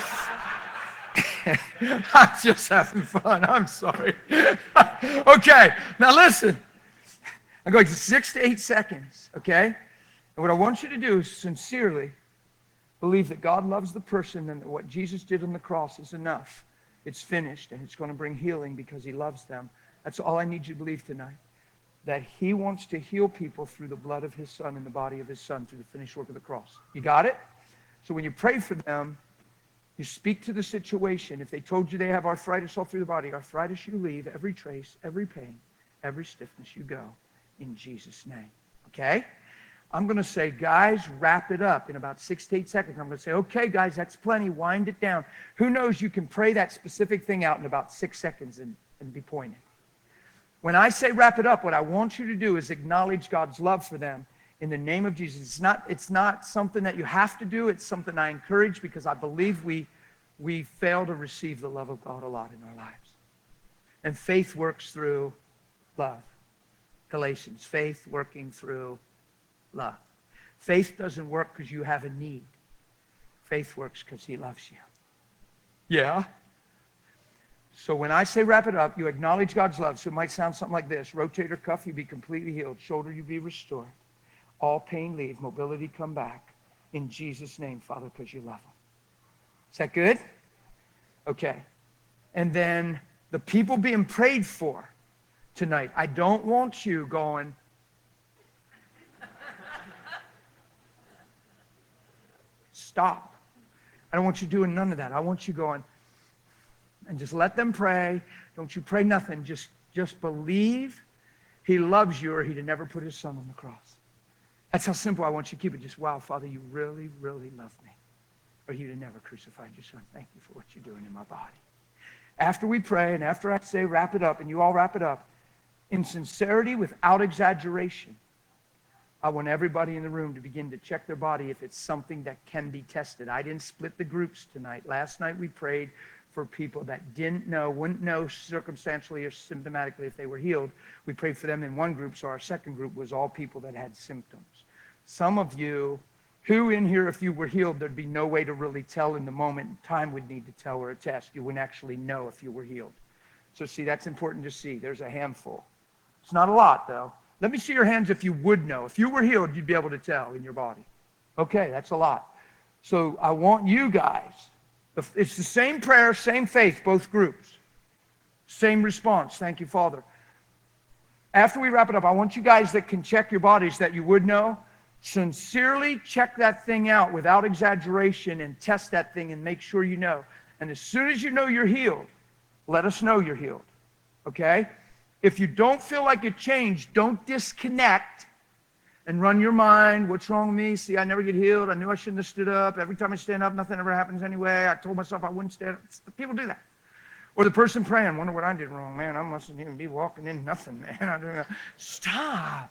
I'm just having fun. I'm sorry. Okay, now listen. I'm going to six to eight seconds, okay? And what I want you to do is sincerely believe that God loves the person and that what Jesus did on the cross is enough. It's finished, and it's going to bring healing because he loves them. That's all I need you to believe tonight. That he wants to heal people through the blood of his son and the body of his son through the finished work of the cross. You got it? So when you pray for them, you speak to the situation. If they told you they have arthritis all through the body, arthritis you leave, every trace, every pain, every stiffness you go in Jesus' name. Okay? I'm going to say, guys, wrap it up in about six to eight seconds. I'm going to say, okay, guys, that's plenty. Wind it down. Who knows, you can pray that specific thing out in about six seconds and, and be pointed. When I say wrap it up, what I want you to do is acknowledge God's love for them in the name of Jesus. It's not, it's not something that you have to do. It's something I encourage because I believe we, we fail to receive the love of God a lot in our lives. And faith works through love. Galatians, faith working through love. Faith doesn't work because you have a need. Faith works because he loves you. Yeah? So when I say wrap it up, you acknowledge God's love. So it might sound something like this. Rotator cuff, you be completely healed. Shoulder, you be restored. All pain leave. Mobility come back. In Jesus' name, Father, because you love them. Is that good? Okay. And then the people being prayed for tonight, I don't want you going, stop. I don't want you doing none of that. I want you going, and just let them pray. Don't you pray nothing. Just, just believe he loves you or he'd have never put his son on the cross. That's how simple I want you to keep it. Just, wow, Father, you really, really love me. Or you'd have never crucified your son. Thank you for what you're doing in my body. After we pray and after I say wrap it up, and you all wrap it up, in sincerity without exaggeration, I want everybody in the room to begin to check their body if it's something that can be tested. I didn't split the groups tonight. Last night we prayed for people that didn't know, wouldn't know circumstantially or symptomatically if they were healed. We prayed for them in one group, so our second group was all people that had symptoms. Some of you, who in here, if you were healed, there'd be no way to really tell in the moment. Time would need to tell or a test. You wouldn't actually know if you were healed. So see, that's important to see. There's a handful. It's not a lot, though. Let me see your hands if you would know. If you were healed, you'd be able to tell in your body. Okay, that's a lot. So I want you guys, it's the same prayer, same faith, both groups. Same response. Thank you, Father. After we wrap it up, I want you guys that can check your bodies that you would know, sincerely check that thing out without exaggeration and test that thing and make sure you know. And as soon as you know you're healed, let us know you're healed. Okay? If you don't feel like it changed, don't disconnect and run your mind. What's wrong with me? See, I never get healed. I knew I shouldn't have stood up. Every time I stand up, nothing ever happens anyway. I told myself I wouldn't stand up. People do that. Or the person praying, wonder what I did wrong. Man, I mustn't even be walking in nothing, man. I don't know. Stop.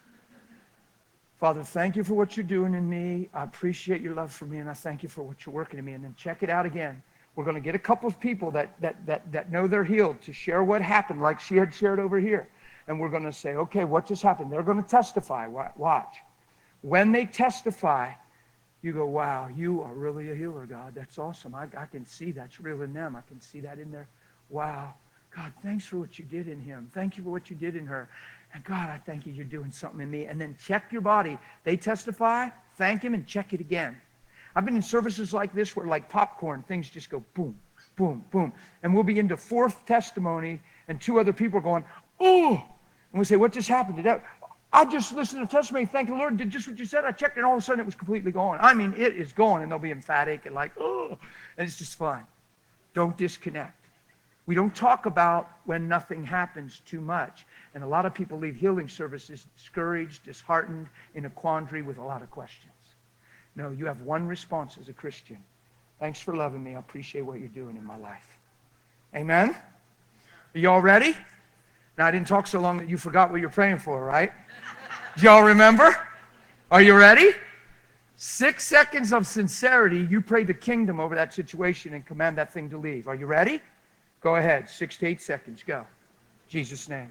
Father, thank you for what you're doing in me. I appreciate your love for me, and I thank you for what you're working in me. And then check it out again. We're going to get a couple of people that, that, that, that know they're healed to share what happened, like she had shared over here. And we're going to say, okay, what just happened? They're going to testify. Watch. When they testify, you go, wow, you are really a healer, God. That's awesome. I, I can see that's real in them. I can see that in there. Wow. God, thanks for what you did in him. Thank you for what you did in her. And God, I thank you you're doing something in me. And then check your body. They testify, thank him, and check it again. I've been in services like this where, like popcorn, things just go boom, boom, boom. And we'll be into fourth testimony, and two other people are going, oh. And we say, what just happened? Did that? I just listened to the testimony. Thank the Lord. Did just what you said. I checked, and all of a sudden it was completely gone. I mean, it is gone, and they'll be emphatic and like, oh. And it's just fun. Don't disconnect. We don't talk about when nothing happens too much. And a lot of people leave healing services discouraged, disheartened, in a quandary with a lot of questions. No, you have one response as a Christian. Thanks for loving me. I appreciate what you're doing in my life. Amen? Are y'all ready? Now, I didn't talk so long that you forgot what you're praying for, right? Do y'all remember? Are you ready? Six seconds of sincerity, you pray the kingdom over that situation and command that thing to leave. Are you ready? Go ahead. Six to eight seconds. Go. In Jesus' name.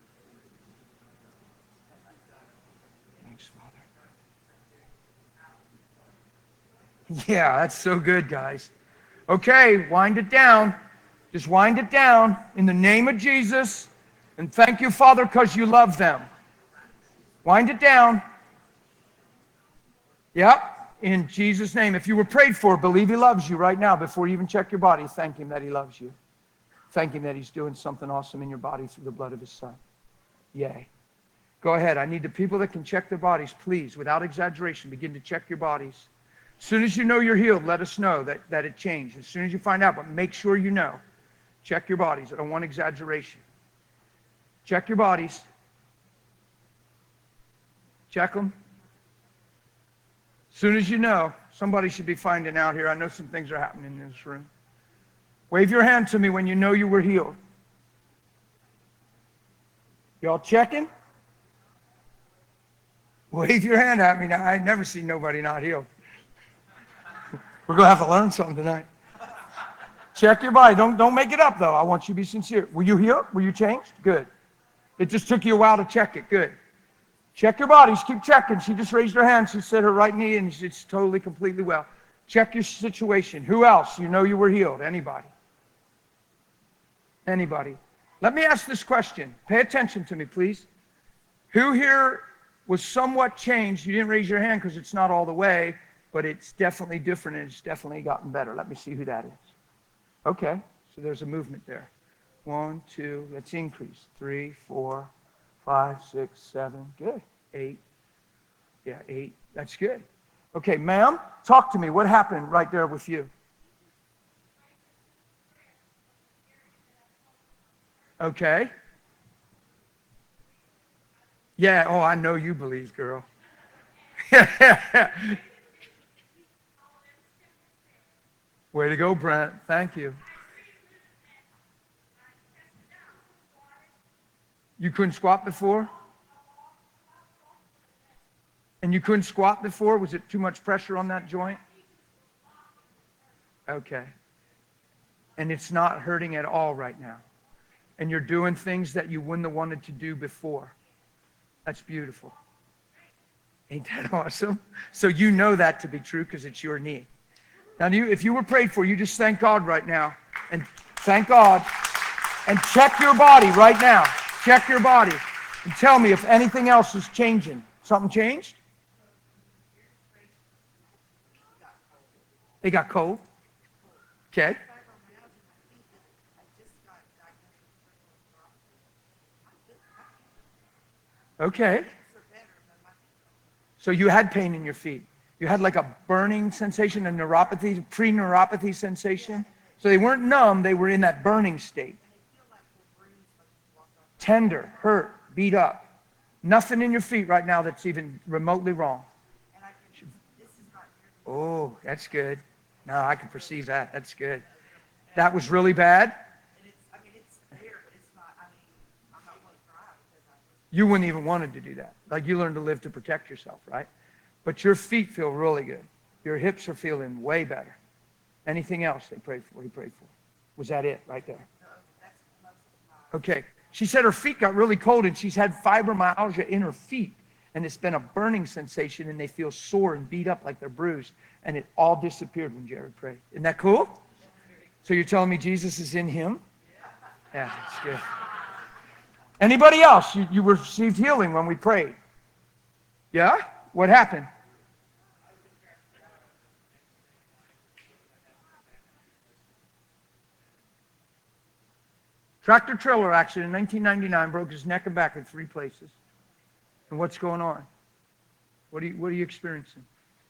Thanks, Father. Yeah, that's so good, guys. Okay, wind it down. Just wind it down in the name of Jesus. And thank you, Father, because you love them. Wind it down. Yep. In Jesus' name. If you were prayed for, believe he loves you right now before you even check your body. Thank him that he loves you. Thank him that he's doing something awesome in your body through the blood of his son. Yay. Go ahead. I need the people that can check their bodies, please, without exaggeration, begin to check your bodies. As soon as you know you're healed, let us know that, that it changed. As soon as you find out, but make sure you know. Check your bodies. I don't want exaggeration. Check your bodies. Check them. As soon as you know, somebody should be finding out here. I know some things are happening in this room. Wave your hand to me when you know you were healed. Y'all checking? Wave your hand at me now. I've never seen nobody not healed. We're going to have to learn something tonight. Check your body. Don't, don't make it up, though. I want you to be sincere. Were you healed? Were you changed? Good. It just took you a while to check it. Good. Check your bodies. Keep checking. She just raised her hand. She said her right knee, and it's totally, completely well. Check your situation. Who else? You know you were healed. Anybody? Anybody? Let me ask this question. Pay attention to me, please. Who here was somewhat changed? You didn't raise your hand because it's not all the way, but it's definitely different and it's definitely gotten better. Let me see who that is. Okay, so there's a movement there. One, two, let's increase. Three, four, five, six, seven. Good. Eight. Yeah, eight. That's good. Okay, ma'am, talk to me. What happened right there with you? Okay. Yeah, oh, I know you believe, girl. Way to go, Brent. Thank you. You couldn't squat before? And you couldn't squat before? Was it too much pressure on that joint? Okay. And it's not hurting at all right now. And you're doing things that you wouldn't have wanted to do before. That's beautiful. Ain't that awesome? So you know that to be true because it's your knee. Now, you, if you were prayed for, you just thank God right now. And thank God. And check your body right now. Check your body. And tell me if anything else is changing. Something changed? It got cold. Okay. Okay. So you had pain in your feet. You had like a burning sensation, a neuropathy, pre-neuropathy sensation. So they weren't numb, they were in that burning state. Tender, hurt, beat up. Nothing in your feet right now that's even remotely wrong. Oh, that's good. No, I can perceive that. That's good. That was really bad? You wouldn't even wanted to do that. Like you learned to live to protect yourself, right? But your feet feel really good. Your hips are feeling way better. Anything else they prayed for? He prayed for. Was that it right there? Okay. She said her feet got really cold and she's had fibromyalgia in her feet. And it's been a burning sensation and they feel sore and beat up like they're bruised. And it all disappeared when Jared prayed. Isn't that cool? So you're telling me Jesus is in him? Yeah, that's good. Anybody else? You, you received healing when we prayed. Yeah? What happened? Tractor trailer accident in nineteen ninety-nine, broke his neck and back in three places. And what's going on? What are you, what are you experiencing?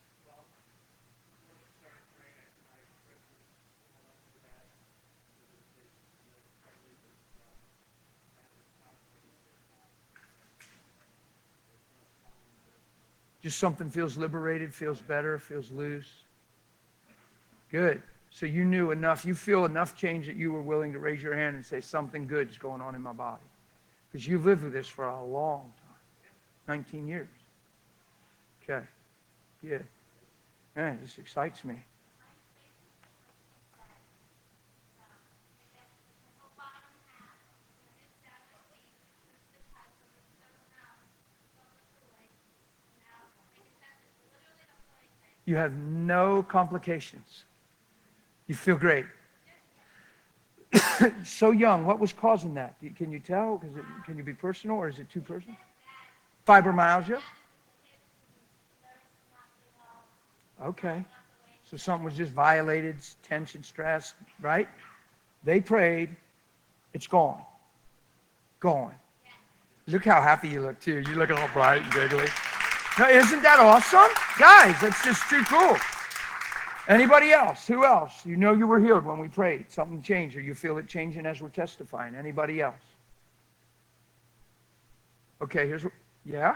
Just something feels liberated, feels better, feels loose. Good. So you knew enough, you feel enough change that you were willing to raise your hand and say, something good is going on in my body. Because you've lived with this for a long time, nineteen years. Okay. Good. Man, this excites me. You have no complications. You feel great. So young, what was causing that? Can you tell? Is it, can you be personal or is it too personal? Fibromyalgia? Okay. So something was just violated, tension, stress, right? They prayed. It's gone. Gone. Look how happy you look, too. You look all bright and giggly. No, isn't that awesome? Guys, that's just too cool. Anybody else? Who else? You know you were healed when we prayed. Something changed, or you feel it changing as we're testifying. Anybody else? Okay, here's what, yeah?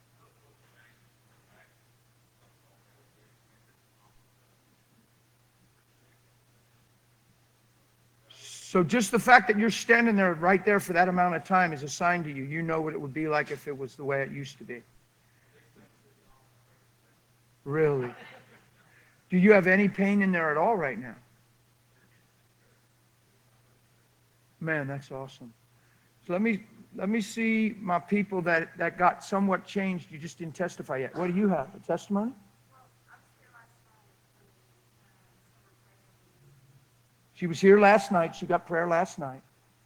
So just the fact that you're standing there right there for that amount of time is a sign to you. You know what it would be like if it was the way it used to be. Really? Do you have any pain in there at all right now? Man, that's awesome. So let me let me see my people that, that got somewhat changed. You just didn't testify yet. What do you have? A testimony? She was here last night. She got prayer last night.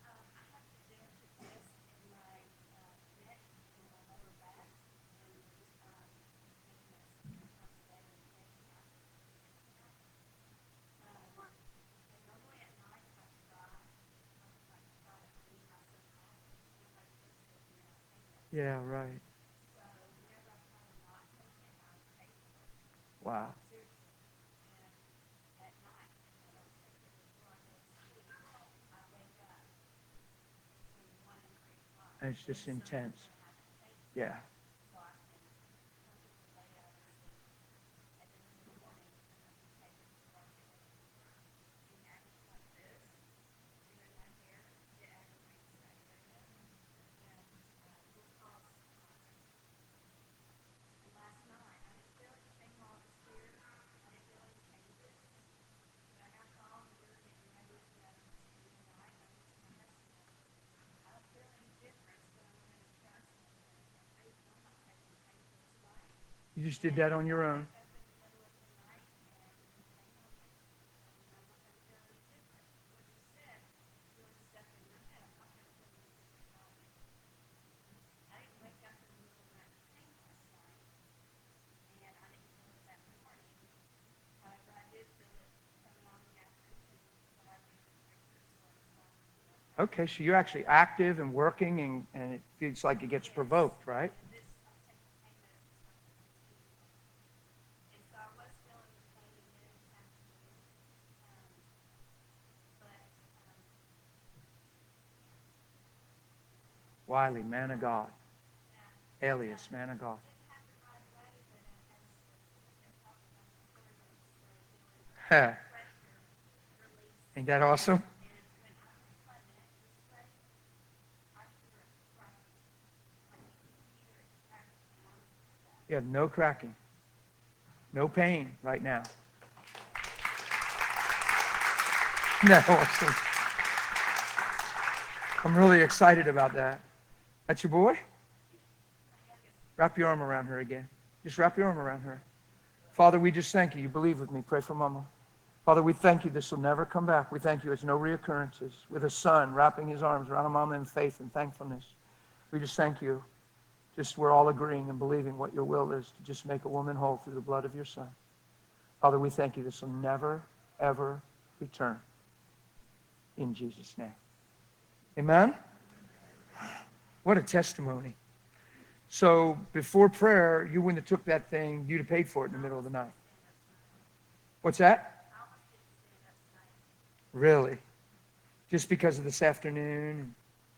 Yeah, right. Wow. And it's just intense. Yeah. You just did that on your own. Okay, so you're actually active and working, and, and it feels like it gets provoked, right? Wiley, man of God. Alias, man of God. Ain't that awesome? You have no cracking, no pain right now. That's awesome. I'm really excited about that. That's your boy? Wrap your arm around her again. Just wrap your arm around her. Father, we just thank you. You believe with me. Pray for Mama. Father, we thank you this will never come back. We thank you it's no reoccurrences. With a son wrapping his arms around a mama in faith and thankfulness. We just thank you. Just we're all agreeing and believing what your will is to just make a woman whole through the blood of your son. Father, we thank you this will never, ever return. In Jesus' name. Amen? What a testimony. So before prayer, you wouldn't have took that thing, you'd have paid for it in the middle of the night. What's that? Really? Just because of this afternoon?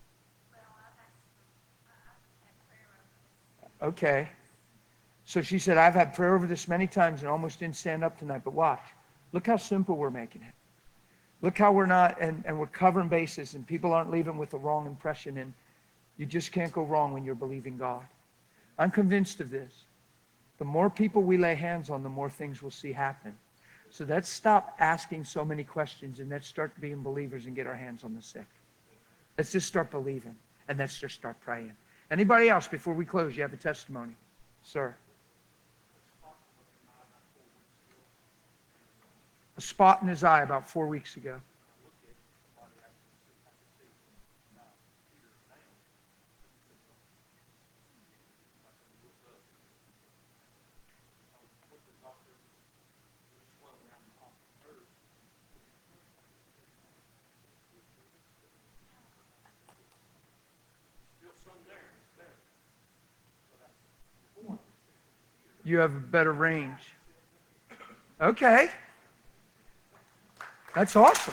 Okay. So she said, I've had prayer over this many times and almost didn't stand up tonight. But watch. Look how simple we're making it. Look how we're not, and, and we're covering bases, and people aren't leaving with the wrong impression. And you just can't go wrong when you're believing God. I'm convinced of this. The more people we lay hands on, the more things we'll see happen. So let's stop asking so many questions and let's start being believers and get our hands on the sick. Let's just start believing and let's just start praying. Anybody else before we close? You have a testimony, sir? A spot in his eye about four weeks ago. You have a better range. Okay. That's awesome.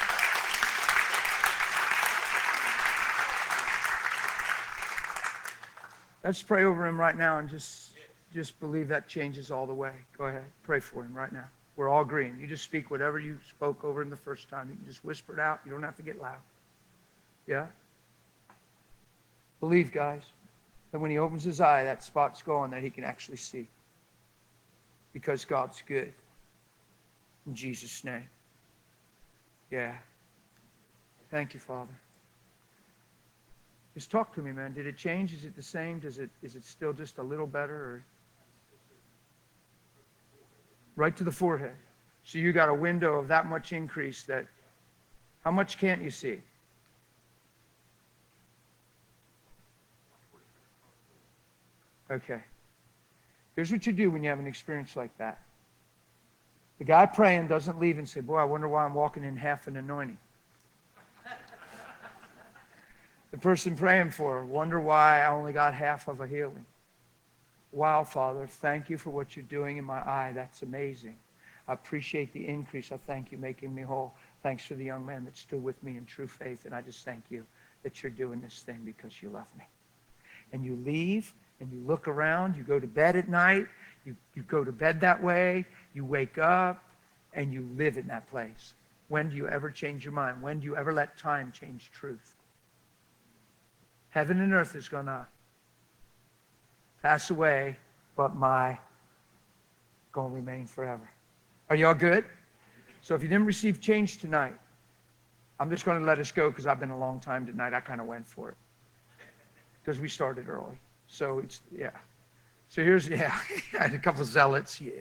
Let's pray over him right now and just, just believe that changes all the way. Go ahead. Pray for him right now. We're all agreeing. You just speak whatever you spoke over him the first time. You can just whisper it out. You don't have to get loud. Yeah? Believe, guys, that when he opens his eye, that spot's gone, that he can actually see. Because God's good. In Jesus' name. Yeah. Thank you, Father. Just talk to me, man. Did it change? Is it the same? Does it, is it still just a little better? Or? Right to the forehead. So you got a window of that much increase that, how much can't you see? Okay. Here's what you do when you have an experience like that. The guy praying doesn't leave and say, boy, I wonder why I'm walking in half an anointing. The person praying for, wonder why I only got half of a healing. Wow, Father, thank you for what you're doing in my eye. That's amazing. I appreciate the increase. I thank you making me whole. Thanks for the young man that stood with me in true faith. And I just thank you that you're doing this thing because you love me. And you leave and you look around. You go to bed at night. You, you go to bed that way. You wake up and you live in that place. When do you ever change your mind? When do you ever let time change truth? Heaven and earth is going to pass away, but my going to remain forever. Are y'all good? So if you didn't receive change tonight, I'm just going to let us go because I've been a long time tonight. I kind of went for it because we started early. So it's, yeah. So here's, yeah, I had a couple of zealots, yeah.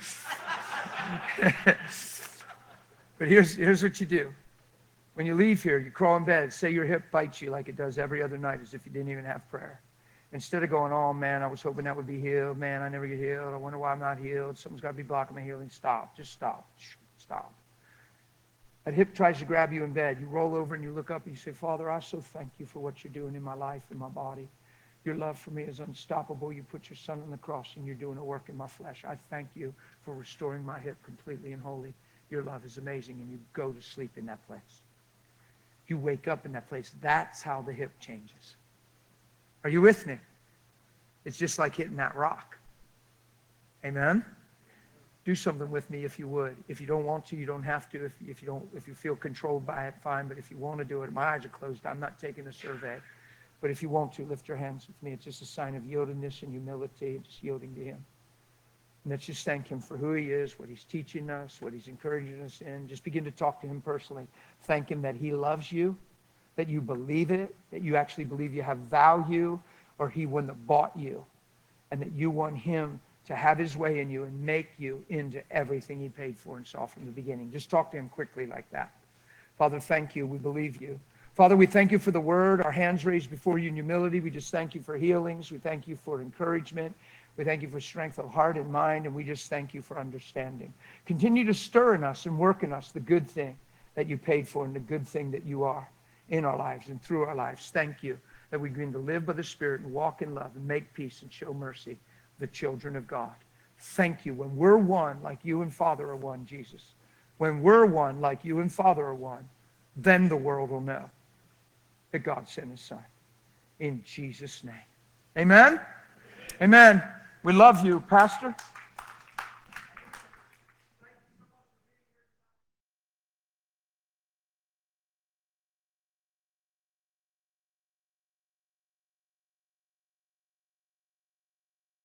But here's, here's what you do. When you leave here, you crawl in bed, say your hip bites you like it does every other night as if you didn't even have prayer. Instead of going, oh man, I was hoping that would be healed. Man, I never get healed. I wonder why I'm not healed. Something's got to be blocking my healing. Stop. Just stop. Stop. That hip tries to grab you in bed. You roll over and you look up and you say, Father, I so thank you for what you're doing in my life and my body. Your love for me is unstoppable. You put your son on the cross and you're doing a work in my flesh. I thank you for restoring my hip completely and wholly. Your love is amazing. And you go to sleep in that place. You wake up in that place. That's how the hip changes. Are you with me? It's just like hitting that rock. Amen? Do something with me if you would. If you don't want to, you don't have to. If, if you don't, if you feel controlled by it, fine. But if you want to do it, my eyes are closed. I'm not taking a survey. But if you want to, lift your hands with me. It's just a sign of yieldedness and humility, and just yielding to him. And let's just thank him for who he is, what he's teaching us, what he's encouraging us in. Just begin to talk to him personally. Thank him that he loves you, that you believe it, that you actually believe you have value, or he wouldn't have bought you, and that you want him to have his way in you and make you into everything he paid for and saw from the beginning. Just talk to him quickly like that. Father, thank you. We believe you. Father, we thank you for the word. Our hands raised before you in humility. We just thank you for healings. We thank you for encouragement. We thank you for strength of heart and mind, and we just thank you for understanding. Continue to stir in us and work in us the good thing that you paid for and the good thing that you are in our lives and through our lives. Thank you that we begin to live by the Spirit and walk in love and make peace and show mercy, the children of God. Thank you. When we're one like you and Father are one, Jesus, when we're one like you and Father are one, then the world will know that God sent his Son. In Jesus' name. Amen? Amen. We love you, Pastor.